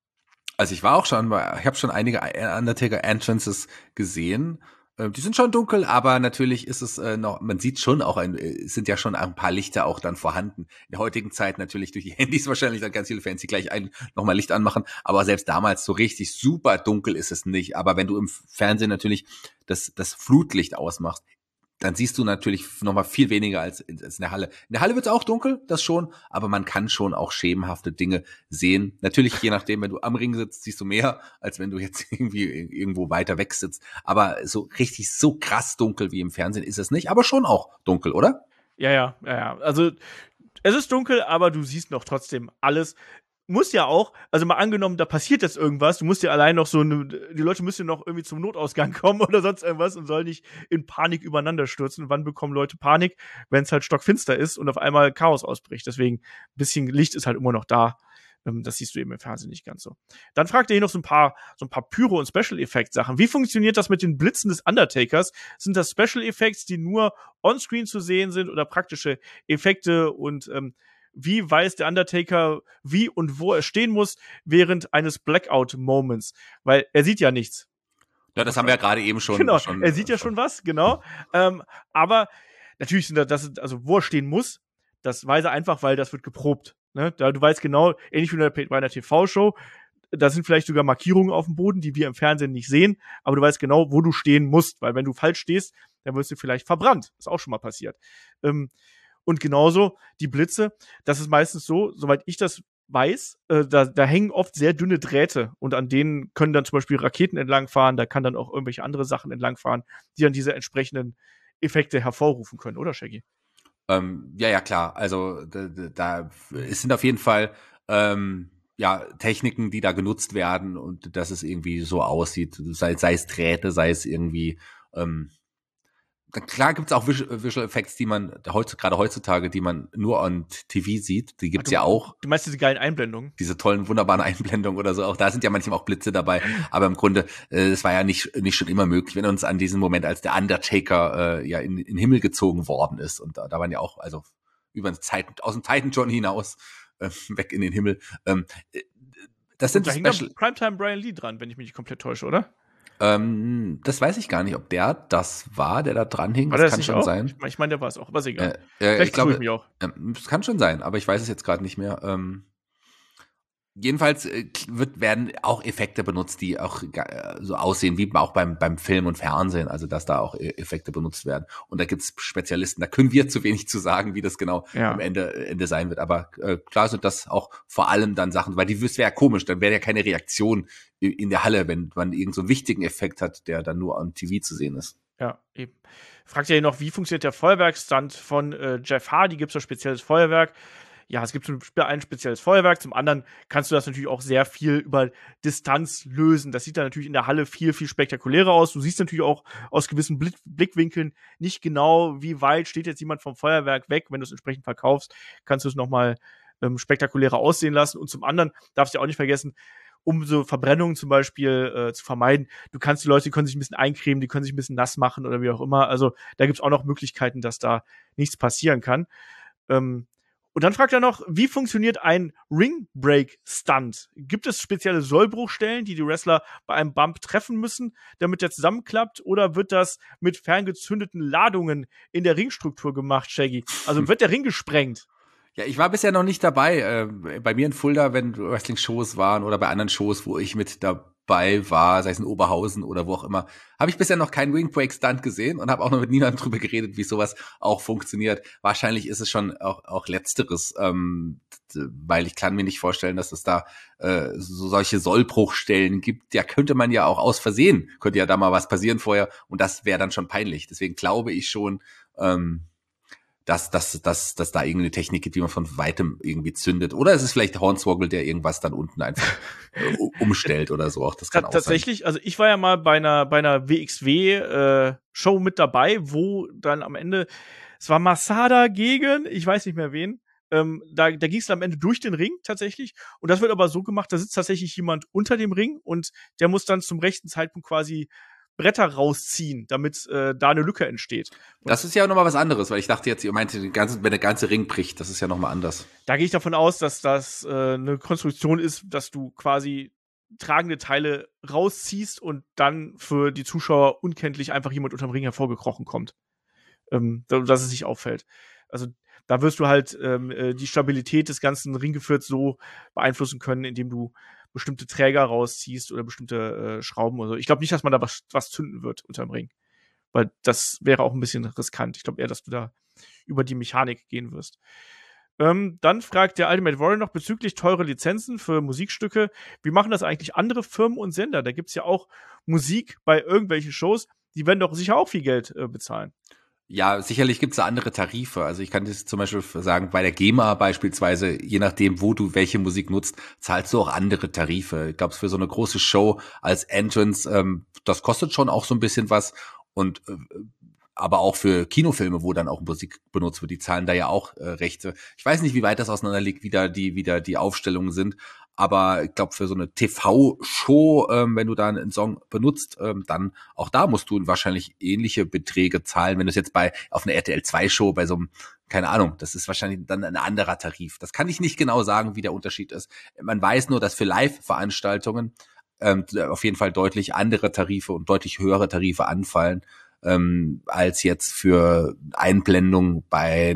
also ich war auch schon, ich habe schon einige Undertaker-Entrances gesehen. Die sind schon dunkel, aber natürlich ist es äh, noch, man sieht schon auch, ein, es sind ja schon ein paar Lichter auch dann vorhanden. In der heutigen Zeit natürlich durch die Handys wahrscheinlich dann ganz viele Fans, die gleich ein, nochmal Licht anmachen, aber selbst damals so richtig super dunkel ist es nicht. Aber wenn du im Fernsehen natürlich das, das Flutlicht ausmachst, dann siehst du natürlich nochmal viel weniger als in, als in der Halle. In der Halle wird es auch dunkel, das schon, aber man kann schon auch schemenhafte Dinge sehen. Natürlich, je nachdem, wenn du am Ring sitzt, siehst du mehr, als wenn du jetzt irgendwie irgendwo weiter weg sitzt. Aber so richtig so krass dunkel wie im Fernsehen ist es nicht, aber schon auch dunkel, oder? Ja, ja, ja, ja. Also es ist dunkel, aber du siehst noch trotzdem alles. Muss ja auch, also mal angenommen, da passiert jetzt irgendwas, du musst ja allein noch so, eine, die Leute müssen noch irgendwie zum Notausgang kommen oder sonst irgendwas und sollen nicht in Panik übereinander stürzen. Wann bekommen Leute Panik? Wenn es halt stockfinster ist und auf einmal Chaos ausbricht. Deswegen, ein bisschen Licht ist halt immer noch da. Das siehst du eben im Fernsehen nicht ganz so. Dann fragt er hier noch so ein paar, so ein paar Pyro- und Special-Effekt-Sachen. Wie funktioniert das mit den Blitzen des Undertakers? Sind das Special-Effects, die nur on-screen zu sehen sind oder praktische Effekte und ähm, wie weiß der Undertaker, wie und wo er stehen muss während eines Blackout-Moments? Weil er sieht ja nichts. Ja, das haben wir ja gerade eben schon. Genau, schon, er sieht ja schon was, genau. ähm, aber natürlich sind das, also wo er stehen muss, das weiß er einfach, weil das wird geprobt. Ne? Da, du weißt genau, ähnlich wie bei einer T V-Show, da sind vielleicht sogar Markierungen auf dem Boden, die wir im Fernsehen nicht sehen, aber du weißt genau, wo du stehen musst, weil wenn du falsch stehst, dann wirst du vielleicht verbrannt. Ist auch schon mal passiert. Ähm, Und genauso die Blitze, das ist meistens so, soweit ich das weiß, äh, da, da hängen oft sehr dünne Drähte und an denen können dann zum Beispiel Raketen entlangfahren, da kann dann auch irgendwelche andere Sachen entlangfahren, die dann diese entsprechenden Effekte hervorrufen können, oder Shaggy? Ähm, ja, ja, klar. Also da, da es sind auf jeden Fall ähm, ja Techniken, die da genutzt werden und dass es irgendwie so aussieht, sei, sei es Drähte, sei es irgendwie ähm, klar gibt's auch Visual Effects, die man heutzutage, gerade heutzutage, die man nur on T V sieht. Die gibt's Ach, du, ja auch. Du meinst diese geilen Einblendungen? Diese tollen, wunderbaren Einblendungen oder so. Auch da sind ja manchmal auch Blitze dabei. Aber im Grunde, äh, es war ja nicht nicht schon immer möglich. Wenn uns an diesen Moment, als der Undertaker äh, ja in, in den Himmel gezogen worden ist und da, da waren ja auch, also über den Zeit, aus dem Titan John hinaus, äh, weg in den Himmel. Ähm, das sind da hängt Special. Primetime Brian Lee dran, wenn ich mich nicht komplett täusche, oder? Ähm, das weiß ich gar nicht, ob der das war, der da dran hing. War Das das kann nicht schon auch? sein. Ich meine, ich mein, der war es auch, aber ist egal. Äh, äh, Vielleicht ich glaube, ich mich auch. Ähm, das kann schon sein, aber ich weiß es jetzt gerade nicht mehr. Ähm, Jedenfalls äh, wird, werden auch Effekte benutzt, die auch äh, so aussehen wie auch beim, beim Film und Fernsehen, also dass da auch E- Effekte benutzt werden. Und da gibt's Spezialisten, da können wir zu wenig zu sagen, wie das genau Ja. am Ende, Ende sein wird. Aber äh, klar sind das auch vor allem dann Sachen, weil die das wäre ja komisch, dann wäre ja keine Reaktion i- in der Halle, wenn man irgend so einen wichtigen Effekt hat, der dann nur am T V zu sehen ist. Ja, eben. Fragt ihr noch, wie funktioniert der Feuerwerksstunt von äh, Jeff Hardy? Gibt es da spezielles Feuerwerk? Ja, es gibt zum Beispiel ein spezielles Feuerwerk. Zum anderen kannst du das natürlich auch sehr viel über Distanz lösen. Das sieht dann natürlich in der Halle viel, viel spektakulärer aus. Du siehst natürlich auch aus gewissen Blick Blickwinkeln nicht genau, wie weit steht jetzt jemand vom Feuerwerk weg. Wenn du es entsprechend verkaufst, kannst du es nochmal ähm, spektakulärer aussehen lassen. Und zum anderen darfst du auch nicht vergessen, um so Verbrennungen zum Beispiel äh, zu vermeiden. Du kannst die Leute, die können sich ein bisschen eincremen, die können sich ein bisschen nass machen oder wie auch immer. Also da gibt's auch noch Möglichkeiten, dass da nichts passieren kann. Ähm, und dann fragt er noch, wie funktioniert ein Ring Break Stunt? Gibt es spezielle Sollbruchstellen, die die Wrestler bei einem Bump treffen müssen, damit der zusammenklappt? Oder wird das mit ferngezündeten Ladungen in der Ringstruktur gemacht, Shaggy? Also wird der Ring gesprengt? Ja, ich war bisher noch nicht dabei. Äh, bei mir in Fulda, wenn Wrestling-Shows waren oder bei anderen Shows, wo ich mit dabei war, sei es in Oberhausen oder wo auch immer, habe ich bisher noch keinen Wing Break Stunt gesehen und habe auch noch mit niemandem drüber geredet, wie sowas auch funktioniert. Wahrscheinlich ist es schon auch, auch Letzteres, ähm, weil ich kann mir nicht vorstellen, dass es da äh, so solche Sollbruchstellen gibt. Ja, könnte man ja auch aus Versehen, könnte ja da mal was passieren vorher und das wäre dann schon peinlich. Deswegen glaube ich schon, ähm, dass, dass, dass, dass da irgendeine Technik gibt, wie man von weitem irgendwie zündet. Oder es ist vielleicht Hornswoggle, der irgendwas dann unten einfach äh, umstellt oder so. Auch das kann auch Tatsächlich, sein. also ich war ja mal bei einer, bei einer W X W-Show äh, mit dabei, wo dann am Ende, es war Masada gegen, ich weiß nicht mehr wen, ähm, da, da ging es am Ende durch den Ring tatsächlich. Und das wird aber so gemacht, da sitzt tatsächlich jemand unter dem Ring und der muss dann zum rechten Zeitpunkt quasi Bretter rausziehen, damit äh, da eine Lücke entsteht. Und das ist ja nochmal was anderes, weil ich dachte jetzt, ihr meinte, wenn der ganze Ring bricht, das ist ja nochmal anders. Da gehe ich davon aus, dass das äh, eine Konstruktion ist, dass du quasi tragende Teile rausziehst und dann für die Zuschauer unkenntlich einfach jemand unterm Ring hervorgekrochen kommt. Ähm, dass es sich auffällt. Also da wirst du halt ähm, äh, die Stabilität des ganzen Ringgeführs so beeinflussen können, indem du bestimmte Träger rausziehst oder bestimmte äh, Schrauben oder so. Ich glaube nicht, dass man da was, was zünden wird unterm Ring. Weil das wäre auch ein bisschen riskant. Ich glaube eher, dass du da über die Mechanik gehen wirst. Ähm, dann fragt der Ultimate Warrior noch bezüglich teure Lizenzen für Musikstücke. Wie machen das eigentlich andere Firmen und Sender? Da gibt's ja auch Musik bei irgendwelchen Shows. Die werden doch sicher auch viel Geld äh, bezahlen. Ja, sicherlich gibt's da andere Tarife. Also ich kann das zum Beispiel sagen, bei der GEMA beispielsweise, je nachdem, wo du welche Musik nutzt, zahlst du auch andere Tarife. Ich glaube, für so eine große Show als Entrance, ähm, das kostet schon auch so ein bisschen was. Und äh, aber auch für Kinofilme, wo dann auch Musik benutzt wird, die zahlen da ja auch äh, Rechte. Ich weiß nicht, wie weit das auseinander liegt, wie da die, wie da die Aufstellungen sind. Aber ich glaube, für so eine T V-Show, ähm, wenn du da einen Song benutzt, ähm, dann auch da musst du wahrscheinlich ähnliche Beträge zahlen. Wenn du es jetzt bei auf einer R T L zwei Show, bei so einem, keine Ahnung, das ist wahrscheinlich dann ein anderer Tarif. Das kann ich nicht genau sagen, wie der Unterschied ist. Man weiß nur, dass für Live-Veranstaltungen ähm, auf jeden Fall deutlich andere Tarife und deutlich höhere Tarife anfallen, ähm, als jetzt für Einblendung bei,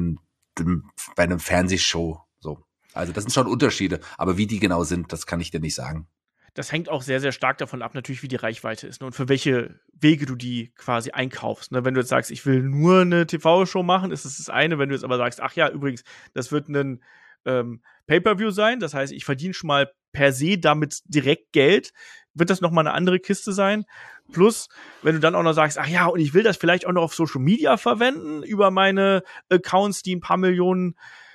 bei einem Fernsehshow. So. Also das sind schon Unterschiede, aber wie die genau sind, das kann ich dir nicht sagen. Das hängt auch sehr, sehr stark davon ab, natürlich, wie die Reichweite ist, ne? Und für welche Wege du die quasi einkaufst. Ne? Wenn du jetzt sagst, ich will nur eine T V-Show machen, ist das das eine. Wenn du jetzt aber sagst, ach ja, übrigens, das wird ein ähm, Pay-Per-View sein, das heißt, ich verdiene schon mal per se damit direkt Geld, wird das nochmal eine andere Kiste sein. Plus, wenn du dann auch noch sagst, ach ja, und ich will das vielleicht auch noch auf Social Media verwenden, über meine Accounts, die ein paar Millionen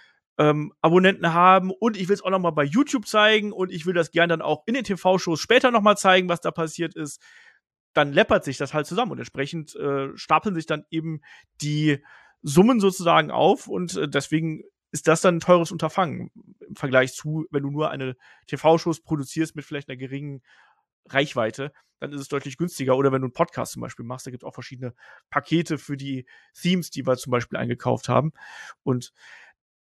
Ähm, Abonnenten haben und ich will es auch noch mal bei YouTube zeigen und ich will das gern dann auch in den T V-Shows später noch mal zeigen, was da passiert ist, dann läppert sich das halt zusammen und entsprechend äh, stapeln sich dann eben die Summen sozusagen auf und äh, deswegen ist das dann ein teures Unterfangen im Vergleich zu, wenn du nur eine T V-Shows produzierst mit vielleicht einer geringen Reichweite, dann ist es deutlich günstiger. Oder wenn du einen Podcast zum Beispiel machst, da gibt es auch verschiedene Pakete für die Themes, die wir zum Beispiel eingekauft haben und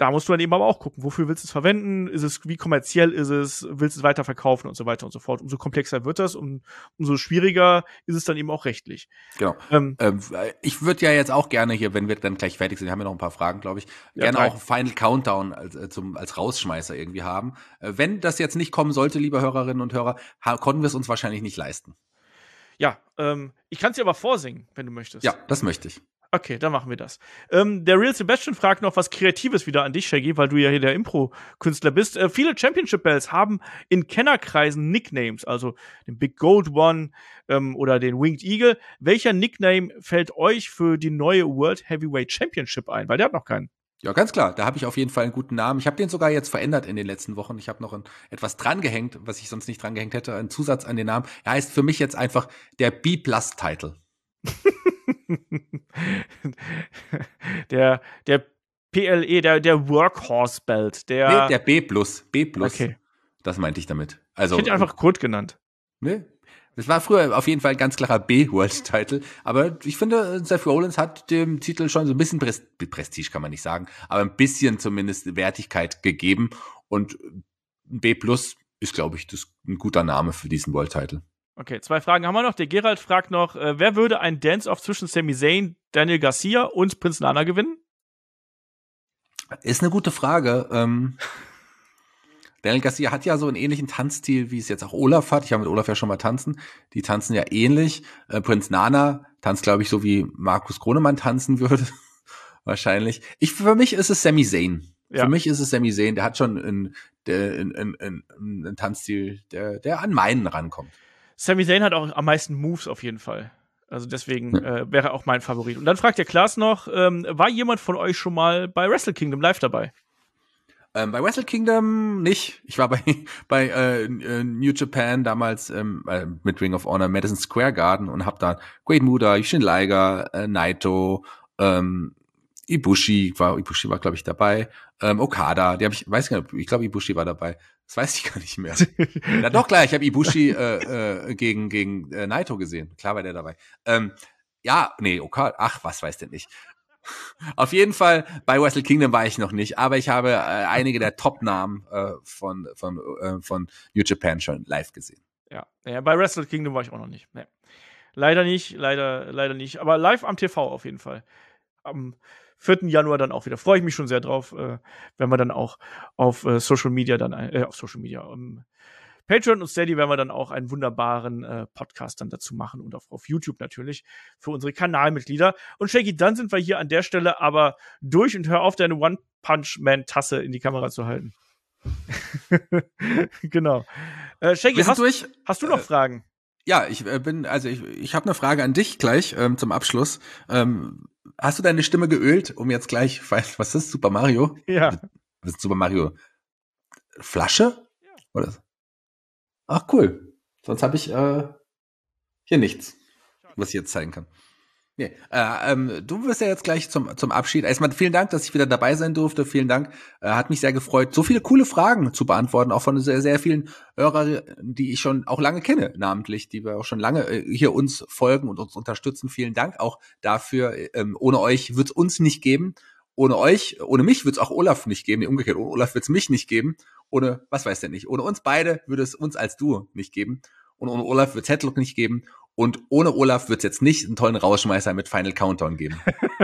da musst du dann eben aber auch gucken, wofür willst du es verwenden, ist es, wie kommerziell ist es, willst du es weiterverkaufen und so weiter und so fort. Umso komplexer wird das, um, umso schwieriger ist es dann eben auch rechtlich. Genau. Ähm, ähm, ich würde ja jetzt auch gerne hier, wenn wir dann gleich fertig sind, haben wir noch ein paar Fragen, glaube ich, Ja, gerne drei. auch Final Countdown als, äh, zum, als Rausschmeißer irgendwie haben. Äh, wenn das jetzt nicht kommen sollte, liebe Hörerinnen und Hörer, ha- konnten wir es uns wahrscheinlich nicht leisten. Ja, ähm, ich kann es dir aber vorsingen, wenn du möchtest. Ja, das möchte ich. Okay, dann machen wir das. Ähm, der Real Sebastian fragt noch was Kreatives wieder an dich, Shaggy, weil du ja hier der Impro-Künstler bist. Äh, viele Championship-Bells haben in Kennerkreisen Nicknames, also den Big Gold One ähm, oder den Winged Eagle. Welcher Nickname fällt euch für die neue World Heavyweight Championship ein? Weil der hat noch keinen. Ja, ganz klar. Da habe ich auf jeden Fall einen guten Namen. Ich habe den sogar jetzt verändert in den letzten Wochen. Ich habe noch ein, etwas drangehängt, was ich sonst nicht drangehängt hätte, einen Zusatz an den Namen. Er heißt für mich jetzt einfach der B-Plus-Title. der, der P L E, der, der Workhorse Belt, der. Nee, der B plus. B plus. Okay. Das meinte ich damit. Also, Ich hätte ihn einfach Kurt genannt. Ne? Das war früher auf jeden Fall ein ganz klarer B-World-Title. Aber ich finde, Seth Rollins hat dem Titel schon so ein bisschen Pres- Prestige, kann man nicht sagen, aber ein bisschen zumindest Wertigkeit gegeben. Und B plus ist, glaube ich, das ein guter Name für diesen World-Title. Okay, zwei Fragen haben wir noch. Der Gerald fragt noch, äh, wer würde ein Dance-Off zwischen Sami Zayn, Daniel Garcia und Prinz Nana gewinnen? Ist eine gute Frage. Ähm, Daniel Garcia hat ja so einen ähnlichen Tanzstil, wie es jetzt auch Olaf hat. Ich habe mit Olaf ja schon mal tanzen. Die tanzen ja ähnlich. Äh, Prinz Nana tanzt, glaube ich, so wie Markus Gronemann tanzen würde. Wahrscheinlich. Ich, für mich ist es Sami Zayn. Ja. Für mich ist es Sami Zayn. Der hat schon einen, einen, einen, einen, einen Tanzstil, der, der an meinen rankommt. Sami Zayn hat auch am meisten Moves auf jeden Fall. Also deswegen Ja. äh, wäre er auch mein Favorit. Und dann fragt der Klaas noch, ähm, war jemand von euch schon mal bei Wrestle Kingdom live dabei? Ähm, bei Wrestle Kingdom nicht. Ich war bei, bei äh, New Japan damals ähm, äh, mit Ring of Honor Madison Square Garden und hab da Great Muta, Yushin Liger, äh, Naito, ähm, Ibushi war Ibushi war glaube ich dabei, ähm, Okada, die habe ich weiß gar nicht, ich glaube Ibushi war dabei. Das weiß ich gar nicht mehr. Ja doch klar, ich habe Ibushi äh, äh, gegen gegen äh, Naito gesehen. Klar war der dabei. Ähm, ja, nee, Okada, ach, was weiß denn nicht. Auf jeden Fall, bei Wrestle Kingdom war ich noch nicht, aber ich habe äh, einige der Top-Namen äh, von, von, äh, von New Japan schon live gesehen. Ja, ja, bei Wrestle Kingdom war ich auch noch nicht. Nee. Leider nicht, leider, leider nicht. Aber live am T V auf jeden Fall. Am vierten Januar dann auch wieder. Freue ich mich schon sehr drauf, äh, wenn wir dann auch auf äh, Social Media dann, äh, auf Social Media, um, Patreon und Steady werden wir dann auch einen wunderbaren äh, Podcast dann dazu machen und auch auf YouTube natürlich für unsere Kanalmitglieder. Und Shaggy, dann sind wir hier an der Stelle aber durch und hör auf, deine One-Punch-Man-Tasse in die Kamera zu halten. Genau. Äh, Shaggy, Wir sind hast, durch. hast du noch Äh, Fragen? Ja, ich äh, bin, also ich, ich habe eine Frage an dich gleich ähm, zum Abschluss. Ähm, hast du deine Stimme geölt, um jetzt gleich, was ist das, Super Mario? Ja. Was ist Super Mario? Flasche? Ja. Oder? Ach, cool. Sonst habe ich äh, hier nichts, was ich jetzt zeigen kann. Nee, äh, ähm, du wirst ja jetzt gleich zum, zum Abschied. Erstmal vielen Dank, dass ich wieder dabei sein durfte. Vielen Dank. Äh, hat mich sehr gefreut, so viele coole Fragen zu beantworten, auch von sehr, sehr vielen Hörern, die ich schon auch lange kenne, namentlich, die wir auch schon lange äh, hier uns folgen und uns unterstützen. Vielen Dank auch dafür. Ähm, ohne euch wird es uns nicht geben. Ohne euch, ohne mich wird es auch Olaf nicht geben. Nee, umgekehrt, ohne Olaf wird es mich nicht geben. Ohne, was weiß der nicht, ohne uns beide würde es uns als Duo nicht geben. Und ohne Olaf wird es Headlock nicht geben. Und ohne Olaf wird es jetzt nicht einen tollen Rausschmeißer mit Final Countdown geben.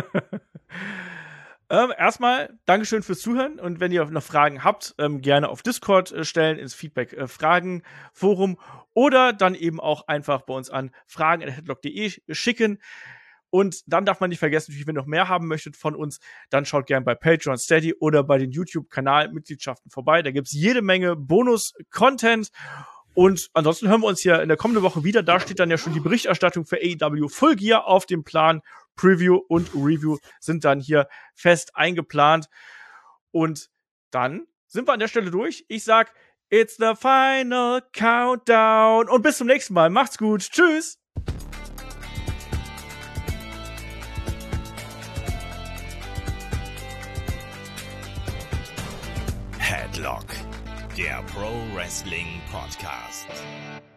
ähm, erstmal, Dankeschön fürs Zuhören. Und wenn ihr noch Fragen habt, ähm, gerne auf Discord äh, stellen, ins Feedback-Fragen-Forum oder dann eben auch einfach bei uns an fragen at headlock punkt de schicken. Und dann darf man nicht vergessen, wenn ihr noch mehr haben möchtet von uns, dann schaut gerne bei Patreon, Steady oder bei den YouTube-Kanal-Mitgliedschaften vorbei. Da gibt's jede Menge Bonus-Content. Und ansonsten hören wir uns hier in der kommenden Woche wieder. Da steht dann ja schon die Berichterstattung für A E W Full Gear auf dem Plan. Preview und Review sind dann hier fest eingeplant. Und dann sind wir an der Stelle durch. Ich sag, it's the final countdown. Und bis zum nächsten Mal. Macht's gut. Tschüss. Headlock, der Pro Wrestling Podcast.